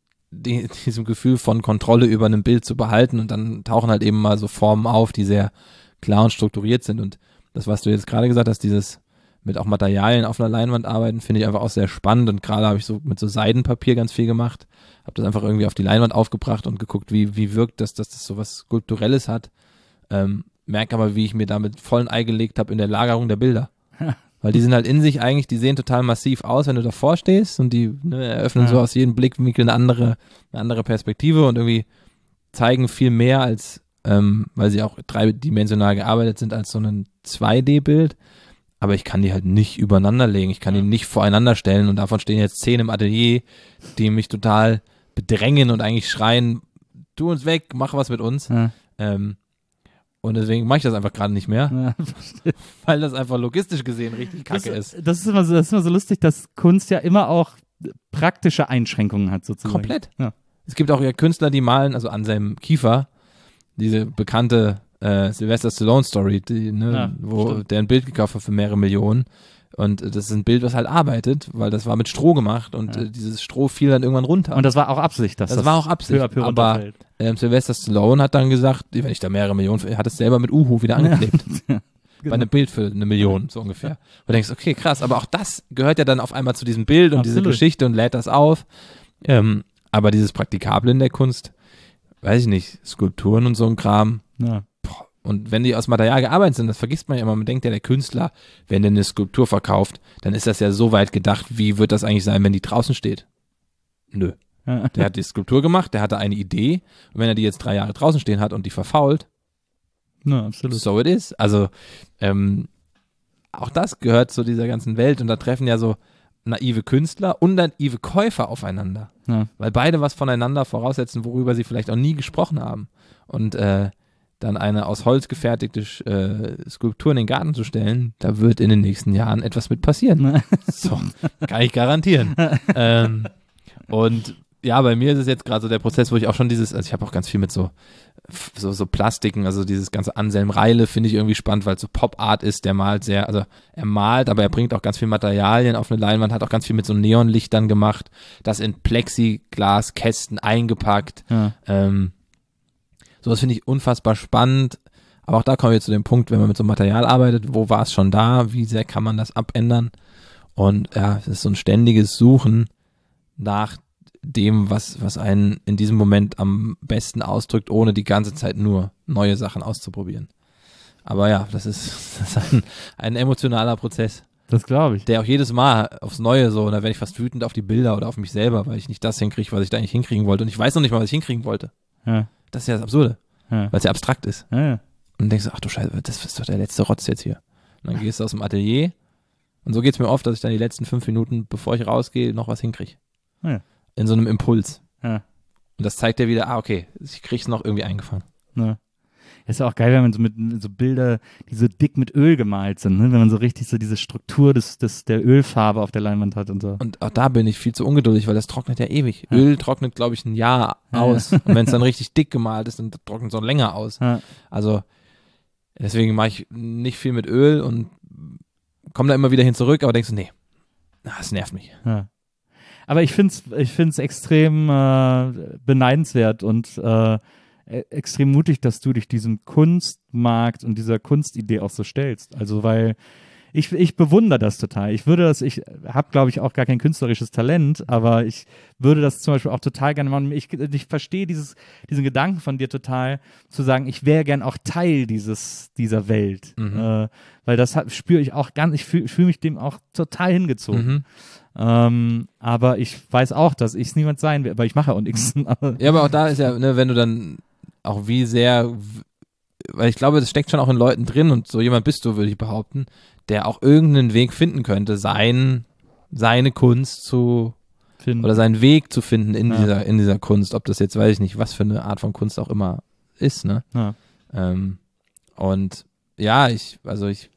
die, diesem Gefühl von Kontrolle über ein Bild zu behalten und dann tauchen halt eben mal so Formen auf, die sehr klar und strukturiert sind und das, was du jetzt gerade gesagt hast, dieses mit auch Materialien auf einer Leinwand arbeiten, finde ich einfach auch sehr spannend und gerade habe ich so mit so Seidenpapier ganz viel gemacht, habe das einfach irgendwie auf die Leinwand aufgebracht und geguckt, wie wie wirkt das, dass das so was Skulpturelles hat, ähm, merke aber, wie ich mir damit vollen Ei gelegt habe in der Lagerung der Bilder, weil die sind halt in sich eigentlich, die sehen total massiv aus, wenn du davor stehst und die ne, eröffnen Ja. so aus jedem Blickwinkel eine andere, eine andere Perspektive und irgendwie zeigen viel mehr als, ähm, weil sie auch dreidimensional gearbeitet sind, als so ein zwei D-Bild. Aber ich kann die halt nicht übereinander legen. Ich kann die nicht voreinander stellen und davon stehen jetzt zehn im Atelier, die mich total bedrängen und eigentlich schreien, tu uns weg, mach was mit uns. Ja. Ähm, und deswegen mache ich das einfach gerade nicht mehr, Ja. weil das einfach logistisch gesehen richtig kacke das, ist. Das ist, immer so, das ist immer so lustig, dass Kunst ja immer auch praktische Einschränkungen hat, sozusagen. Komplett. Ja. Es gibt auch ja Künstler, die malen, also Anselm Kiefer, diese bekannte äh, Sylvester Stallone Story, die, ne, Ja, wo stimmt. der ein Bild gekauft hat für mehrere Millionen. Und äh, das ist ein Bild, was halt arbeitet, weil das war mit Stroh gemacht und Ja. äh, dieses Stroh fiel dann irgendwann runter. Und das war auch Absicht, dass das, das, war auch Absicht, peu à peu aber runterfällt. ähm, Sylvester Stallone hat dann gesagt, wenn ich da mehrere Millionen, er hat es selber mit Uhu wieder angeklebt. Genau. Bei einem Bild für eine Million, so ungefähr. Und du denkst, okay, krass, aber auch das gehört ja dann auf einmal zu diesem Bild und diese Absolut. Geschichte und lädt das auf. Ähm, aber dieses Praktikable in der Kunst, weiß ich nicht, Skulpturen und so ein Kram. Ja. Boah. Und wenn die aus Material gearbeitet sind, das vergisst man ja immer, man denkt ja, der Künstler, wenn der eine Skulptur verkauft, dann ist das ja so weit gedacht, wie wird das eigentlich sein, wenn die draußen steht? Nö. Ja. Der hat die Skulptur gemacht, der hatte eine Idee und wenn er die jetzt drei Jahre draußen stehen hat und die verfault, Ja, absolut. so it is. Also ähm, auch das gehört zu dieser ganzen Welt und da treffen ja so naive Künstler und naive Käufer aufeinander, Ja. weil beide was voneinander voraussetzen, worüber sie vielleicht auch nie gesprochen haben. Und äh, dann eine aus Holz gefertigte äh, Skulptur in den Garten zu stellen, da wird in den nächsten Jahren etwas mit passieren. So, kann ich garantieren. ähm, und ja, bei mir ist es jetzt gerade so der Prozess, wo ich auch schon dieses, also ich habe auch ganz viel mit so, so, so Plastiken, also dieses ganze Anselm Reile finde ich irgendwie spannend, weil es so Pop-Art ist, der malt sehr, also er malt, aber er bringt auch ganz viel Materialien auf eine Leinwand, hat auch ganz viel mit so Neonlichtern gemacht, das in Plexiglaskästen eingepackt. Ja. Ähm, sowas finde ich unfassbar spannend, aber auch da kommen wir zu dem Punkt, wenn man mit so Material arbeitet, wo war es schon da, wie sehr kann man das abändern und ja, es ist so ein ständiges Suchen nach dem, was, was einen in diesem Moment am besten ausdrückt, ohne die ganze Zeit nur neue Sachen auszuprobieren. Aber ja, das ist, das ist ein, ein emotionaler Prozess. Das glaube ich. Der auch jedes Mal aufs Neue so, und da werde ich fast wütend auf die Bilder oder auf mich selber, weil ich nicht das hinkriege, was ich da eigentlich hinkriegen wollte. Und ich weiß noch nicht mal, was ich hinkriegen wollte. Ja. Das ist ja das Absurde, Ja. weil es ja abstrakt ist. Ja, ja. Und dann denkst du, ach du Scheiße, das ist doch der letzte Rotz jetzt hier. Und dann gehst du aus dem Atelier und so geht's mir oft, dass ich dann die letzten fünf Minuten, bevor ich rausgehe, noch was hinkriege. Ja. In so einem Impuls. Ja. Und das zeigt dir wieder, ah okay, ich krieg's noch irgendwie eingefangen. Ja. Ist ja auch geil, wenn man so mit so Bilder, die so dick mit Öl gemalt sind, ne? Wenn man so richtig so diese Struktur des, des, der Ölfarbe auf der Leinwand hat und so. Und auch da bin ich viel zu ungeduldig, weil das trocknet ja ewig. Ja. Öl trocknet, glaube ich, ein Jahr Ja. aus. Und wenn es dann richtig dick gemalt ist, dann trocknet es auch länger aus. Ja. Also deswegen mache ich nicht viel mit Öl und komme da immer wieder hin zurück, aber denkst du, nee, das nervt mich. Ja. Aber ich finde es ich find's extrem äh, beneidenswert und äh, e- extrem mutig, dass du dich diesem Kunstmarkt und dieser Kunstidee auch so stellst. Also weil ich, ich bewundere das total. Ich würde das, ich habe glaube ich auch gar kein künstlerisches Talent, aber ich würde das zum Beispiel auch total gerne machen. Ich, ich verstehe dieses, diesen Gedanken von dir total, zu sagen, ich wäre gern auch Teil dieses, dieser Welt. Mhm. Äh, weil das hat- spüre ich auch ganz, ich fühle fühl mich dem auch total hingezogen. Mhm. Ähm, aber ich weiß auch, dass ich es niemand sein werde, weil ich mache ja auch nichts. Ja, aber auch da ist ja, ne, wenn du dann auch wie sehr, weil ich glaube, das steckt schon auch in Leuten drin und so jemand bist du, würde ich behaupten, der auch irgendeinen Weg finden könnte, sein, seine Kunst zu, Finden. oder seinen Weg zu finden in Ja. dieser, in dieser Kunst, ob das jetzt, weiß ich nicht, was für eine Art von Kunst auch immer ist, ne? Ja. Ähm, und ja, ich, also ich,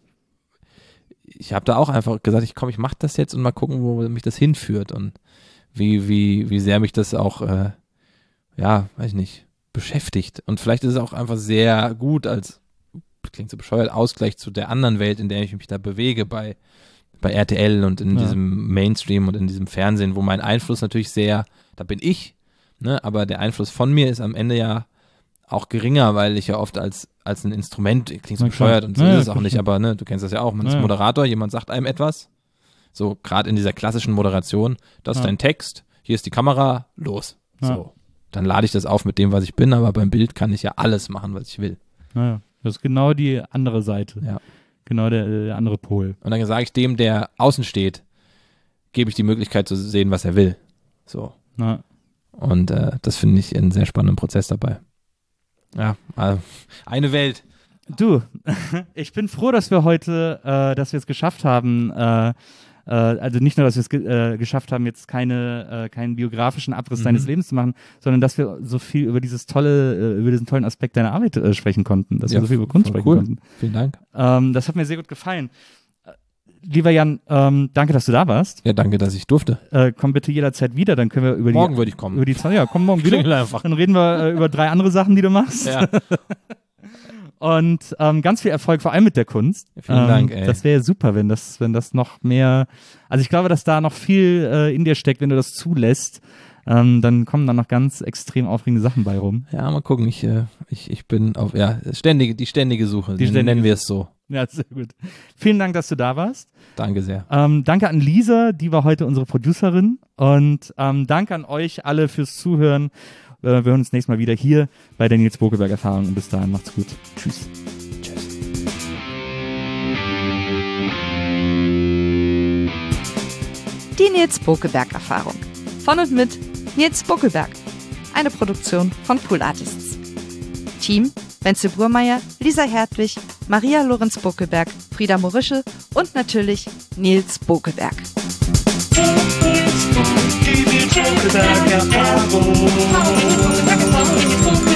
ich habe da auch einfach gesagt, ich komm, ich mach das jetzt und mal gucken, wo mich das hinführt und wie, wie, wie sehr mich das auch, äh, ja, weiß ich nicht, beschäftigt. Und vielleicht ist es auch einfach sehr gut als, klingt so bescheuert, Ausgleich zu der anderen Welt, in der ich mich da bewege, bei, bei R T L und in Ja. diesem Mainstream und in diesem Fernsehen, wo mein Einfluss natürlich sehr, da bin ich, ne, aber der Einfluss von mir ist am Ende ja auch geringer, weil ich ja oft als, als ein Instrument, klingt so Na klar. bescheuert und so Ja, ist ja, es auch klar. nicht, aber ne, du kennst das ja auch, man Ja. ist Moderator, jemand sagt einem etwas, so gerade in dieser klassischen Moderation, das ist Ja. dein Text, hier ist die Kamera, los, Ja. so. Dann lade ich das auf mit dem, was ich bin, aber beim Bild kann ich ja alles machen, was ich will. Naja, das ist genau die andere Seite. Ja. Genau der, der andere Pol. Und dann sage ich dem, der außen steht, gebe ich die Möglichkeit zu sehen, was er will. So. Na, Und äh, das finde ich einen sehr spannenden Prozess dabei. Ja, also eine Welt. du, ich bin froh, dass wir heute, äh, dass wir es geschafft haben, äh, äh, also nicht nur, dass wir es ge äh, geschafft haben, jetzt keine, äh, keinen biografischen Abriss Mhm. deines Lebens zu machen, sondern dass wir so viel über dieses tolle, äh, über diesen tollen Aspekt deiner Arbeit äh, sprechen konnten, dass Ja, wir so viel über Kunst voll sprechen cool. konnten. Vielen Dank. Ähm, das hat mir sehr gut gefallen. Äh, Lieber Jan, ähm, danke, dass du da warst. Ja, danke, dass ich durfte. Äh, komm bitte jederzeit wieder, dann können wir über Morgen die würde ich kommen. über die zwei, ja, komm morgen wieder. Klingel einfach. Dann reden wir äh, über drei andere Sachen, die du machst. Ja. Und ähm, ganz viel Erfolg, vor allem mit der Kunst. Vielen ähm, Dank, ey. Das wäre super, wenn das, wenn das noch mehr. Also ich glaube, dass da noch viel äh, in dir steckt, wenn du das zulässt. Ähm, dann kommen da noch ganz extrem aufregende Sachen bei rum. Ja, mal gucken. Ich, äh, ich, ich bin auf, ja, ständige, die ständige Suche. Die Die ständige nennen wir es so. Ja, sehr gut. Vielen Dank, dass du da warst. Danke sehr. Ähm, danke an Lisa, die war heute unsere Producerin. Und ähm, danke an euch alle fürs Zuhören. Äh, wir hören uns nächstes Mal wieder hier bei der Nils Bokelberg Erfahrung. Und bis dahin, macht's gut. Tschüss. Die Nils Bokelberg Erfahrung. Von und mit Nils Bokelberg. Eine Produktion von Pool Artists. Team: Wenzel Burmeier, Lisa Hertwig, Maria Lorenz Bokelberg, Frieda Morische und natürlich Nils Bokelberg. Die Nils Bokelberg Erfahrung.